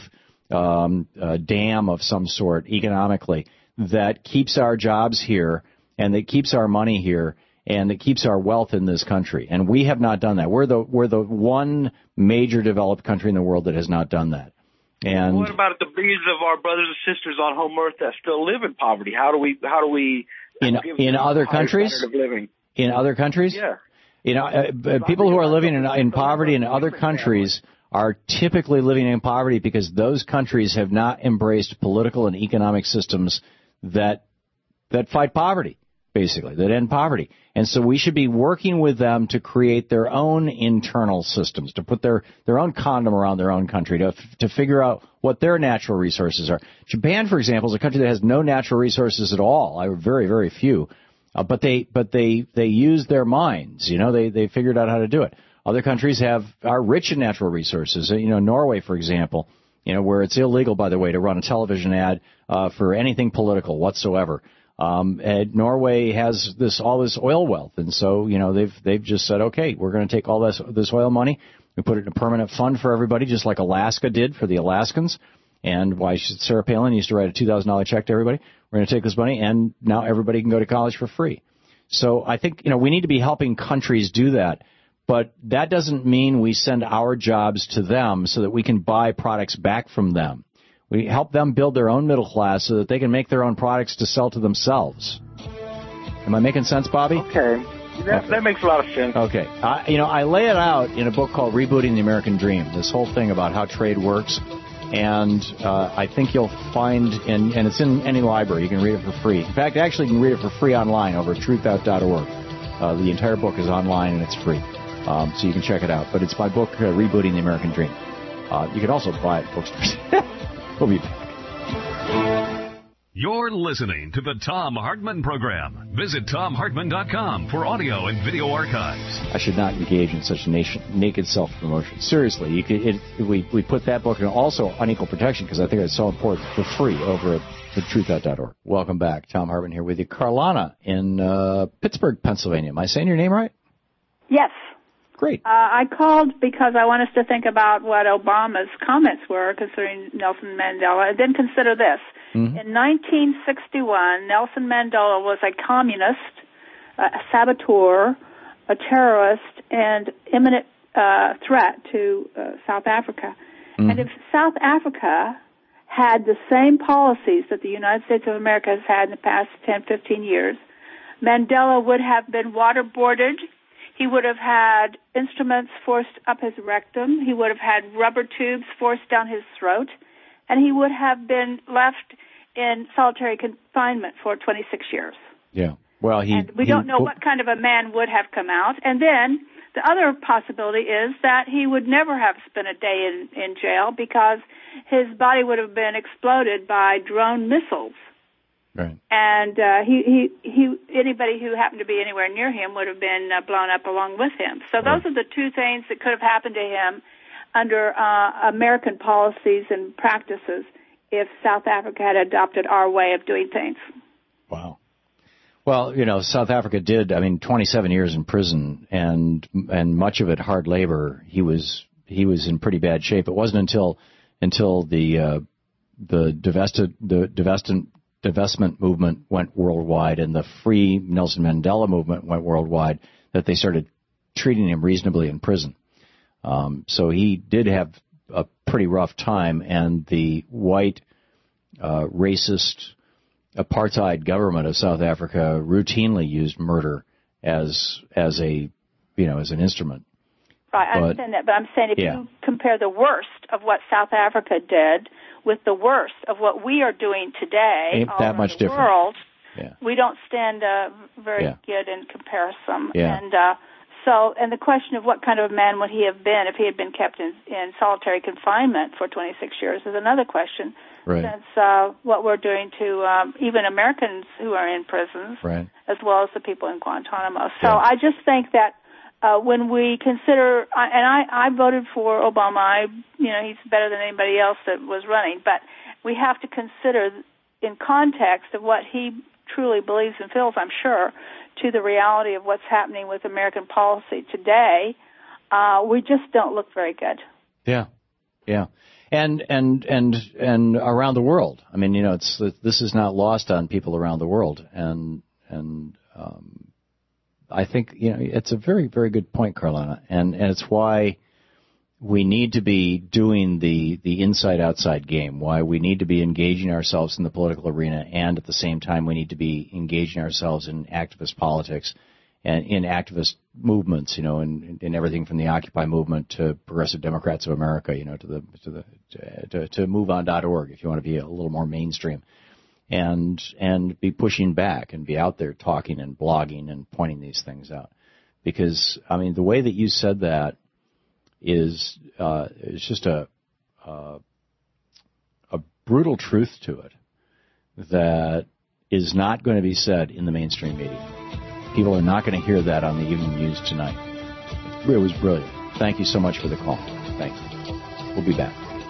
dam of some sort economically that keeps our jobs here and that keeps our money here and that keeps our wealth in this country. And we have not done that. We're the one major developed country in the world that has not done that. And what about the billions of our brothers and sisters on home earth that still live in poverty? How do we in other countries? In other countries? Yeah. People who are living in poverty in other countries are typically living in poverty because those countries have not embraced political and economic systems that fight poverty, basically, that end poverty. And so we should be working with them to create their own internal systems, to put their own condom around their own country, to figure out what their natural resources are. Japan, for example, is a country that has no natural resources at all. Very, very few. But they use their minds. They figured out how to do it. Other countries are rich in natural resources. Norway, for example, where it's illegal, by the way, to run a television ad for anything political whatsoever. And Norway has all this oil wealth, and so they've just said, okay, we're going to take all this oil money, we put it in a permanent fund for everybody, just like Alaska did for the Alaskans. And Sarah Palin used to write a $2,000 check to everybody. We're going to take this money, and now everybody can go to college for free. So I think we need to be helping countries do that, but that doesn't mean we send our jobs to them so that we can buy products back from them. We help them build their own middle class so that they can make their own products to sell to themselves. Am I making sense, Bobby? Okay. That makes a lot of sense. Okay. I lay it out in a book called Rebooting the American Dream, this whole thing about how trade works. And I think you'll find, and it's in any library, you can read it for free. In fact, actually, you can read it for free online over at truthout.org. The entire book is online and it's free. So you can check it out. But it's my book, Rebooting the American Dream. You can also buy it at bookstores. We'll be back. You're listening to the Thom Hartmann Program. Visit ThomHartmann.com for audio and video archives. I should not engage in such naked self-promotion. Seriously, we put that book and also Unequal Protection because I think it's so important for free over at truthout.org. Welcome back. Thom Hartmann here with you. Carlana in Pittsburgh, Pennsylvania. Am I saying your name right? Yes. Great. I called because I want us to think about what Obama's comments were concerning Nelson Mandela, and then consider this. Mm-hmm. In 1961, Nelson Mandela was a communist, a saboteur, a terrorist, and imminent threat to South Africa. Mm-hmm. And if South Africa had the same policies that the United States of America has had in the past 10, 15 years, Mandela would have been waterboarded. He would have had instruments forced up his rectum. He would have had rubber tubes forced down his throat. And he would have been left in solitary confinement for 26 years. Yeah. Well, we don't know what kind of a man would have come out. And then the other possibility is that he would never have spent a day in jail because his body would have been exploded by drone missiles. Right. And anybody who happened to be anywhere near him would have been blown up along with him. So those are the two things that could have happened to him under American policies and practices if South Africa had adopted our way of doing things. Wow. Well, South Africa did, 27 years in prison and much of it hard labor. He was in pretty bad shape. It wasn't until the divestment movement went worldwide and the Free Nelson Mandela movement went worldwide that they started treating him reasonably in prison. So he did have a pretty rough time, and the white, racist, apartheid government of South Africa routinely used murder as an instrument. Right, I understand that, but I'm saying if you compare the worst of what South Africa did with the worst of what we are doing today, ain't all that around much the different. world, Yeah. we don't stand very good in comparison. Yeah. And the question of what kind of a man would he have been if he had been kept in solitary confinement for 26 years is another question. Right. Since what we're doing to even Americans who are in prisons, right, as well as the people in Guantanamo. So I just think that when we consider, and I voted for Obama, he's better than anybody else that was running, but we have to consider in context of what he truly believes and feels, I'm sure, to the reality of what's happening with American policy today, we just don't look very good. Yeah, yeah, and around the world. This is not lost on people around the world, and I think it's a very, very good point, Carolina, and it's why we need to be doing the inside-outside game, why we need to be engaging ourselves in the political arena, and at the same time we need to be engaging ourselves in activist politics and in activist movements, in everything from the Occupy movement to Progressive Democrats of America, to MoveOn.org if you want to be a little more mainstream, and be pushing back and be out there talking and blogging and pointing these things out. Because, the way that you said that is just a brutal truth to it that is not going to be said in the mainstream media. People are not going to hear that on the evening news tonight. It was brilliant. Thank you so much for the call. Thank you. We'll be back.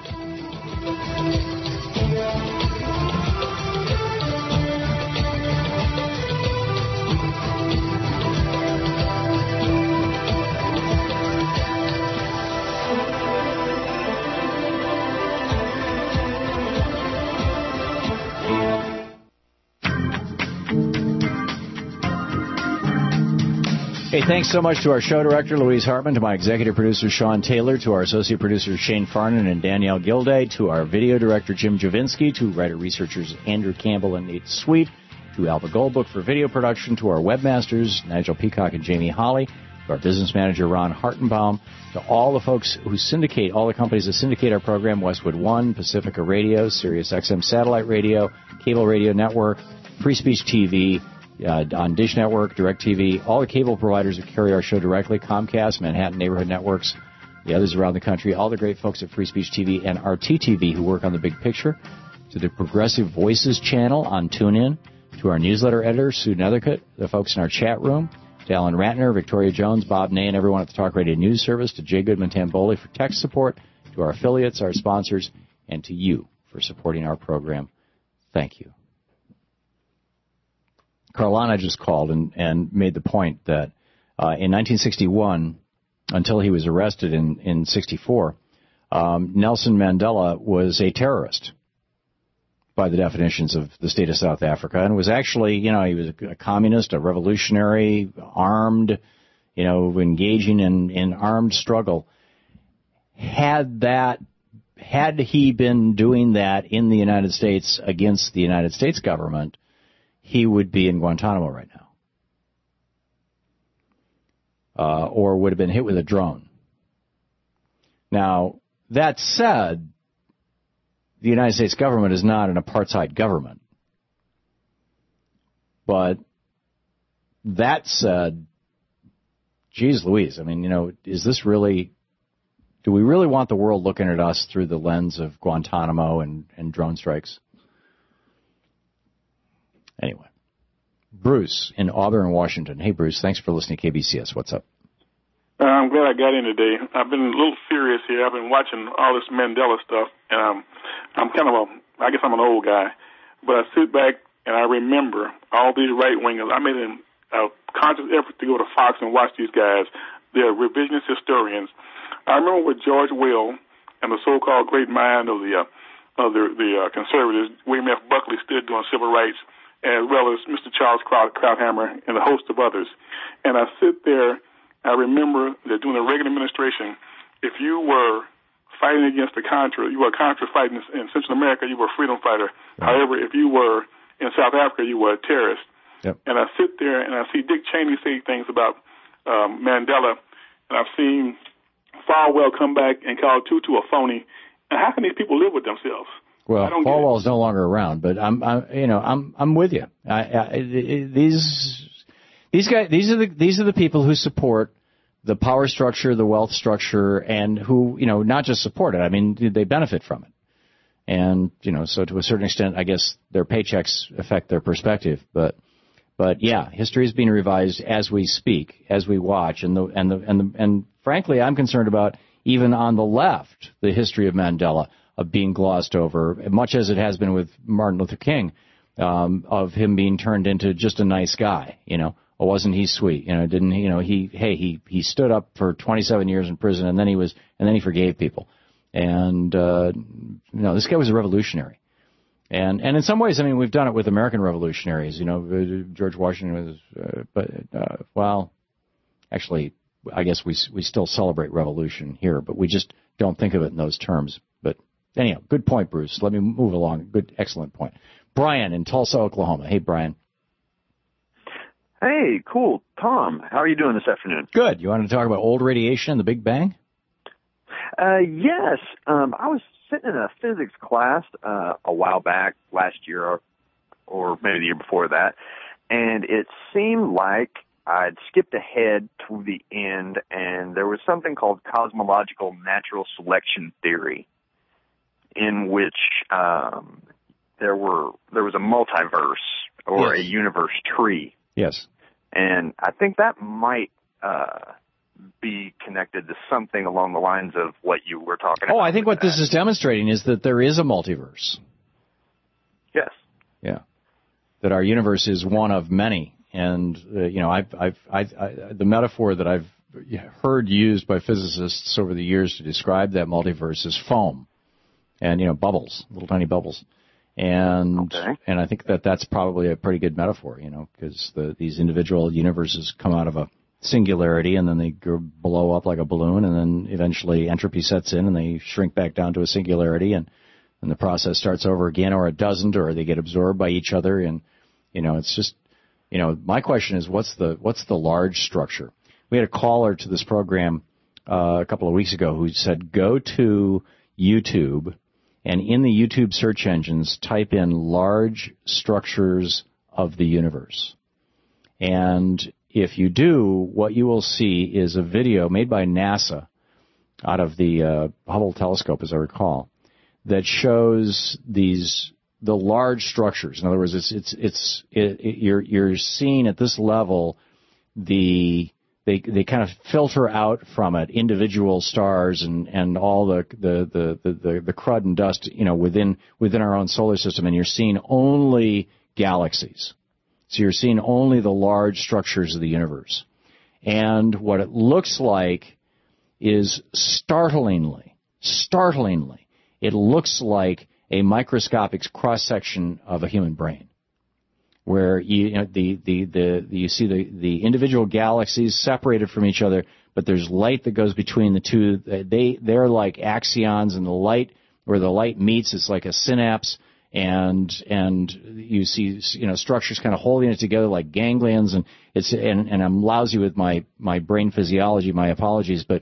Hey, thanks so much to our show director, Louise Hartman, to my executive producer, Sean Taylor, to our associate producers, Shane Farnan and Danielle Gilday, to our video director, Jim Javinsky, to writer-researchers Andrew Campbell and Nate Sweet, to Alva Goldbook for video production, to our webmasters, Nigel Peacock and Jamie Holly, to our business manager, Ron Hartenbaum, to all the folks who syndicate, all the companies that syndicate our program, Westwood One, Pacifica Radio, Sirius XM Satellite Radio, Cable Radio Network, Free Speech TV, on Dish Network, DirecTV, all the cable providers that carry our show directly, Comcast, Manhattan Neighborhood Networks, the others around the country, all the great folks at Free Speech TV and RTTV who work on the big picture, to the Progressive Voices channel on TuneIn, to our newsletter editor, Sue Nethercutt, the folks in our chat room, to Alan Ratner, Victoria Jones, Bob Ney, and everyone at the Talk Radio News Service, to Jay Goodman-Tamboli for tech support, to our affiliates, our sponsors, and to you for supporting our program. Thank you. Carolina just called and made the point that in 1961, until he was arrested in 64, Nelson Mandela was a terrorist by the definitions of the state of South Africa, and was actually, he was a communist, a revolutionary, armed, engaging in armed struggle. Had he been doing that in the United States against the United States government, he would be in Guantanamo right or would have been hit with a drone. Now, that said, the United States government is not an apartheid government. But that said, geez Louise, I mean, is this really, do we really want the world looking at us through the lens of Guantanamo and drone strikes? Anyway, Bruce in Auburn, Washington. Hey, Bruce, thanks for listening to KBCS. What's up? I'm glad I got in today. I've been a little serious here. I've been watching all this Mandela stuff, and I'm kind of I guess I'm an old guy, but I sit back and I remember all these right-wingers. I made a conscious effort to go to Fox and watch these guys. They're revisionist historians. I remember with George Will and the so-called great mind of the conservatives, William F. Buckley stood doing civil rights, as well as Mr. Charles Krauthammer and a host of others. And I sit there, I remember that during the Reagan administration, if you were fighting against the Contra, you were a Contra fighting in Central America, you were a freedom fighter. Right. However, if you were in South Africa, you were a terrorist. Yep. And I sit there and I see Dick Cheney say things about Mandela, and I've seen Falwell come back and call Tutu a phony. And how can these people live with themselves? Well, Falwell is no longer around, but I'm with you. These guys, these are the people who support the power structure, the wealth structure, and who, not just support it. I mean, they benefit from it. And, so to a certain extent, I guess their paychecks affect their perspective. But yeah, history is being revised as we speak, as we watch. And frankly, I'm concerned about, even on the left, the history of Mandela of being glossed over, much as it has been with Martin Luther King, of him being turned into just a nice guy, Or wasn't he sweet? Didn't he? He stood up for 27 years in prison, and then he forgave people. And this guy was a revolutionary. And in some ways, I mean, we've done it with American revolutionaries. George Washington was actually, I guess we still celebrate revolution here, but we just don't think of it in those terms. But anyhow, good point, Bruce. Let me move along. Excellent point. Brian in Tulsa, Oklahoma. Hey, Brian. Hey, cool. Tom, how are you doing this afternoon? Good. You wanted to talk about old radiation and the Big Bang? Yes. I was sitting in a physics class a while back, last year or maybe the year before that, and it seemed like I'd skipped ahead to the end, and there was something called cosmological natural selection theory, in which there was a multiverse or a universe tree. Yes. And I think that might be connected to something along the lines of what you were talking about. Oh, I think what this is demonstrating is that there is a multiverse. Yes. Yeah. That our universe is one of many. And, the metaphor that I've heard used by physicists over the years to describe that multiverse is foam and, bubbles, little tiny bubbles. And I think that's probably a pretty good metaphor, because these individual universes come out of a singularity and then they blow up like a balloon, and then eventually entropy sets in and they shrink back down to a singularity, and the process starts over again, or it doesn't, or they get absorbed by each other. And, it's just, my question is, what's the large structure? We had a caller to this program a couple of weeks ago who said, go to YouTube, and in the YouTube search engines, type in large structures of the universe. And if you do, what you will see is a video made by NASA out of the Hubble telescope, as I recall, that shows the large structures. In other words, you're seeing at this level they kind of filter out from it individual stars and all the crud and dust, within our own solar system, and you're seeing only galaxies. So you're seeing only the large structures of the universe. And what it looks like is startlingly, it looks like a microscopic cross-section of a human brain, where you see the individual galaxies separated from each other, but there's light that goes between the two. They're like axions, and where the light meets, it's like a synapse, and you see, structures kind of holding it together like ganglions, and I'm lousy with my brain physiology. My apologies, but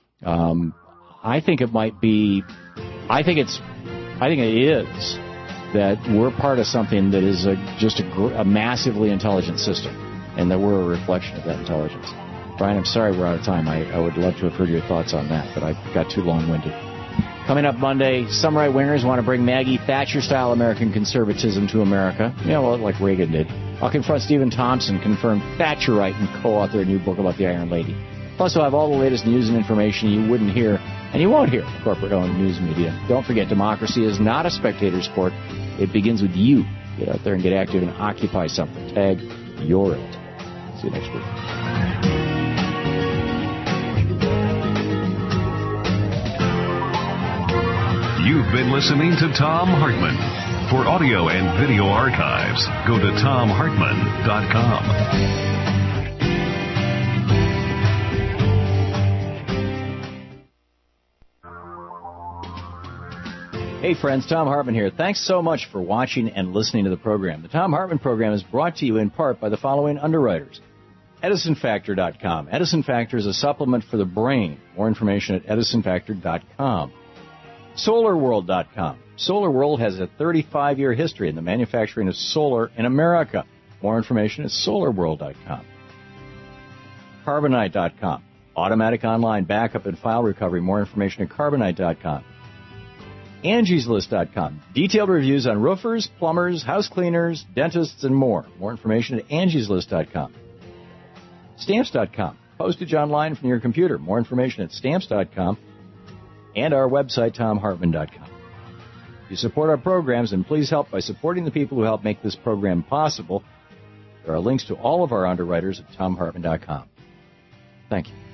I think it might be. I think it is that we're part of something that is just a massively intelligent system, and that we're a reflection of that intelligence. Brian, I'm sorry we're out of time. I would love to have heard your thoughts on that, but I got too long-winded. Coming up Monday, some right-wingers want to bring Maggie Thatcher-style American conservatism to America. Like Reagan did. I'll confront Stephen Thompson, confirmed Thatcherite and co-author a new book about the Iron Lady. Plus, we'll have all the latest news and information you wouldn't hear, and you won't hear from corporate-owned news media. Don't forget, democracy is not a spectator sport. It begins with you. Get out there and get active and occupy something. Tag, you're it. See you next week. You've been listening to Thom Hartmann. For audio and video archives, go to ThomHartmann.com. Hey friends, Thom Hartmann here. Thanks so much for watching and listening to the program. The Thom Hartmann program is brought to you in part by the following underwriters. EdisonFactor.com. Edison Factor is a supplement for the brain. More information at EdisonFactor.com. SolarWorld.com. SolarWorld has a 35-year history in the manufacturing of solar in America. More information at SolarWorld.com. Carbonite.com. Automatic online backup and file recovery. More information at Carbonite.com. AngiesList.com. Detailed reviews on roofers, plumbers, house cleaners, dentists, and more. More information at AngiesList.com. Stamps.com. Postage online from your computer. More information at Stamps.com. And our website, ThomHartmann.com. If you support our programs, and please help by supporting the people who help make this program possible. There are links to all of our underwriters at ThomHartmann.com. Thank you.